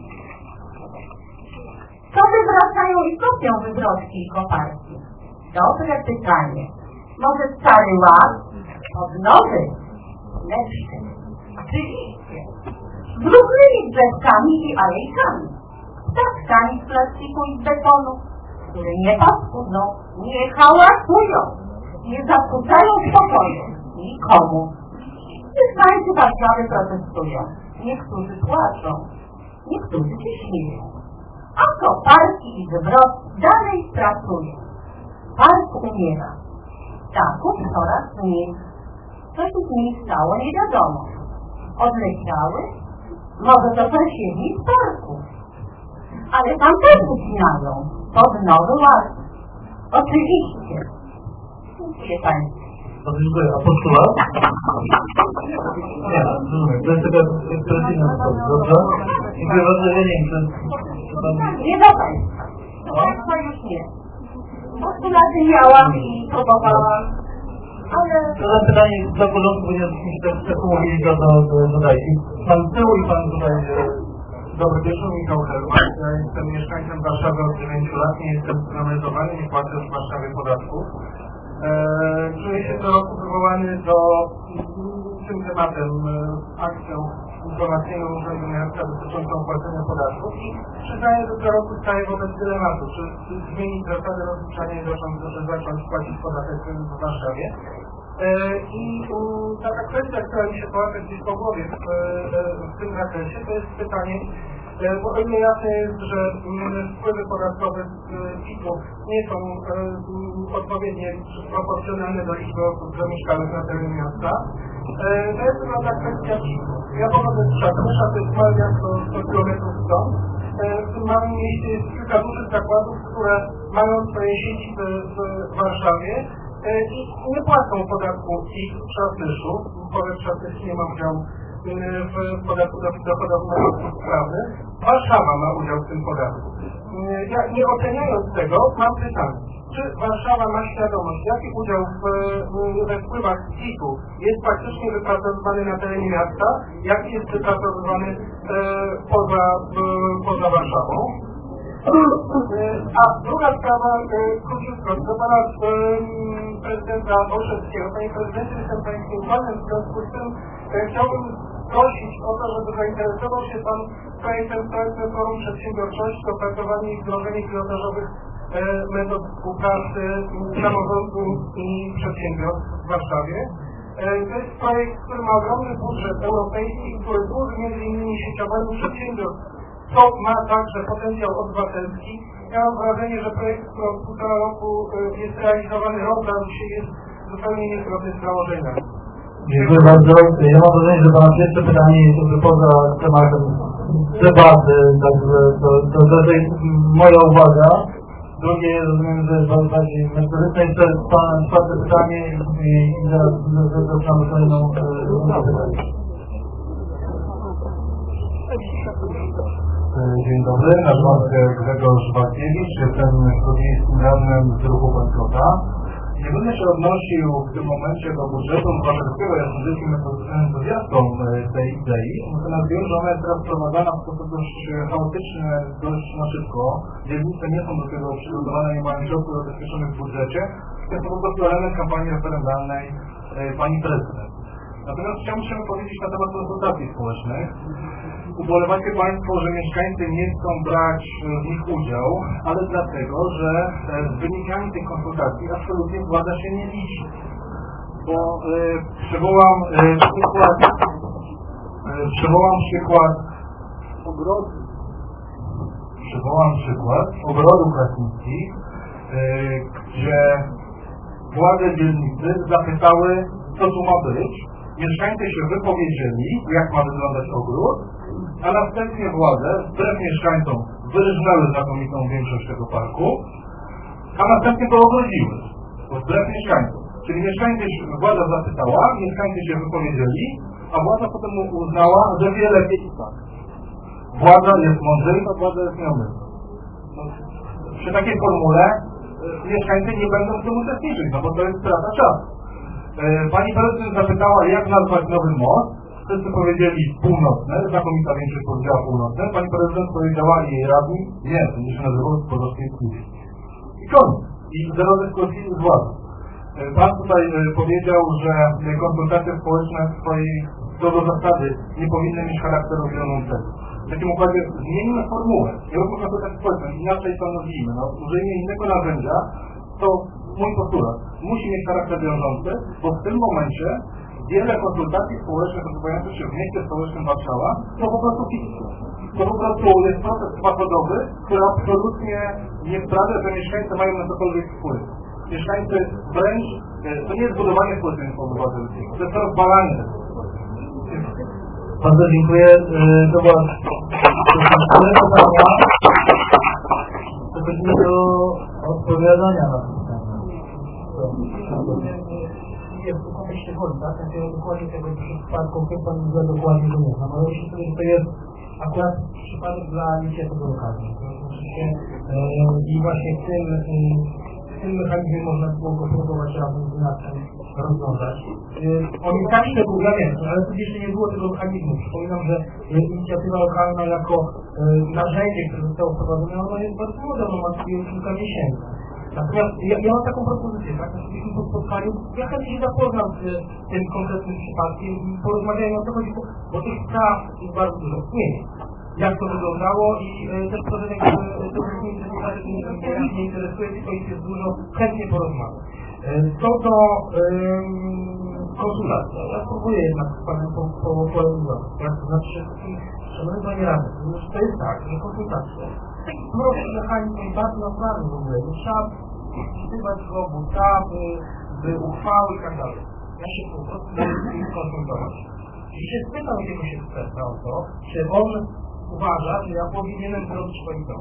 Co wywracają i kopią Wybrodki i Koparki? Dobre pytanie. Może stary ład? Od nowy? Lepszy. Oczywiście. Z różnymi drzewkami i alejkami. Ptaskami z plastiku i z betonu, które nie paskudzą, nie hałasują, nie zakłócają spokoju nikomu. Mieszkańcy Warszawy protestują. Niektórzy płaczą, niektórzy się śmieją. A Koparki i Wybrodki dalej pracują. Park umiera. Ptaków coraz mniej. Co się z nimi stało, nie wiadomo. Odleciały? Może to sąsiedzi z parku. Ale tam też ucinają. Pod nowy ład. Oczywiście. Dziękuję Państwu. Bardzo dziękuję. A postulat? Nie, rozumiem. To jest taka ekspresyjna wypowiedź, dobrze? Dziękuję bardzo. Ja nie wiem, czy... Nie do Państwa. Do Państwa już nie. Postulaty miałam i próbowałam, ale... To zapytanie dla porządku, ponieważ tak, tak mówili, to dodaję. Pan z tyłu i pan tutaj... Dobry wieczór, Michał Herman. Ja jestem mieszkańcem Warszawy od dziewięciu lat, nie jestem emerytowany, nie płacę w Warszawie podatków. Eee, czuję się co roku wywołany do tym tematem e, akcją informacyjną Urzędu Miasta dotyczącą płacenia podatków i przyznaję, że co roku staję wobec dylematu, czy zmienić zasady rozliczania i zacząć, zacząć płacić podatek w Warszawie. Eee, I um, taka kwestia, która mi się pojawia gdzieś po głowie w, w tym zakresie, to jest pytanie, bo o ile jasne jest, że wpływy podatkowe z P I T-u nie są e, odpowiednie proporcjonalne do liczby osób zamieszkałych na terenie miasta, e, to jest to taka kwestia P I T-u. Ja pochodzę z Szatysza, to jest małe miasto sto kilometrów stąd. E, w tym małym mieście jest kilka dużych zakładów, które mają swoje siedziby w Warszawie e, i nie płacą podatku P I T w Szatyszu. Powiat Szatysz nie ma udziału w podatku dochodowym od osób prawnych. Warszawa ma udział w tym podatku. Ja nie oceniając tego, mam pytanie. Czy Warszawa ma świadomość, jaki udział w, we wpływach z P I T-u jest faktycznie wypracowywany na terenie miasta, jaki jest wypracowywany e, poza, e, poza Warszawą? A druga sprawa, e, króciutko, do pana e, prezydenta Olszewskiego. Panie prezydencie, jestem pańskim fanem, w związku z tym e, chciałbym prosić o to, żeby zainteresował się pan projektem Społecznym Forum Przedsiębiorczości, opracowanie i wdrożenie pilotażowych e, metod współpracy samorządu i przedsiębiorstw w Warszawie. E, to jest projekt, który ma ogromny budżet europejski, który służy między innymi sieciowaniu przedsiębiorstw, co ma także potencjał obywatelski. Ja mam wrażenie, że projekt, który od półtora roku e, jest realizowany rok, a dzisiaj jest zupełnie niezgodny z założeniami. Dziękuję bardzo. Ja mam wrażenie, że Pana pierwsze pytanie jest jakby poza tematem debaty, także to, to, to jest moja uwaga. Drugie, rozumiem, że jest bardziej merytoryczne. I to jest Pana czwarte pytanie i, i zaraz zaczynamy kolejną rundę pytań. Dzień dobry, nazywam się Grzegorz Walkiewicz, jestem stołecznym radnym z ruchu Patriota. Nie będę się odnosił w tym momencie do budżetu obywatelskiego, ja jestem wielkim entuzjastą tej idei, natomiast wiem, że ona jest teraz prowadzona w sposób dość chaotyczny, dość na szybko. Dzielnice nie są do tego przygotowane, nie mają środków zabezpieczonych w budżecie. To jest po prostu element kampanii referendalnej pani prezydent. Natomiast chciałbym się wypowiedzieć na temat konsultacji społecznych. Ubolewacie Państwo, że mieszkańcy nie chcą brać w nich udział, ale dlatego, że z wynikami tych konsultacji absolutnie władza się nie liczy. Bo y, przywołam y, przykład, y, przywołam przykład ogrodu, przywołam przykład ogrodów kraśnickich, y, gdzie władze dzielnicy zapytały, co tu ma być. Mieszkańcy się wypowiedzieli, jak ma wyglądać ogród, a następnie władze, wbrew mieszkańcom, wyrżnęły znakomitą większość tego parku, a następnie to ogrodziły, bo wbrew mieszkańcom. Czyli mieszkańcy, władza zapytała, mieszkańcy się wypowiedzieli, a władza potem uznała, że wie lepiej i tak. Władza jest mądrzejsza, władza jest nieomylna. No, przy takiej formule y, mieszkańcy nie będą w tym uczestniczyć, no bo to jest strata czasu. Y, pani prezydent zapytała, jak nazwać nowy most. Wszyscy powiedzieli północne, znakomita większość powiedziała północne. Pani prezydent powiedziała i jej radni, nie, to nie się nazywało z Podolskiej Kusi. I koniec. I zero dyskusji z władzą. Pan tutaj powiedział, że konsultacje społeczne w swojej co do zasady nie powinny mieć charakteru wiodącego. W takim układzie zmienimy formułę. Nie róbmy konsultacji społecznej, inaczej to nazwijmy. No, użyjmy innego narzędzia, to mój postulat musi mieć charakter wiążący, bo w tym momencie wiele konsultacji społecznych odbywających się w mieście stołecznym Warszawa to po prostu fikcja. To po prostu jest proces samochodowy, który absolutnie nie sprawia, że mieszkańcy mają na cokolwiek wpływ. Mieszkańcy wręcz, to nie jest budowanie społeczeństwa obywatelskiego, to jest rozbalanie tego społeczeństwa. Bardzo dziękuję. To była pytania. Przechodzimy do odpowiadania na pytania. Jest w kontekście woli, tak? Ja dokładnie tego przypadku, chyba pan mówiła dokładnie go nie znam, ale myślę sobie, że to jest akurat przypadek dla inicjatywy lokalnej. I właśnie w tym w tym mechanizmie można było go próbować razem z inaczej rozwiązać. On jest tak szczegółowy, ja wiem, ale wtedy jeszcze nie było tego mechanizmu. Przypominam, że inicjatywa lokalna jako narzędzie, które zostało wprowadzone, ono jest bardzo młoda, ono ma kilka miesięcy. Natomiast ja, ja mam taką propozycję, tak? Jesteśmy po spotkaniu, ja chętnie się zapoznam z tym konkretnym przypadkiem i porozmawiajmy o co chodzi, bo, bo tych spraw jest bardzo dużo. Nie wiem, jak to wyglądało i e, też proszę, jak to mnie nie interesuje, tylko ich jest dużo, chętnie porozmawiam. E, co do e, konsultacji, ja spróbuję jednak z panem polemizować, tak? To znaczy, szanowni panie radny, to jest tak, że konsultacje, taki prosty mechanizm jest bardzo naturalny w ogóle, nie trzeba wpisywać go w ustawy, w uchwały i tak dalej. Ja się po prostu będę z nim konsultować. I się spytam jakiegoś eksperta o to, czy on uważa, że ja powinienem zrobić to i to.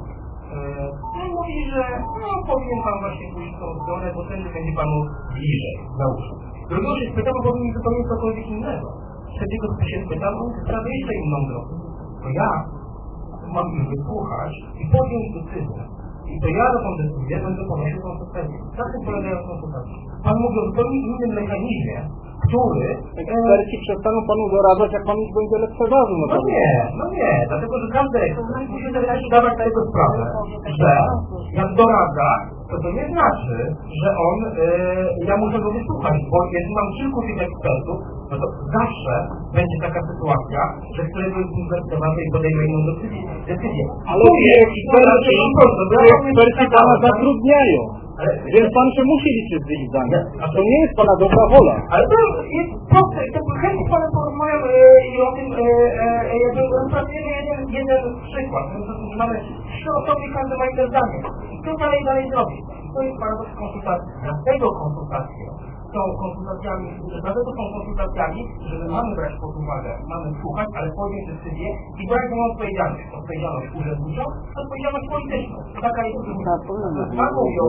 No i mówi, że no, powinien pan właśnie pójść w tą stronę, bo wtedy będzie panu bliżej, załóżmy. Drugiego się spytam, bo powinien zupełnie cokolwiek innego. Trzeciego się spytam, on sprawia jeszcze inną drogę. To ja mam ich wysłuchać i podjąć decyzję. I to ja do tą decyzję będę ponosił konsekwencje. Na tym polegają konsultacje. Pan mówi o zupełnie innym mechanizmie, który... Eksperci e... przestaną panu doradzać, jak pan już będzie lekceważył. No, no nie, no nie, dlatego że każdy ekspert musi też dawać tego sprawę, że jak doradza, to to nie znaczy, że on, e, ja muszę go wysłuchać, bo jeśli mam kilku tych ekspertów, no to zawsze będzie taka sytuacja, że któregoś z nich lekceważy i podejmie inną decyzję. Ale eksperci, eksperci pana zatrudniają. Ale, więc pan się musi liczyć z ich zdaniem. A to nie jest pana dobra wola. Ale to jest proste. To chętnie z panem porozmawiam e, i o tym, e, e, jakby rozpracujemy jeden, jeden przykład. My mamy trzy osoby, każdy ma inne zdanie. I co dalej dalej zrobić? To jest paradoks konsultacji. Dlatego konsultacje są konsultacjami, dlatego są konsultacjami, że my mamy brać pod uwagę, mamy słuchać, ale podjąć decyzję i brać tą odpowiedzialność. Odpowiedzialność urzędniczą, odpowiedzialność polityczną. Taka jest taką ją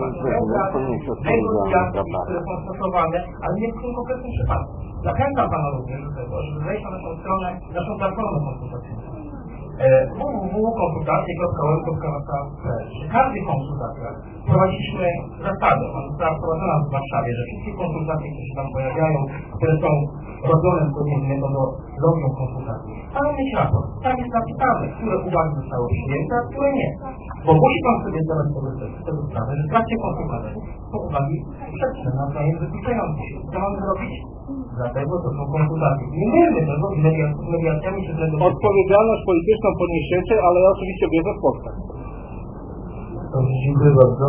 negocjacji, które są stosowane, ale nie w tym konkretnym przypadku. Zachęcam pana również do tego, żeby wejść na naszą stronę, naszą platformę konsultacyjną. w w w kropka konsultacje kropka org kropka w p. Przy każdej konsultacjach prowadziliśmy zasadę, ona została wprowadzona w Warszawie, że wszystkie konsultacje, które się tam pojawiają, które są robione zgodnie z metodologią konsultacji, mają mieć raport. Tam jest napisane, które uwagi zostały przyjęte, a które nie. Bo musi pan sobie zdawać tego sprawę, że w trakcie konsultacji są uwagi sprzeczne, nawzajem wykluczające się. Co mamy zrobić? Dlatego to są konsultacje. Nie mylmy tego z mediacjami czy tego. Odpowiedzialność polityczną poniesiecie, ale ja oczywiście wierzę w Polskę. Dobrze, dziękuję bardzo.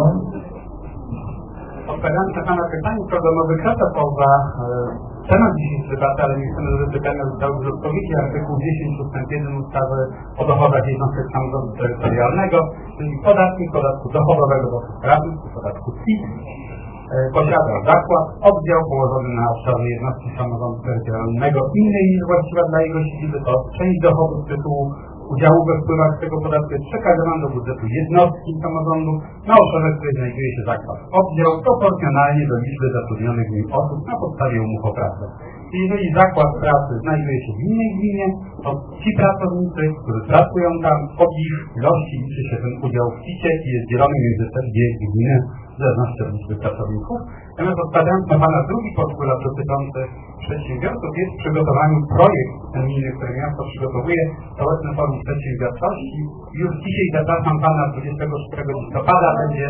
Odpowiadając na pana pytanie co do nowych protokołów, temat dzisiejszej debaty, ale nie chcemy, żeby pytania zostały już odpowiedzi. Artykuł dziesięć ustęp jeden ustawy o dochodach jednostek samorządu terytorialnego, czyli podatki, podatku dochodowego do pracy, podatku C I T, posiada zakład, oddział położony na obszarze jednostki samorządu terytorialnego innej niż właściwa dla jego siedziby, to część dochodów z tytułu udziału we wpływach z tego podatku jest przekazywany do budżetu jednostki samorządu na obszarze, w której znajduje się zakład. Oddział proporcjonalnie do liczby zatrudnionych w nim osób na podstawie umów o pracę. Czyli jeżeli zakład pracy znajduje się w innej gminie, to ci pracownicy, którzy pracują tam, od ich ilości liczy się ten udział w picie i jest dzielony między te dwie gminy w zależności od liczby pracowników. Natomiast odpowiadając na Pana drugi postulat dotyczący przedsiębiorców, jest w przygotowaniu projekt gminy, który miasto przygotowuje społeczne formy przedsiębiorczości. Już dzisiaj zapraszam Pana dwudziestego szóstego listopada będzie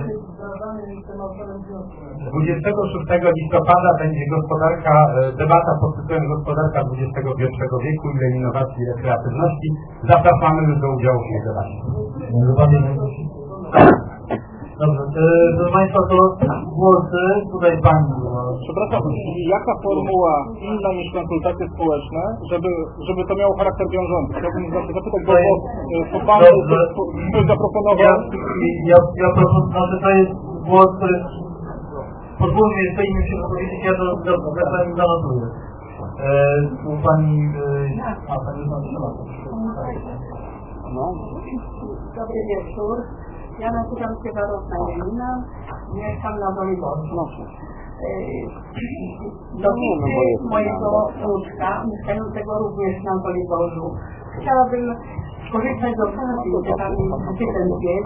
dwudziestego szóstego listopada będzie gospodarka, debata pod tytułem Gospodarka dwudziestego pierwszego wieku, ile innowacji i rekreatywności. Zapraszamy już do udziału w tej debacie. Dobrze, proszę Państwa, to głosy, tutaj Pani. Przepraszam, jaka formuła inna niż konsultacje społeczne, żeby, żeby to miało charakter wiążący? Chciałbym zapytać, bo to Pan coś zaproponował. Ja, ja, ja proszę, znaczy to jest głos, który pozwólmy jeszcze innym się powiedzieć, ja to dobrze, ja Pani zanotuję. Tu Pani, a Pani No. Dobry wieczór. Ja nazywam się Warowna Janina, mieszkam na Województwie. Dotyczy mojego wnuczka, mieszkającego również na Województwie. Chciałabym skorzystać z okazji, że Pan ten jest.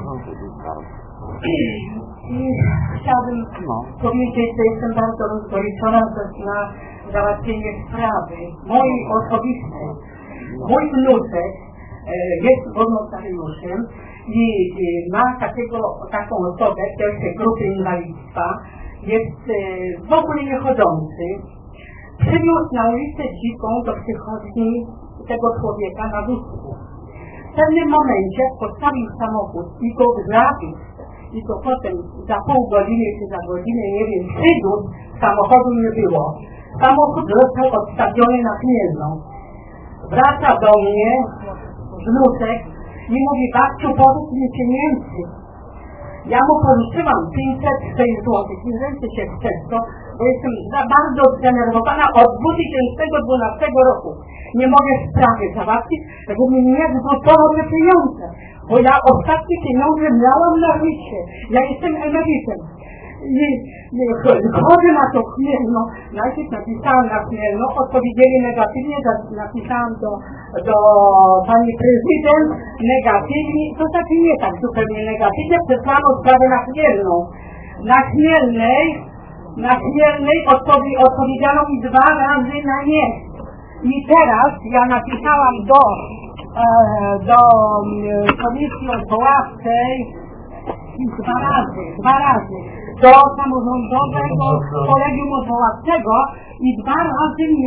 I chciałabym powiedzieć, że jestem bardzo rozgoryczona na załatwienie sprawy mojej osobistej. Mój wnuczek jest wolontariuszem i ma takiego, taką osobę pierwszej grupy inwalidztwa, jest w ogóle niechodzący. Przyniósł na ulicę Dziką do przychodni tego człowieka na wózku. W pewnym momencie postawił samochód i go zabił. I to potem za pół godziny czy za godzinę, nie wiem, przywiózł, samochodu nie było. Samochód został odstawiony na Chmielną. Wraca do mnie wnuczek i mówi: babciu, powiedz mi pieniędzy. Ja mu pożyczyłam pięćset sześć złotych. Nie ręczę się przez to, bo jestem za bardzo zdenerwowana od dwa tysiące dwunastego roku. Nie mogę sprawy załatwić, żeby mi nie zwrócono te pieniądze. Bo ja ostatnie pieniądze miałam na życie. Ja jestem emerytem. I, i chodzę na to Chmielno, najpierw napisałam na Chmielno, odpowiedzieli negatywnie, napisałam do, do pani prezydent, negatywnie, to znaczy nie tak zupełnie negatywnie, przesłano sprawę na Chmielną. Na Chmielnej, na Chmielnej odpowi, odpowiedziano mi dwa razy na nie. I teraz ja napisałam do, e, do komisji odwoławczej dwa razy, dwa razy. Do samorządowego kolegium odwoławczego i dwa razy mi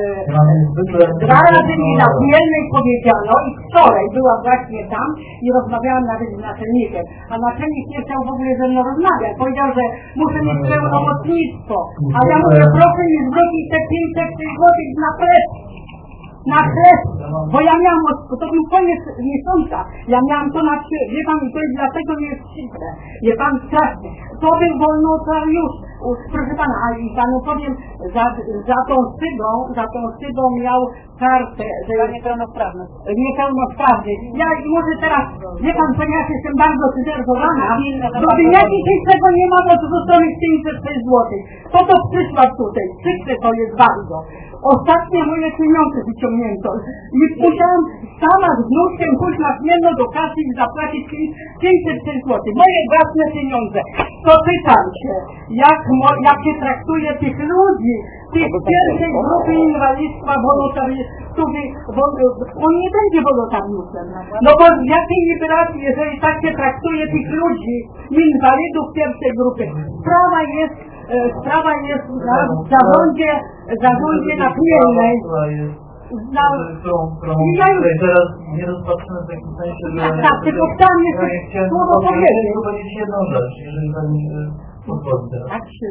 e, dwa razy mi na Chmielnej powiedziano i wczoraj była właśnie tam i rozmawiałam nawet z naczelnikiem, a naczelnik nie chciał w ogóle ze mną rozmawiać, powiedział, że muszę mieć pełnomocnictwo, a ja mówię, proszę mi zwrócić te pięćset złotych na chleb. Na chleb, bo ja miałam, to był koniec miesiąca, ja miałam to na trzy, wie pan, to jest dlatego nie jest przykre, wie pan strasznie. To był wolontariusz, proszę pana, a i panu powiem, za, za tą szybą, za tą szybą miał kartę, że ja niepełnosprawny. Niepełnosprawny. Ja może teraz, wie pan, ponieważ jestem bardzo zdenerwowana, bo ja dzisiaj tego nie mam od zwróconych pięćset sześć złotych. Po to przyszła tutaj, przykre to jest bardzo. Ostatnie moje pieniądze wyciągnięto i musiałam sama z wnuczkiem pójść na Chmielno do kasy i zapłacić pięćset sześć złotych. Moje własne pieniądze. To pytam się, jak, jak się traktuje tych ludzi, tych pierwszej grupy inwalidztwa, wolontariuszów, on nie będzie wolontariuszem. No bo w jakiej liberacji, jeżeli tak się traktuje tych ludzi, inwalidów pierwszej grupy? Sprawa jest Sprawa jest na zarządzie, zarządzie na Chmielnej. Na, I ja już... teraz nie rozpatrzymy w takim sensie, że... Tak, tylko chciałam jeszcze słowo powiedzieć. Chcę powiedzieć jedną rzecz, jeżeli Pani pozwoli teraz. Tak się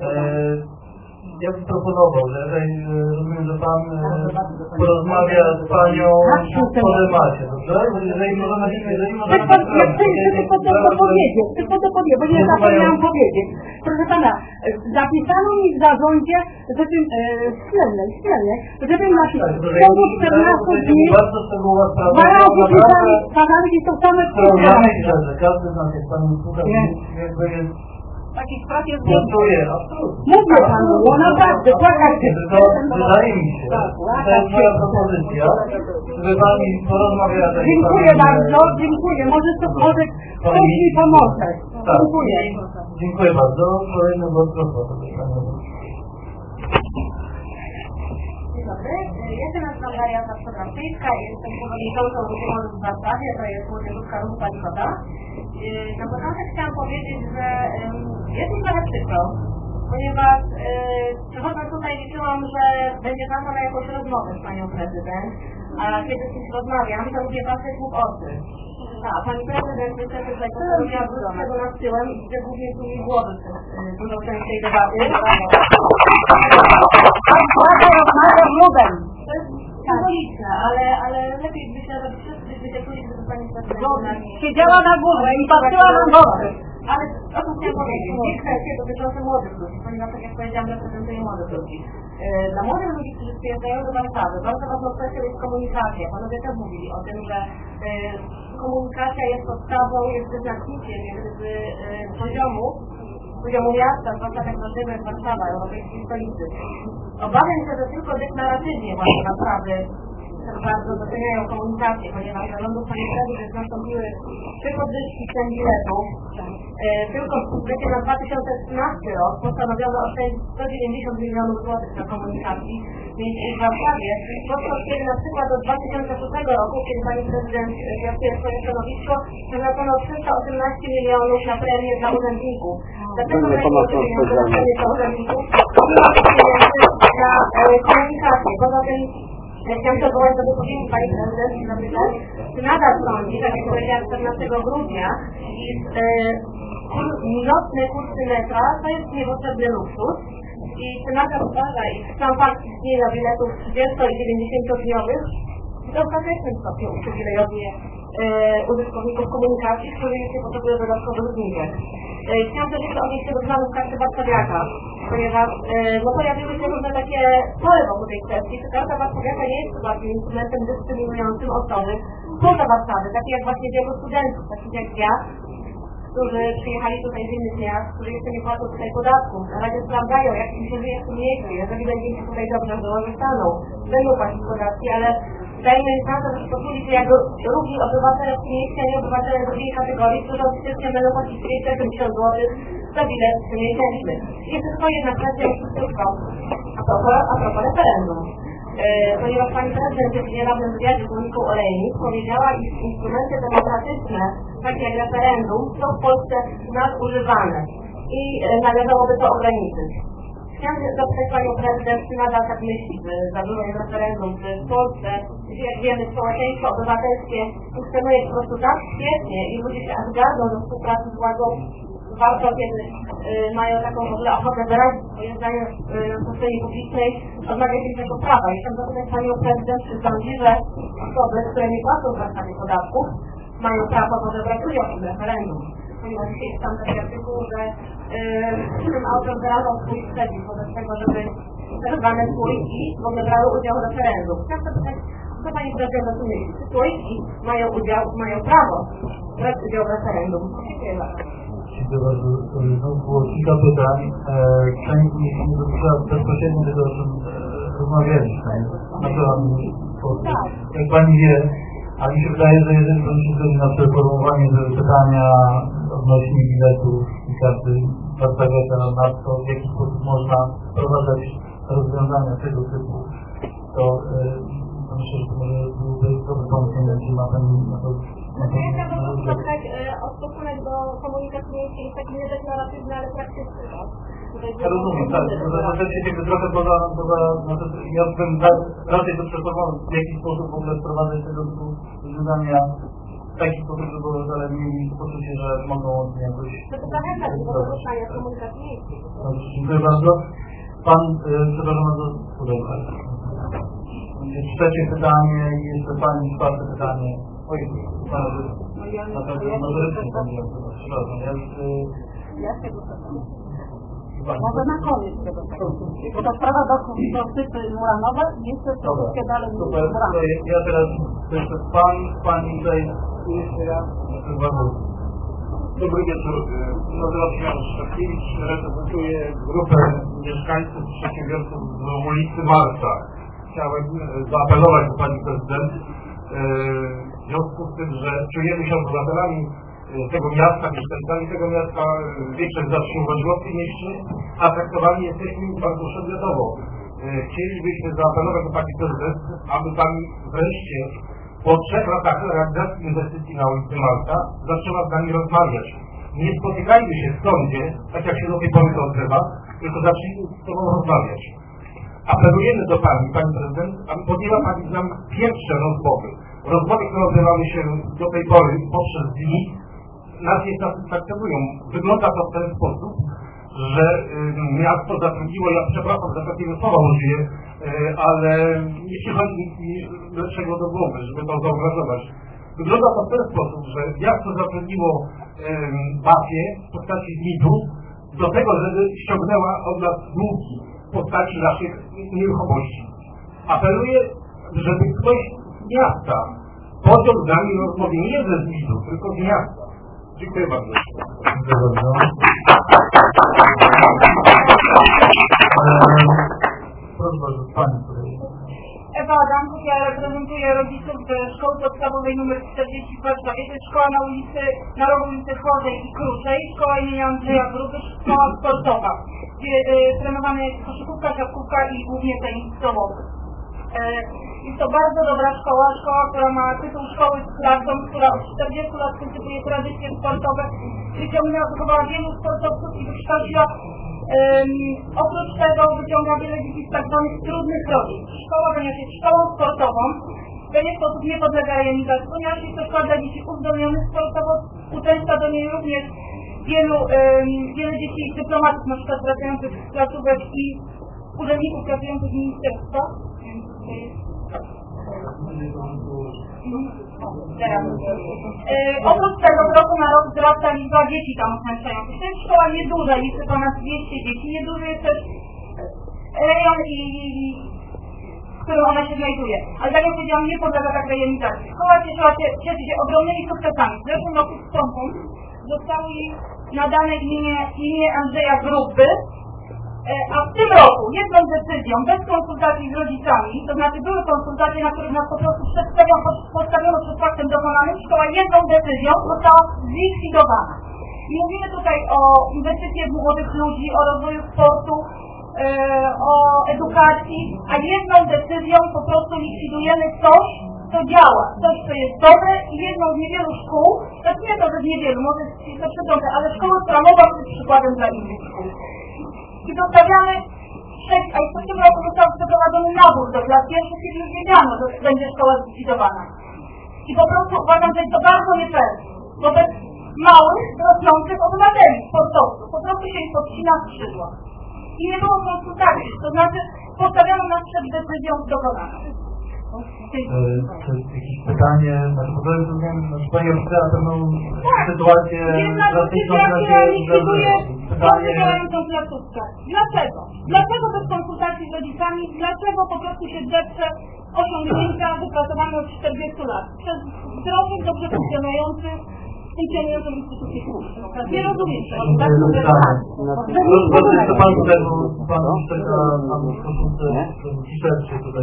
Ja bym proponował, że jeżeli rozumiem, że Pan porozmawia z Panią po temacie, dobrze? Jeżeli możemy... Jeżeli możemy... Tylko to powiedzieć, tylko to powiedzieć, bo nie zapomniałam powiedzieć. proszę pana, zapisano mi w zarządzie, że tym względem, względem, żeby nasi w ciągu czternastu dni dwa razy pisali, pazarki są same myślę, że każdy z nas, jak pan słucha, jakby jest takich spraw jest Dziękuję. Mówię panu, no naprawdę, płakać się. Wydaje mi się, to jest moja propozycja, żeby pani porozmawiała. Dziękuję bardzo, dziękuję. Może to może ktoś mi pomoże. Dziękuję. Dziękuję bardzo. Kolejny głos, proszę. Dzień dobry. Ja się nazywam Maria Zawszoda-Przyjska, jestem przewodniczącą Ruchu w Warszawie, to jest młodzieżówka Ruchu Pańskowa. Na początek chciałam powiedzieć, że jest mi trochę przykro, ponieważ przychodząc tutaj liczyłam, że będzie czas na jakąś rozmowę z panią prezydent, a kiedy z kimś rozmawiam, to lubię patrzeć mu w oczy. A pani prezydent myślę, że tutaj postanowiła wrócić tego nad tyłem i że głównie tu mi głowy przez dużą część tej debaty. Rozmawia nudem. To jest symboliczne, ale, ale lepiej myślę, że wszyscy byśmy się czuli, gdyby pani prezydent siedziała na górze i patrzyła na oczy. Ale o to chciałam powiedzieć, nie kwestie dotyczące młodych ludzi, ponieważ tak jak powiedziałam, reprezentuję młodych ludzi. Dla młodych ludzi, którzy przyjeżdżają do Warszawy, bardzo ważną kwestią jest komunikacja. Panowie też mówili o tym, że komunikacja jest podstawą, jest wyznacznikiem jakby poziomu, poziomu miasta, zwłaszcza tak ważnego jak Warszawa, europejskiej stolicy. Obawiam się, że tylko deklaratywnie właśnie Warszawy bardzo doceniają komunikację, ponieważ za rządów pani prezydent nastąpiły trzy podwyżki cen biletów. Tylko w budżecie na dwa tysiące trzynasty rok postanowiono oszczędzić sto dziewięćdziesiąt milionów złotych na komunikacji, więc w Warszawie, podczas kiedy na przykład od dwa tysiące szóstego roku, kiedy pani prezydent piastuje swoje stanowisko, przeznaczono trzysta osiemnaście milionów na premię dla urzędników. Dlatego pieniądze na premię dla urzędników na komunikację. Poza tym chciałam się odwołać do wypowiedzi pani prezydent i zapytać, czy nadal sądzi, tak jak powiedziałam czternastego grudnia, iż nocne kursy metra to jest niepotrzebny luksus i czy nadal uważa, iż sam fakt istnienia biletów trzydziesto i dziewięćdziesięciodniowych w dostatecznym stopniu uprzywilejowuje użytkowników komunikacji, z którymi się potrzebuje dodatkowych zniżek. Chciałam też jeszcze odnieść się do planów karty warszawiaka, ponieważ no, pojawiły się różne takie spory wokół tej kwestii, czy karta warszawiaka nie jest bardziej instrumentem dyskryminującym osoby poza Warszawy, takie jak właśnie wielu studentów, takich jak ja, którzy przyjechali tutaj z innych miast, którzy jeszcze nie płacą tutaj podatków, na razie sprawdzają, jak im się żyje w tym miejscu, jeżeli będzie się tutaj dobrze żyło, zostaną, będą płacić podatki, ale dajmy im szansę, że poczuli się jako równi obywatele w tym mieście, a nie obywatele drugiej kategorii, którzy od stycznia będą płacić dwieście osiemdziesiąt złotych za bilet miesięczny. Jest tylko jedna kwestia, krótko, a propos, a propos referendum. Yy, ponieważ pani prezydent w niedawnym wywiadzie z Moniką Olejnik powiedziała, iż instrumenty demokratyczne, takie jak referendum, są w Polsce nadużywane i yy, należałoby to ograniczyć. Chciałam zapytać panią prezydent, czy nadal tak myśli, że za dużo jest referendum, że w Polsce, gdzie jak wiemy, społeczeństwo obywatelskie funkcjonuje po prostu tak świetnie i ludzie się aż gardzą do współpracy z władzą, warto, kiedy y, mają taką w ogóle ochotę wyrazić swoje zdanie y, na przestrzeni publicznej, odmawiać im tego prawa. I chciałam zapytać panią prezydent, czy sądzi, że osoby, które nie płacą w Warszawie podatków, mają prawo podebrać udział w tym referendum. Ponieważ dzisiaj jest tam taki artykuł, że yy, tym autor wyrażał swój sprzeciw wobec tego, żeby zerwane spółki w ogóle brały udział w referendum. Chciałam zapytać, co pani prezydent o tym myśli? Czy spółki mają udział, mają prawo brać udział w referendum? Dziękuję bardzo. Dziękuję bardzo. No, było kilka pytań. Część z nich nie dotyczyła bezpośrednio tego, o czym rozmawialiśmy. Naturalnie. Jak pani wie, ale mi się wydaje, że jeżeli pani się zgodzi na przeformułowanie, że pytania odnośnie biletów i karty warszawiaka na to, w jaki sposób można wprowadzać rozwiązania tego typu, to yy, myślę, że to może byłby dobry pomysł, nie wiem, czy ma pani na to. Ja chciałabym zapytać o stosunek do komunikacji miejskiej, jest taki niedeklaratywny, ale praktyczny. Ja rozumiem, tak. Zatem się jakby trochę poza, poza znaczy, ja bym raczej to przeformował, w jaki sposób w ogóle wprowadzać tego typu rozwiązania w taki sposób, żeby obywatele mieli poczucie, że mogą jakoś... To to zachęcać do korzystania z komunikacji miejskiej. Dobrze, dziękuję bardzo. Pan, yy, przepraszam bardzo, tutaj tak. Trzecie pytanie i jeszcze pani czwarte pytanie. Oj, pan, na pewno, może rybki pan, przepraszam, ja już... Ja z tego Może na koniec tego tekstu. Bo to sprawa do, do sypy muranowe i jeszcze troszeczkę dalej Super, muranowe. ja teraz jeszcze pan, pani tutaj, jeszcze ja, Dobry wieczór, nazywam się Janusz Szafkiewicz, reprezentuję grupę mieszkańców, przedsiębiorców z ulicy Marca. Chciałem zaapelować do pani prezydent w związku z tym, że czujemy się obywatelami tego miasta, mieszkańcami tego miasta, większość z nas się uważności mieści, a traktowani jesteśmy bardzo przedmiotowo. Chcielibyśmy zaapelować do pani prezydent, aby pani wreszcie po trzech latach realizacji inwestycji na ulicy Marca zaczęła z nami rozmawiać. Nie spotykajmy się w sądzie, tak jak się do tej pory to odbywa, tylko zacznijmy z tobą rozmawiać. Apelujemy do pani, pani prezydent, aby podjęła pani z nami pierwsze rozmowy. Rozmowy, które odbywały się do tej pory poprzez dni, nas nie satysfakcjonują. Wygląda to w ten sposób, że y, miasto zatrudniło, ja przepraszam za takiego słowa użyję, y, ale nie przychodzi nic mi lepszego do głowy, żeby to zauważyć. Wygląda to w ten sposób, że miasto zatrudniło y, mafię w postaci mitu do tego, żeby ściągnęła od nas długi w postaci naszych nieruchomości. Apeluję, żeby ktoś z miasta podjął z nami rozmowę nie ze mitu, tylko z miasta. Dziękuję bardzo. Dziękuję bardzo. Proszę bardzo, pani tutaj. Ewa Adamków, ja reprezentuję rodziców ze szkoły podstawowej nr czterdzieści w Warszawie. To jest szkoła na ulicy, na rogu ulicy Chłodzej i Kruszej, szkoła imienia Andrzeja Gruby, szkoła sportowa, gdzie y, trenowana jest koszykówka, siatkówka i głównie tenis stołowy. Jest to bardzo dobra szkoła, szkoła, która ma tytuł szkoły z klasą, która od czterdziestu lat kultywuje tradycje sportowe, wyciągnęła, wychowała wielu sportowców i wykształciła. Um, oprócz tego wyciąga wiele dzieci z tak zwanych trudnych rodzin. Szkoła, ponieważ jest szkołą sportową, w pewien sposób nie podlega rejonizacji, ponieważ jest to szkoła dla dzieci uzdolnionych sportowo, uczęszcza do niej również wielu, um, wiele dzieci dyplomatów, na przykład pracujących z placówek i urzędników pracujących w ministerstwie. Teraz. E, oprócz tego z roku na rok wzrasta liczba dzieci tam uczęszczających. To jest szkoła nieduża, liczy ponad dwieście dzieci. Nieduży jest też rejon, i, i, w którym ona się znajduje. Ale tak jak powiedziałam, nie podlega tak rejonizacji. Szkoła cieszyła się, cieszy się ogromnymi sukcesami. W zeszłym roku z Sądą zostało jej nadane imię, imię Andrzeja Gruby. A w tym roku jedną decyzją, bez konsultacji z rodzicami, to znaczy były konsultacje, na których nas po prostu postawiono przed faktem dokonanym, szkoła jedną decyzją została zlikwidowana. I mówimy tutaj o inwestycjach w młodych ludzi, o rozwoju sportu, yy, o edukacji, a jedną decyzją po prostu likwidujemy coś, co działa, coś, co jest dobre i jedną z niewielu szkół, to nie to, że z niewielu, może jest to przydążę, ale szkoła, która mogła być przykładem dla innych szkół. I zostawiamy sześć, a w tym roku został przeprowadzony nabór do klas pierwszych, kiedy już wiedziano, że będzie szkoła zlikwidowana. I po prostu uważam, że jest to bardzo niefajne wobec małych, rosnących obywateli, sportowców. Po prostu się ich podcina skrzydła. I nie było konsultacji, to znaczy postawiono nas przed decyzją dokonaną. Czy jakieś pytanie, znaczy bo to jest, znaczy pani rozpoczęła pewną sytuację drastyczną, która likwiduje działającą placówkę. Dlaczego? Dlaczego bez konsultacji z rodzicami? Dlaczego po prostu się drepcze osiągnięcia wypracowane od czterdziestu lat? Przez zdrowych, dobrze funkcjonujących, funkcjonującą instytucję publiczną. Nie rozumiem tego. Bardzo jeszcze pan tutaj, bo pan czeka na stosunce śledczej tutaj.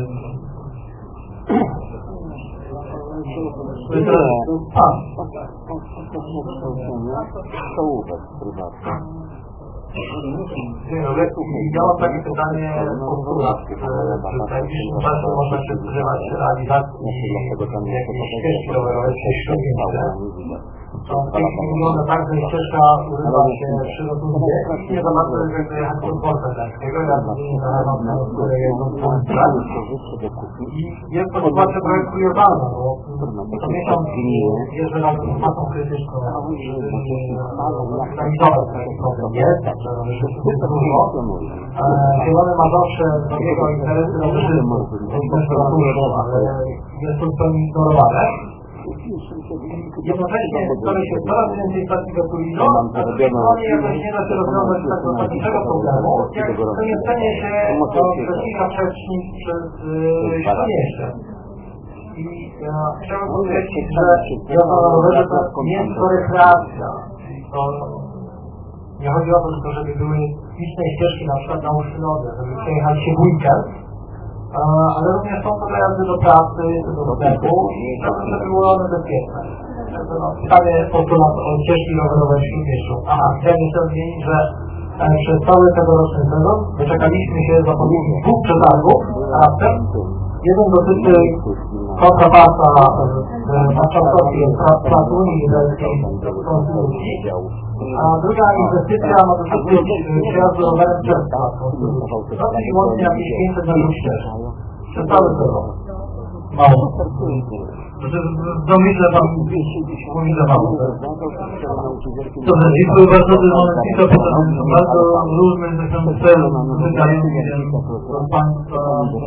Stołówek prywatny. Ja mam takie pytanie, postulat, czy w najbliższym czasie można się spodziewać realizacji jakiejś ścieżki rowerowej w Świdnicy? Są w tej chwili wygląda tak, że ścieżka urywa się przy rotundzie i nie za bardzo jak dojechać pod dworca Gdańskiego, ja nie zależam na i jest to sytuacja trochę kuriozalna, bo co miesiąc jeżdżę na masą krytyczną, organizować taki problem jest, że jest dużo. Zielone Mazowsze zrobiło interesy rowerzystów, to jest też ale jest to zupełnie ignorowane. jednocześnie stoi się coraz więcej stacji gasolinów, a z drugiej strony jakoś nie da się rozwiązać tak zasadniczego problemu, jak przemieszczenie się do przeciwnika przecznic przez Śródmieście. I ja chciałbym podkreślić, że jazda na rowerze to nie jest to rekreacja. To nie chodzi o to, tylko żeby były liczne ścieżki, na przykład na Uszynodze, żeby przejechać się w weekend, ale również są to dojazdy do pracy, do sklepu i chciałbym, żeby były one bezpieczne. Pytanie postulat o ścieżki rowerowe w Śródmieściu. Aha, chciałem jeszcze zmienić, że przez cały tegoroczny sezon doczekaliśmy się zapowiedzi dwóch przetargów, a raptem jeden dotyczy kontrapasa marszałkowskiej pracy Unii Lubelskiej Konstytucji, a druga inwestycja ma dotyczyć przejazdu rowerem przez Konstytucji. To jest łącznie jakieś pięćset metrów ścieżek. Przez cały sezon. Mało. Domyślę tam mówię mało. Dobrze, dziękuję bardzo. Bardzo różnych celów wydanych, więc Państwa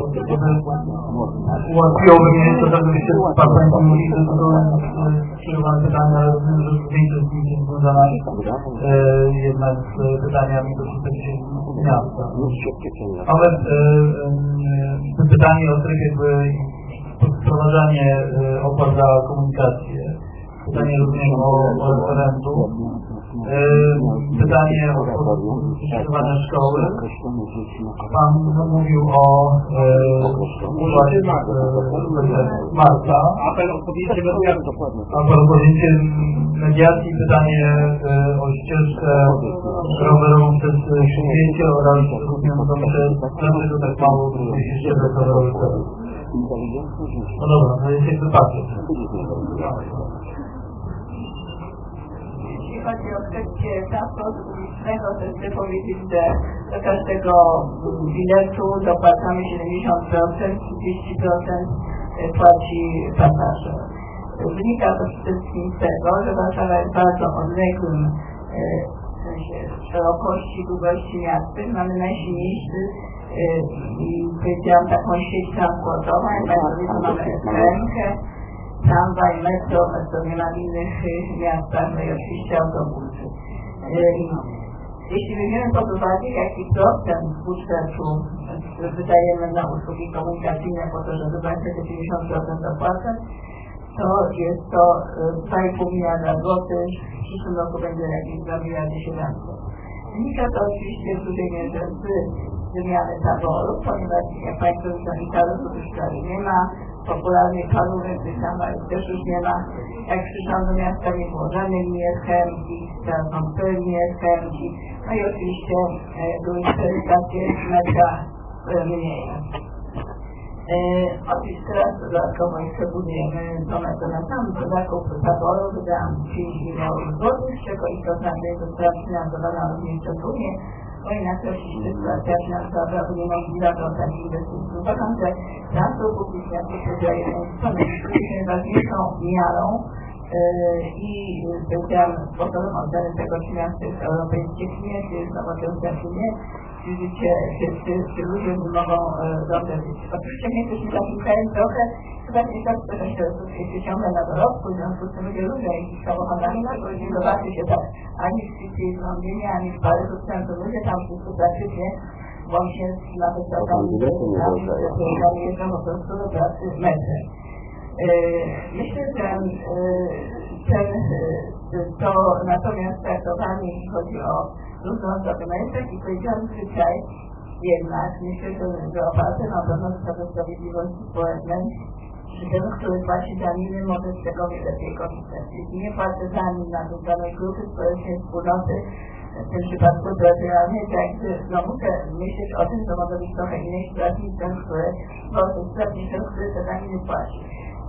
ułatwiłoby mnie to, żebyście Pan Państwo mówili, że to były skierowane pytania, ale rozumiem, że większość z nich jest związana jednak z pytaniami dotyczącymi miasta. Ale pytanie o tryb jakby wprowadzanie opłat za komunikację, pytanie również o, o referendum, pytanie o przygotowane szkoły. Pan mówił o marca, apel o podjęcie mediacji, pytanie o ścieżkę rowerową przez Śródmieście oraz dlaczego tak mało ścieżek rowerowych. No dobra, to jest jakby pakiet. Jeśli chodzi o kwestię transportu publicznego, to chcę powiedzieć, że do każdego biletu dopłacamy siedemdziesiąt procent, trzydzieści procent płaci pasażer. Wynika to przede wszystkim z tego, że Warszawa jest bardzo odległym w sensie szerokości, długości miastem. Mamy najsilniejszy i powiedziałam taką sieć transportową, jak Państwo wiedzą, mamy es te em-kę, tramwaj, metro, metro nie ma w innych miastach, no i oczywiście autobusy. Jeśli weźmiemy pod uwagę, jaki procent budżetu wydajemy na usługi komunikacyjne po to, żeby Państwo te pięćdziesiąt procent opłacać, to jest to dwa i pół miliarda złotych, w przyszłym roku będzie jakieś dwa miliardy siedemset. Wynika to oczywiście w dużej mierze z wymiany taboru, ponieważ jak Państwo widzą, i tarifów już prawie nie ma, popularnej parówek, tych tramwajów też już nie ma. Jak przyszłam do miasta, nie było żadnej linii es te em-ki, teraz są cztery linie es te em-ki, no i oczywiście e, były cztery stacje metra e, mniej. E, oczywiście teraz dodatkowo jeszcze budujemy do metro na sam zakup taboru, wydałam pięć milionów złotych, z czego istotna jest została finansowana również szczególnie, bo inaczej oczywiście sytuacja finansowa uniemożliwia do takich inwestycji. Uważam, że transport publiczny, jak jest najważniejszą miarą i powiedziałam sposobem oceny tego, czy miasto jest europejskie, czy nie, czy jest nowoczesne, czy nie, czy życie, czy, czy, czy ludzie mogą dobrze żyć. Oczywiście my jesteśmy takim krajem trochę, chyba nie tak, że się jest ciągle na dorobku, w związku z tym ludzie lubią jeździć samochodami, no bo jeśli zobaczy się tak, ani w City, w Londynie, ani w Paryżu, to ludzie tam wszyscy praktycznie łącznie z nawet czasami jeżdżą po prostu do pracy metrem. Myślę, że ten, to natomiast traktowanie, jeśli chodzi o różną dokumentach i powiedziałam dzisiaj, jednak myślę, że, że oparte na pewno Sprawy Sprawiedliwości Społecznej, że ten, który płaci daniny, może z tego lepiej korzystać. Jeśli nie płacę danin na tej danej grupy społecznej wspólnoty, w tym przypadku terytorialnej, to jakby no muszę myśleć o tym, że może być trochę innej sytuacji niż ten, który może stracić ten, który te daniny płaci.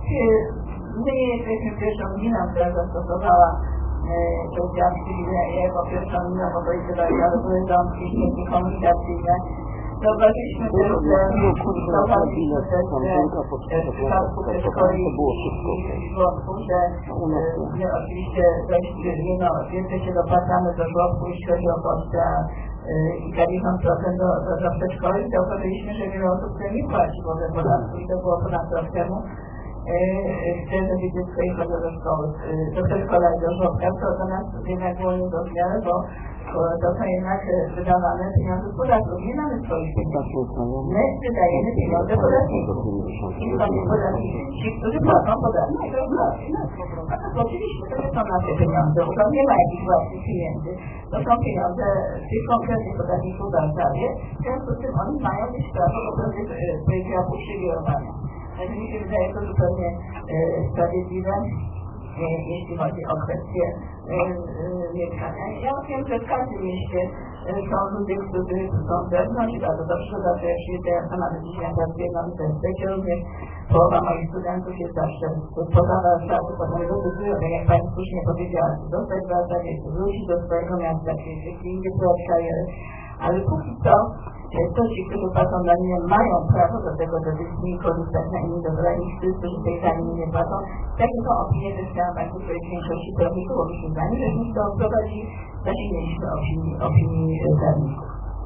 My nie jesteśmy pierwszą gminą, która zastosowała powiedziałam jako pierwszą gminą, bo to jest ale były domki, środki komunikacyjne. Zauważyliśmy też, że zauważyliśmy też, że w przypadku szkoły i żłobku, że my oczywiście dość no, więcej się dopłacamy do żłobku, jeśli chodzi o koszta i pięćdziesiąt procent do, do, do przedszkoli, zauważyliśmy, że wiele osób, które nie płaci w ogóle podatku i to było ponad rok temu. chce, żeby dziecko jechało do szkoły, do przedszkola i do żłobka, to do nas jednak było niezrozumiałe, bo to są jednak wydawane pieniądze z podatków. Nie mamy swoich pieniędzy. My wydajemy pieniądze podatników. I to nie podatnicy, ci, którzy płacą podatki. Oczywiście to nie są nasze pieniądze, bo tam nie ma jakichś własnych pieniędzy. To są pieniądze tych konkretnych podatników w Warszawie, w związku z tym oni mają mieć prawo do pewnych projektów uprzywilejowania. Także mi się wydaje to zupełnie sprawiedliwe, jeśli chodzi o kwestię mieszkania. Ja wiem, że w każdym mieście są ludzie, którzy są z zewnątrz i bardzo dobrze, zawsze jak przyjeżdżę, ja sama dzisiaj pracuję na uniwersytecie, również połowa moich studentów jest zawsze poza Warszawy, potem decydują, jak Pani słusznie powiedziała, czy zostać w Warszawie, czy wrócić do swojego miasta, czy gdzie indziej próbować kariery, ale póki co to ci, którzy płacą daninę, mają prawo do tego, żeby z nich korzystać na innym dobra niż ci, którzy tej daniny nie płacą. Takie są opinie, że chciałam Państwu powiedzieć w większości prawników, byśmy zdani, że nic to prowadzi, zasięgnęliśmy opinii, opinii prawników.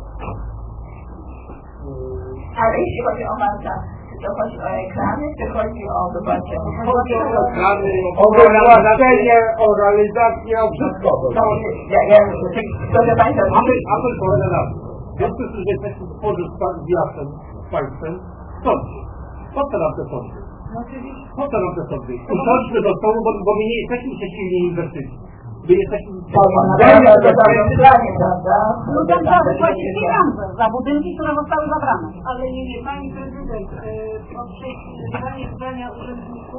Ale jeśli chodzi o Marta, czy to chodzi o ekrany, czy chodzi o wyborcze? Chodzi o ekrany, o realizację, o realizację, o wszystko. Ja, ja, proszę Państwa, apel polega na tym. W związku z tym, że jesteśmy tworzyć z jasem, z państwem, sądźcie. Po co nam te sądy? Po co nam te sądy? Usiądźmy do stołu, bo, bo my nie jesteśmy przeciwni inwestycji. My jesteśmy... No to trzeba płacić pieniądze za budynki, które zostały zabrane. Ale nie, nie, Pani Prezydent, poprzez zdanie zdania urzędników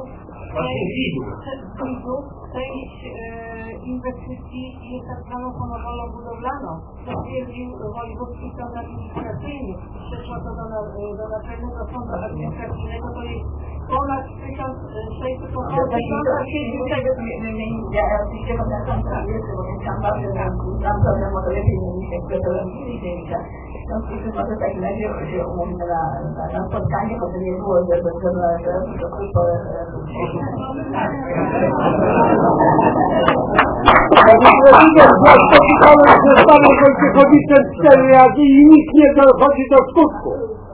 część inwestycji jest tak zwaną samowolą budowlaną. To stwierdził wojewódzki sąd administracyjny. Przeszło to do, do Naczelnego Sądu Administracyjnego, to jest ponad tysiąc sześćset Ja oczywiście pamiętam prawie, bo mieszkam bardzo tam problem o tyle pieniędzy, które to robili zdjęcia. W związku z tym może w takim razie się umówmy na, na, na spotkanie, bo to nie było, że to tylko chodzi ten cztery razy i nikt nie dochodzi do skutku.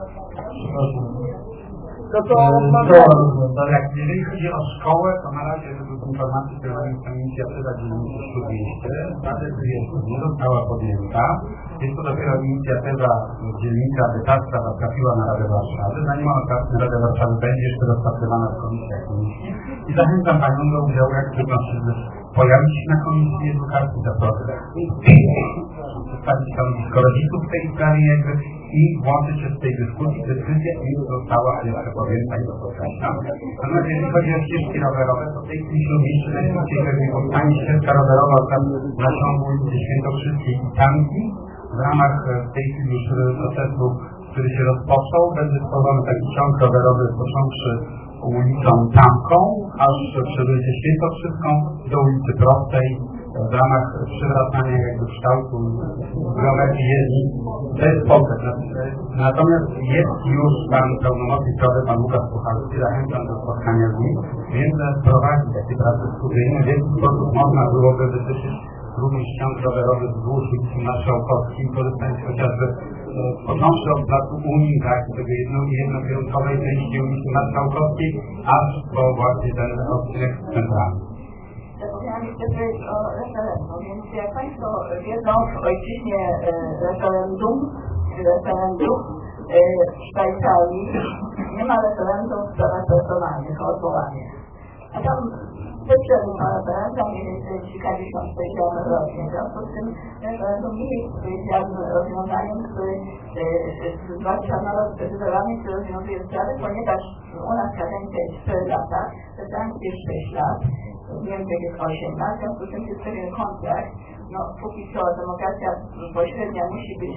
To to, to jak jeżeli chodzi o szkołę, to na razie według informacji, które mamy tam inicjatywa dzielnicy Śródmieście, ta decyzja nie została podjęta. Jest to dopiero inicjatywa dzielnicy, aby ta sprawa trafiła na Radę Warszawy. Zanim ona trafi na Radę Warszawy, będzie jeszcze rozpatrywana w komisjach komisji. I zachęcam Panią do udziału, jak trudno się pojawić się na Komisji Edukacji za proces. Przedstawić stanowisko rodziców w tej sprawie jakby i włączyć się w tej dyskusji. Decyzja nie została jeszcze podjęta i to podkreślam. Natomiast jeżeli chodzi o ścieżki rowerowe, to w tej chwili śródmieście najszybciej pewnie powstanie ścieżka rowerowa tam na ciągu ulicy Świętokrzyskiej i Tanki. W ramach w tej chwili już procesu, który się rozpoczął, będzie stworzony taki ciąg rowerowy, począwszy ulicą Tamką, aż przez ulicę Świętokrzyską do ulicy Prostej, w ramach przywracania jakby kształtu geometrii jezdni. To jest pogląd. Natomiast jest już pan pełnomocnik sprawy, pan Łukasz Puchalski, zachęcam do spotkania z nim, więc prowadzi takie prace studyjne, w jaki sposób można byłoby wytyczyć również ciąg rowerowy wzdłuż ulicy Marszałkowskiej, korzystając chociażby począwszy od placu Unii, tak, tego jedno, jednokierunkowej części ulicy Marszałkowskiej, aż po właśnie ten odcinek centralny. Zapomniałam jeszcze powiedzieć o referendum, więc jak Państwo wiedzą, w ojczyźnie referendum, czy referendum w Szwajcarii nie ma referendum w sprawach personalnych, o odwołanie. A tam bezpośrednio ma referendum, mniej więcej kilkadziesiąt sześcian rocznie. W związku z tym referendum nie jest powiedzianym rozwiązaniem, który zwłaszcza naród zdecydowany, który rozwiązuje sprawy, ponieważ u nas kadencja jest cztery lata, w Francji jest sześć lat, w Niemczech jest osiem lat, w związku z tym jest pewien kontrakt. No, póki co demokracja pośrednia musi być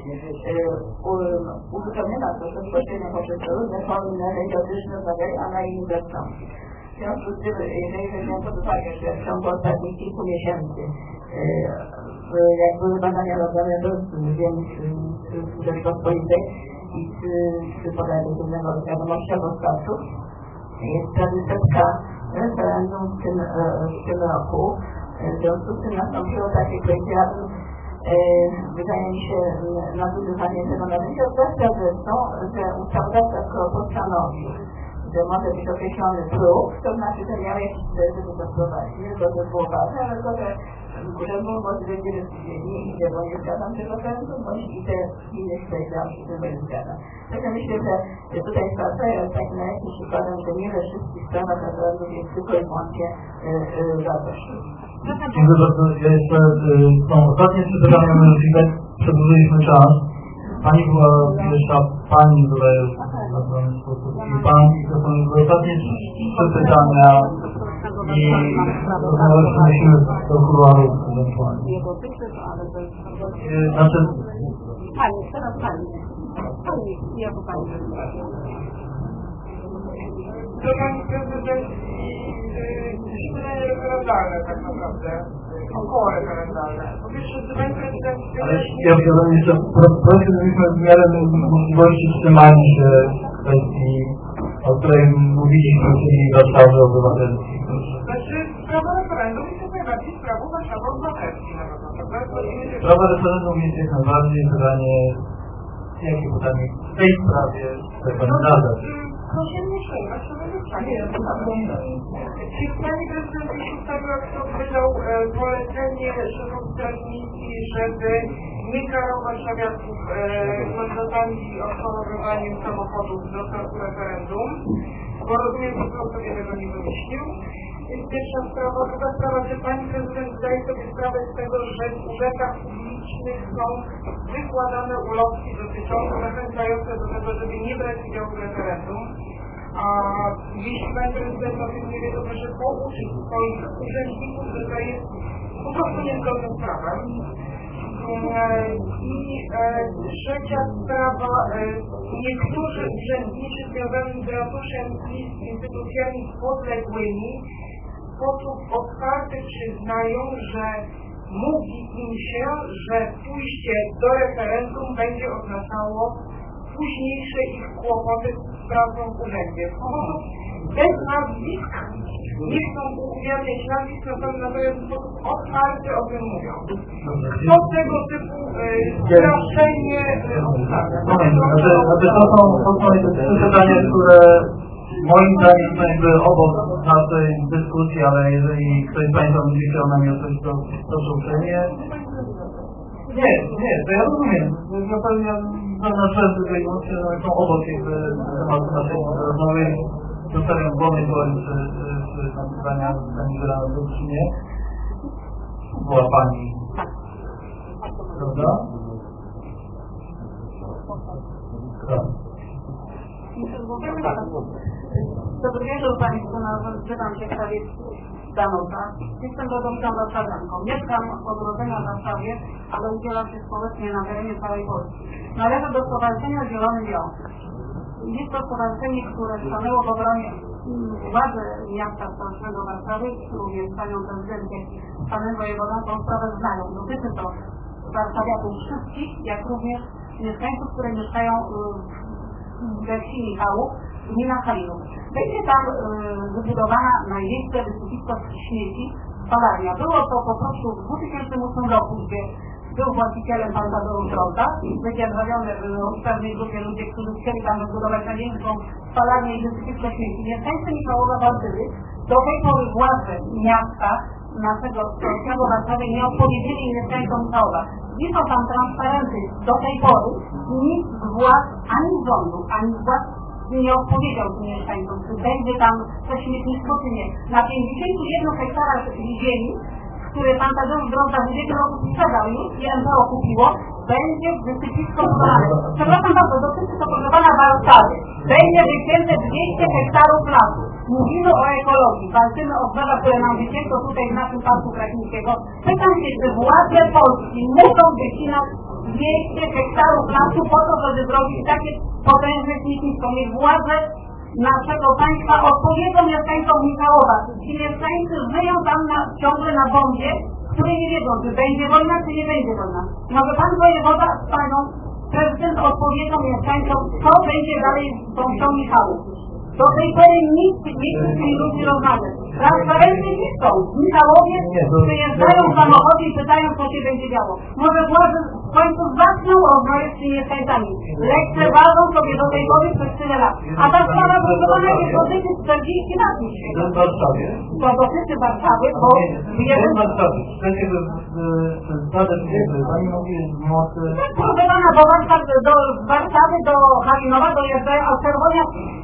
uzupełniona przez pośrednią poprzez różne formy idiotyczne, a na innym bezstronnie. W związku z tym, jeżeli weźmiemy pod uwagę, że w ciągu ostatnich kilku miesięcy jak były badania robione z Rzeczpospolitej i z podaży Głównego Wiadomościowego Statu, jest prawie setka referendum w tym, w tym roku. W związku z tym nastąpiło takie, powiedziałabym, wydaje mi się, nadużywanie tego narzędzia, zwłaszcza zresztą, że ustawodawca skoro postanowił, że może być określony próg, to znaczy, że miał jakiś cel, żeby to wprowadzić. Nie tylko, że było ważne, ale to, że Góremu może będzie decyzjami idzie, bo nie zgadzam tego referendum, bądź idę innych powiedziałam, że tego nie zgadzam. Także myślę, że tutaj zwracając tak na jakiś przykładem, że nie we wszystkich sprawach referendum jest tylko i wyłącznie wartość. Dziękuję bardzo. Ja jeszcze są ostatnie trzy pytania, możliwe. Przedłużyliśmy czas. Pani była pierwsza, pani zadaje na ten sposób i pan, i to są ostatnie trzy pytania i musimy do kuluarów ewentualnie. Znaczy... Pani, teraz pani. Pani, jako pani. To pani prezydent i pytanie referendalne tak naprawdę. Około referendalne. Po pierwsze, czy pani prezydent... Ale ja wiem, jeszcze proszę, żebyśmy w miarę możliwości trzymali się kwestii, o której mówiliśmy, czyli Warszawy Obywatelskiej. Znaczy, sprawa referendum jest jak najbardziej sprawą Warszawy Obywatelskiej. Sprawa referendum jest jak najbardziej pytanie, jakie pytanie w tej sprawie chce pani zadać? Proszę nie przejmować, to będzie pytanie. Czy pani prezydent już ustawił, kto wydał polecenie szefowi Straży Miejskiej, żeby nie karał warszawiaków mandatami i odchorowywaniem samochodów do czasu referendum? Bo rozumiem, że to sobie tego nie wymyślił. Jest pierwsza sprawa. Druga sprawa, że pani prezydent zdaje sobie sprawę z tego, że w urzędach publicznych są wykładane ulotki dotyczące, zachęcające do tego, żeby nie brać udziału w referendum. A jeśli pani prezydent o tym nie wie, to proszę pouczyć swoich urzędników, że to jest po prostu niezgodne z prawem. I e, trzecia sprawa, e, niektórzy urzędnicy związani z ratuszem i z instytucjami podległymi w sposób otwarty przyznają, że mówi im się, że pójście do referendum będzie oznaczało późniejsze ich kłopoty z pracą w urzędzie. Z powodu bez nazwisk nie chcą ujawniać nazwisk, natomiast w sposób otwarty o tym mówią. Kto tego typu straszenie ustawia? Znaczy, to są, to są trzy pytania, które moim zdaniem są jakby obok naszej dyskusji, ale jeżeli ktoś z Państwa będzie chciał na mnie coś, to proszę uprzejmie. Nie, nie, to ja rozumiem. Zapewne nasze tutaj emocje są obok jakby tematu naszej rozmowy. Zostawiam głowy dłoń, czy, czy, czy tam pytania zostanie wydane do czy nie. Była Pani. Prawda? Tak. Dobry wieczór Państwu, nazywam się Krawiec Danuta. Jestem rodowitą warszawianką. Mieszkam od urodzenia w Warszawie, ale udzielam się społecznie na terenie całej Polski. Należę do Stowarzyszenia Zielony Wiąz. Jest to stowarzyszenie, które stanęło w obronie władzy miasta stołecznego Warszawy, również panią prezydent, jak i panem wojewodą tą sprawę znają. Dotyczy to warszawiaków wszystkich, jak również mieszkańców, które mieszkają we wsi Michałów, gmina Halinów. Będzie tam y, wybudowana największe wysypisko śmieci, spalarnia. Było to po prostu w dwa tysiące ósmym roku, gdzie był właścicielem pan Tadeusz Drozda i wydzierżawiony w pewnej grupie ludzie, którzy chcieli tam wybudować największą spalarnię i wysypisko śmieci. Mieszkańcy Michałowa walczyli. Do tej pory władze miasta naszego stołecznego Warszawy nie odpowiedzieli mieszkańcom Michałowa. Wiszą tam transparenty do tej pory, nikt z władz, ani rządu, ani władz nie odpowiedział tym mieszkańcom, czy będzie tam to śmietnictwo, czy nie. Na pięćdziesięciu jednych hektarach ziemi, które pan Tadeusz Drozda w ubiegłym roku sprzedał już i M P O kupiło, będzie wysypisko budowane. Przepraszam bardzo, dotyczy to proszę pana Warszawy. Będzie wycięte dwieście hektarów lasu. Mówimy o ekologii, walczymy o drzewa, które nam wycięto tutaj w naszym parku Kraśnickiego. Pytam się, czy władze Polski muszą wycinać dwieście hektarów lasu po to, żeby zrobić takie potężne śmietnisko. Niech władze naszego państwa odpowiedzą mieszkańcom Michałowa. Ci mieszkańcy żyją tam na, ciągle na bombie, które nie wiedzą, czy będzie wojna, czy nie będzie wojna. Może pan wojewoda z panią prezydent odpowiedzą mieszkańcom, co będzie dalej z tą Michałów. Do tej pory nikt nie chce z tymi ludźmi rozmawiać. Transparentnie nie są. Michałowie przyjeżdżają w samochodzie i pytają, co się będzie działo. Może władze w końcu zaczną rozmawiać z tymi mieszkańcami. Lekceważą sobie do tej pory przez tyle lat. A ta sprawa budowana jest dotyczy czterdzieści lat. W Warszawie? To dotyczy Warszawy, bo jeden... W Warszawie. Chcecie zadać wiedzę, pani mówi z mocy... Budowana do Warszawy, do Warszawy, do Halinowa, dojeżdżają, a czerwonia...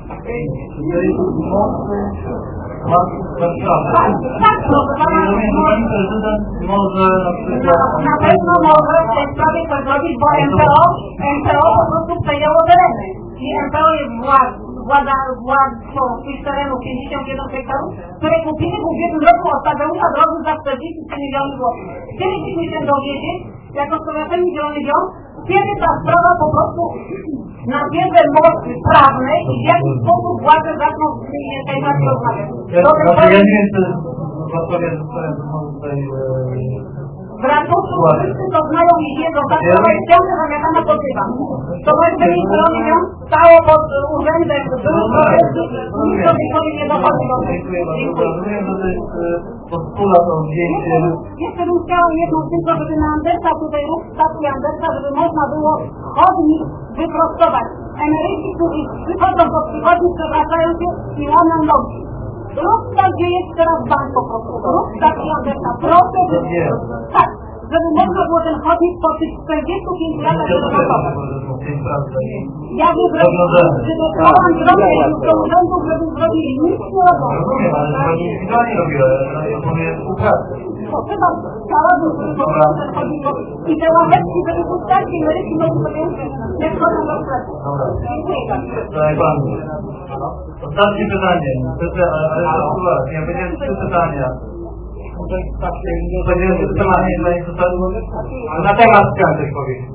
Mocy... Warszawy. Tak, tak, proszę pana. Pani prezydent może na przykład... Na pewno może w tej sprawie coś zrobić, bo M P O, M P O po prostu przejęło tereny. I M P O jest władza, władcą tych terenów pięćdziesiąt jeden hektarów, które kupili w ubiegłym roku od Tadeusza Drogi za czterdzieści trzy miliony złotych. Chcielibyśmy się dowiedzieć, jako Stowarzyszenie Zielony Ziom, kiedy ta sprawa po prostu nabierze mocy prawnej i w jaki sposób władze zaczną z tymi mieszkańcami rozmawiać. Ja nie wiem, czy Warszawie zostałem tutaj... W ratuszu wszyscy to znają i wiedzą, ta sprawa jest ciągle zamiatana pod dywan. Stowarzyszenie Zielony Ziom stało pod urzędem, były protesty, nic do tej pory nie dochodzi do tego. Rozumiem, że to jest postulat o zdjęcie... Jeszcze bym chciała jedną tylko, żeby na Andersa tutaj ruch stacji Andersa, żeby można było chodnik wyprostować. Emeryci, którzy przychodzą po przychodni, przewracają się i łamią nogi. Ruch tak, gdzie jest teraz bank po prostu. Ruch stacji Andersa. Proszę, żeby... Tak, żeby można było ten chodnik po tych czterdziestu pięciu latach wyprostować. Ja bym zrobił, żeby program zrobił do urzędów, żeby zrobili nic nie robią. Rozumiem, ale pani nie robiła, ja powiem współpracę. To chyba chciałabym, żeby po prostu ten chodnik i te ławeczki, żeby wystarczy emeryci mogli sobie uczyć, jak chodzą do sklepu. Dziękuję bardzo. Daj pani. Ostatnie pytanie, ale to ja powiedziałem trzy pytania. Powiedziałem trzy pytania, dla nich ale na temat chciałem coś powiedzieć.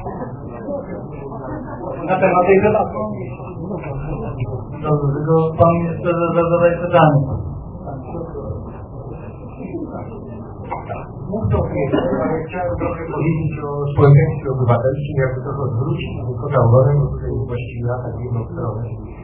Na temat tej debaty. Dobrze, tylko pan jeszcze zadaje pytanie. Mówcie o tym, ale chciałem trochę powiedzieć o społeczeństwie obywatelskim, jakby trochę odwrócić tylko zauważyłem, bo tutaj właściwie ja tak w jedną stronę.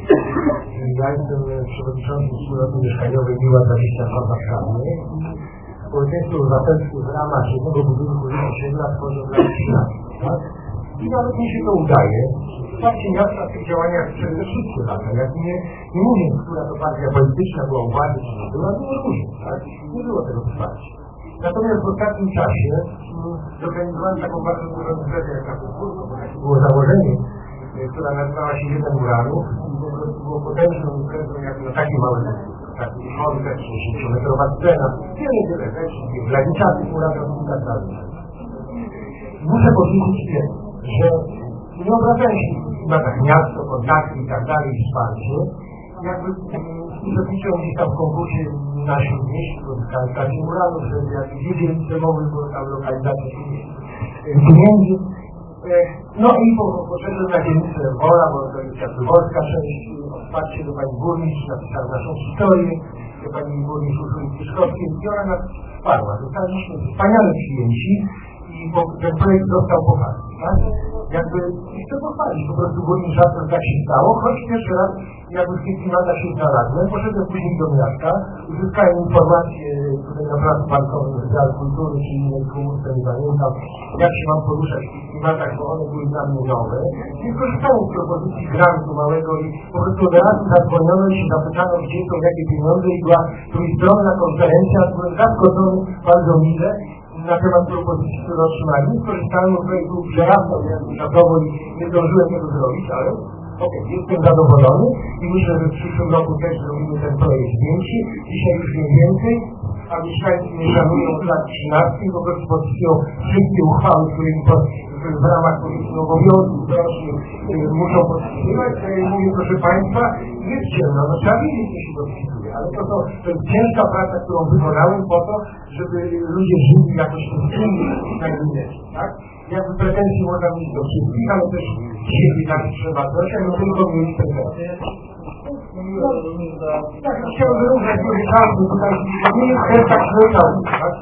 Ja jestem przewodniczącym wspólnoty mieszkaniowej Miła dwadzieścia dwa w Warszawie. Społeczeństwo obywatelskie w ramach jednego budynku i osiedla tworzą dla tak? I nawet mi się to udaje. Wsparcie miasta w tych działaniach przez wszystkie lata. Jak nie, nie mówię, która to partia polityczna była u władzy, czy nie była, było różnie, tak? Nie było tego wsparcia. Natomiast w ostatnim czasie zorganizowałem taką bardzo dużą imprezę jak na Kukurku, bo takie było założenie, która nazywała się Jeden Uranów i po prostu było potężną imprezą jak na takie małe taki koncert, sześćdziesięciometrowa scena, wiele, wiele rzeczy, graniczany uranów i tak dalej. Muszę powiedzieć jedno, że nie obrażałem się w tematach miasto, kontakty i tak dalej, wsparcie, jakby uczestniczył gdzieś tam w konkursie na Śródmieściu, pozyskałem stację uranów, że jakieś dwie dzielnice mogły, bo tam lokalizacje pieniędzy. No i poszedłem na dzielnicę Wola, bo to jest jak Wyborska sześć, wsparcie do pani burmistrz, napisałem naszą historię, do pani burmistrz Urszuli Kiszkowskiej i ona nas wsparła. Zostaliśmy wspaniale przyjęci i ten projekt został poparty. Tak? Jakby chcę pochwalić, po prostu burmistrz rzadko tak się stało, choć pierwszy raz jakby w tych klimatach się znalazłem, poszedłem później do miasta, uzyskałem informację tutaj na placu bankowym Wydziału Kultury czy innej komórce, nie pamiętam, jak się mam poruszać w tych klimatach, bo one były dla mnie nowe. I skorzystałem z propozycji grantu małego i po prostu od razu zadzwoniono i się zapytano, gdzie są jakie pieniądze i była trójstronna konferencja, byłem zaskoczony bardzo mile na temat propozycji, które otrzymali. Skorzystałem z projektu przerasta, czasowo i nie zdążyłem tego zrobić, ale okej, okay, jestem zadowolony i myślę, że w przyszłym roku też zrobimy ten projekt większy. Dzisiaj już nie więcej, a mieszkańcy nie szanują od lat trzynastych, po prostu podpisują wszystkie uchwały, które w ramach powiedzmy obowiązków rocznych muszą podpisywać. Ja mówię, proszę Państwa, jest ciemno, no trzeba wiedzieć, co się podpisuje, ale to, to, to jest ciężka praca, którą wykonałem po to, żeby ludzie żyli jakoś w tym najmniejszym, tak? Jakby pretensji można mieć do wszystkich, ale też siebie tak trzeba coś, jakby tylko mieli pretensje. Tak, chciałbym również sobie czasy tutaj, nie jest też tak źle, tak?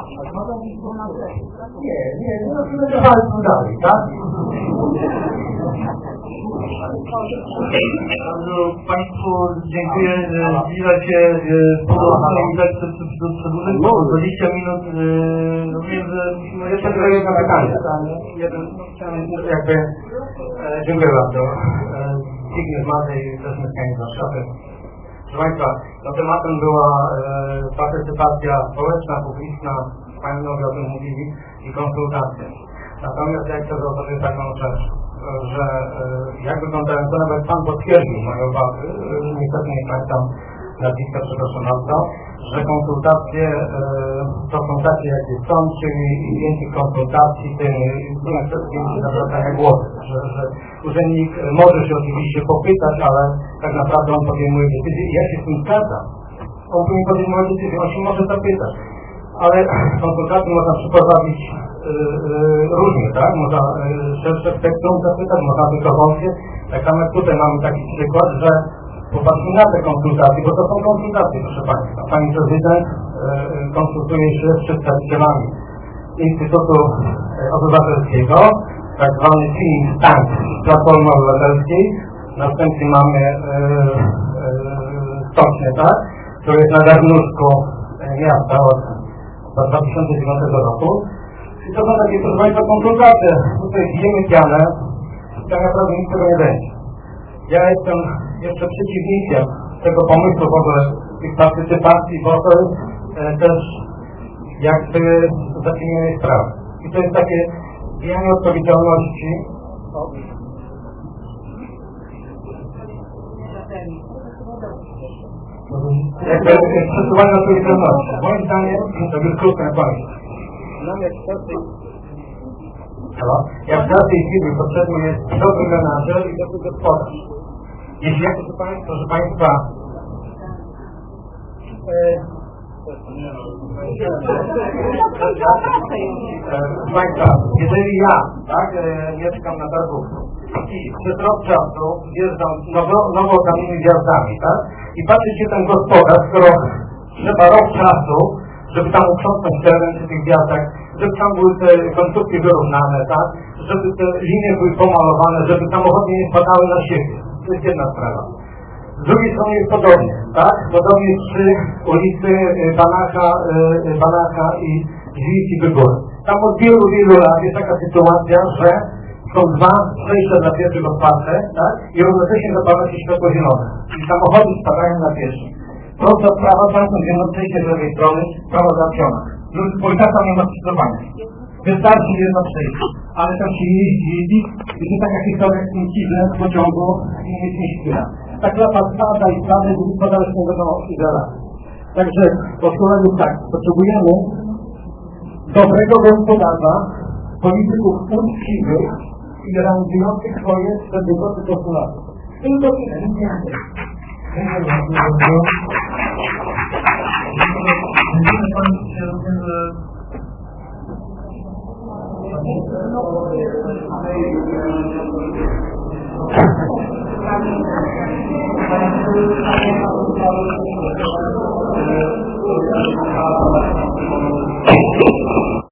Nie, nie, no to będzie walczył dalej, tak? Bardzo Państwu dziękuję. Zbliża się podobno i tak przedłużyć dwadzieścia minut. Rozumiem, że musimy Jeszcze tylko jedno pytanie. Jeden, jakby, dziękuję bardzo. Zbigniew Mazej, też mieszkanie z Warszawy. Proszę Państwa, no tematem była e, partycypacja społeczna, publiczna, Panowie o tym mówili, i konsultacje. Natomiast ja chcę zauważyć taką rzecz, że e, jak wyglądają, to nawet Pan potwierdził moje obawy, e, niestety nie pamiętam nazwiska, przepraszam bardzo, że konsultacje e, to są takie, jakie są, czyli im więcej konsultacji, tym więcej zawracania głosu, że, że urzędnik może się oczywiście popytać, ale tak naprawdę on podejmuje decyzję i ja się z tym zgadzam. On tu nie podejmuje decyzję, on się może zapytać, ale konsultacje można przeprowadzić yy, yy, różnie, tak? Można yy, szersze spektrum zapytać, można tylko wątkie. Tak samo jak tutaj mamy taki przykład, że popatrzmy na te konsultacje, bo to są konsultacje, proszę Państwa. Pani Prezydent yy, konsultuje się z przedstawicielami Instytutu Obywatelskiego, tak zwany think tank Platformy Obywatelskiej. Następnie mamy yy, yy, stocznię, tak? To jest na garnuszku miasta od dwa tysiące dziewiątego roku. I to są takie, proszę Państwa, konsultacje. Tutaj bijemy pianę i tak naprawdę nic tego nie będzie. Ja jestem jeszcze przeciwnikiem tego pomysłu w ogóle tych partycypacji, bo to jest e, też jakby zaciemnienie sprawy. I to jest takie bijanie odpowiedzialności. Jakby przesuwanie odpowiedzialności. Moim zdaniem, to jest krótko na koniec. Jak w każdej firmie potrzebny jest dobry menadżer i dobry gospodarz. Jeśli ja, proszę Państwa, proszę Państwa, proszę Państwa, jeżeli ja, tak, mieszkam na Targówku i przez rok czasu wjeżdżam nowo, nowoodanymi gwiazdami, tak, i patrzy się ten gospodarz, skoro trzeba rok czasu, żeby tam uprzątnąć teren przy tych gwiazdach, żeby tam były te końcówki wyrównane, tak, żeby te linie były pomalowane, żeby samochody nie spadały na siebie. To jest jedna sprawa. Z drugiej strony jest podobnie, tak? Podobnie przy ulicy Banaka, Banaka i Żwiński Wybór. Tam od wielu, wielu lat jest taka sytuacja, że są dwa przejścia dla pieszych otwarte, tak? I równocześnie zapala się światło zielone. I samochody spadają na pieszych. Prosta sprawa, tam jedno przejście z lewej strony, prawo załatwione. Policjanta nie ma skrzyżowania. Wystarczy jedno przejście. Ale tam się jeździ, jeździ i to taka historia z tym kiblem w pociągu i nic nie śpiewa. Tak lata spada i spada i gospodarstwo nie wiadomo ile lat. Także posłuchajmy tak, potrzebujemy dobrego gospodarza, polityków uczciwych i realizujących swoje przedmiotowe postulaty. Tylko tyle, nic więcej. Dziękuję bardzo. Dziękuję Pani, że Thank you.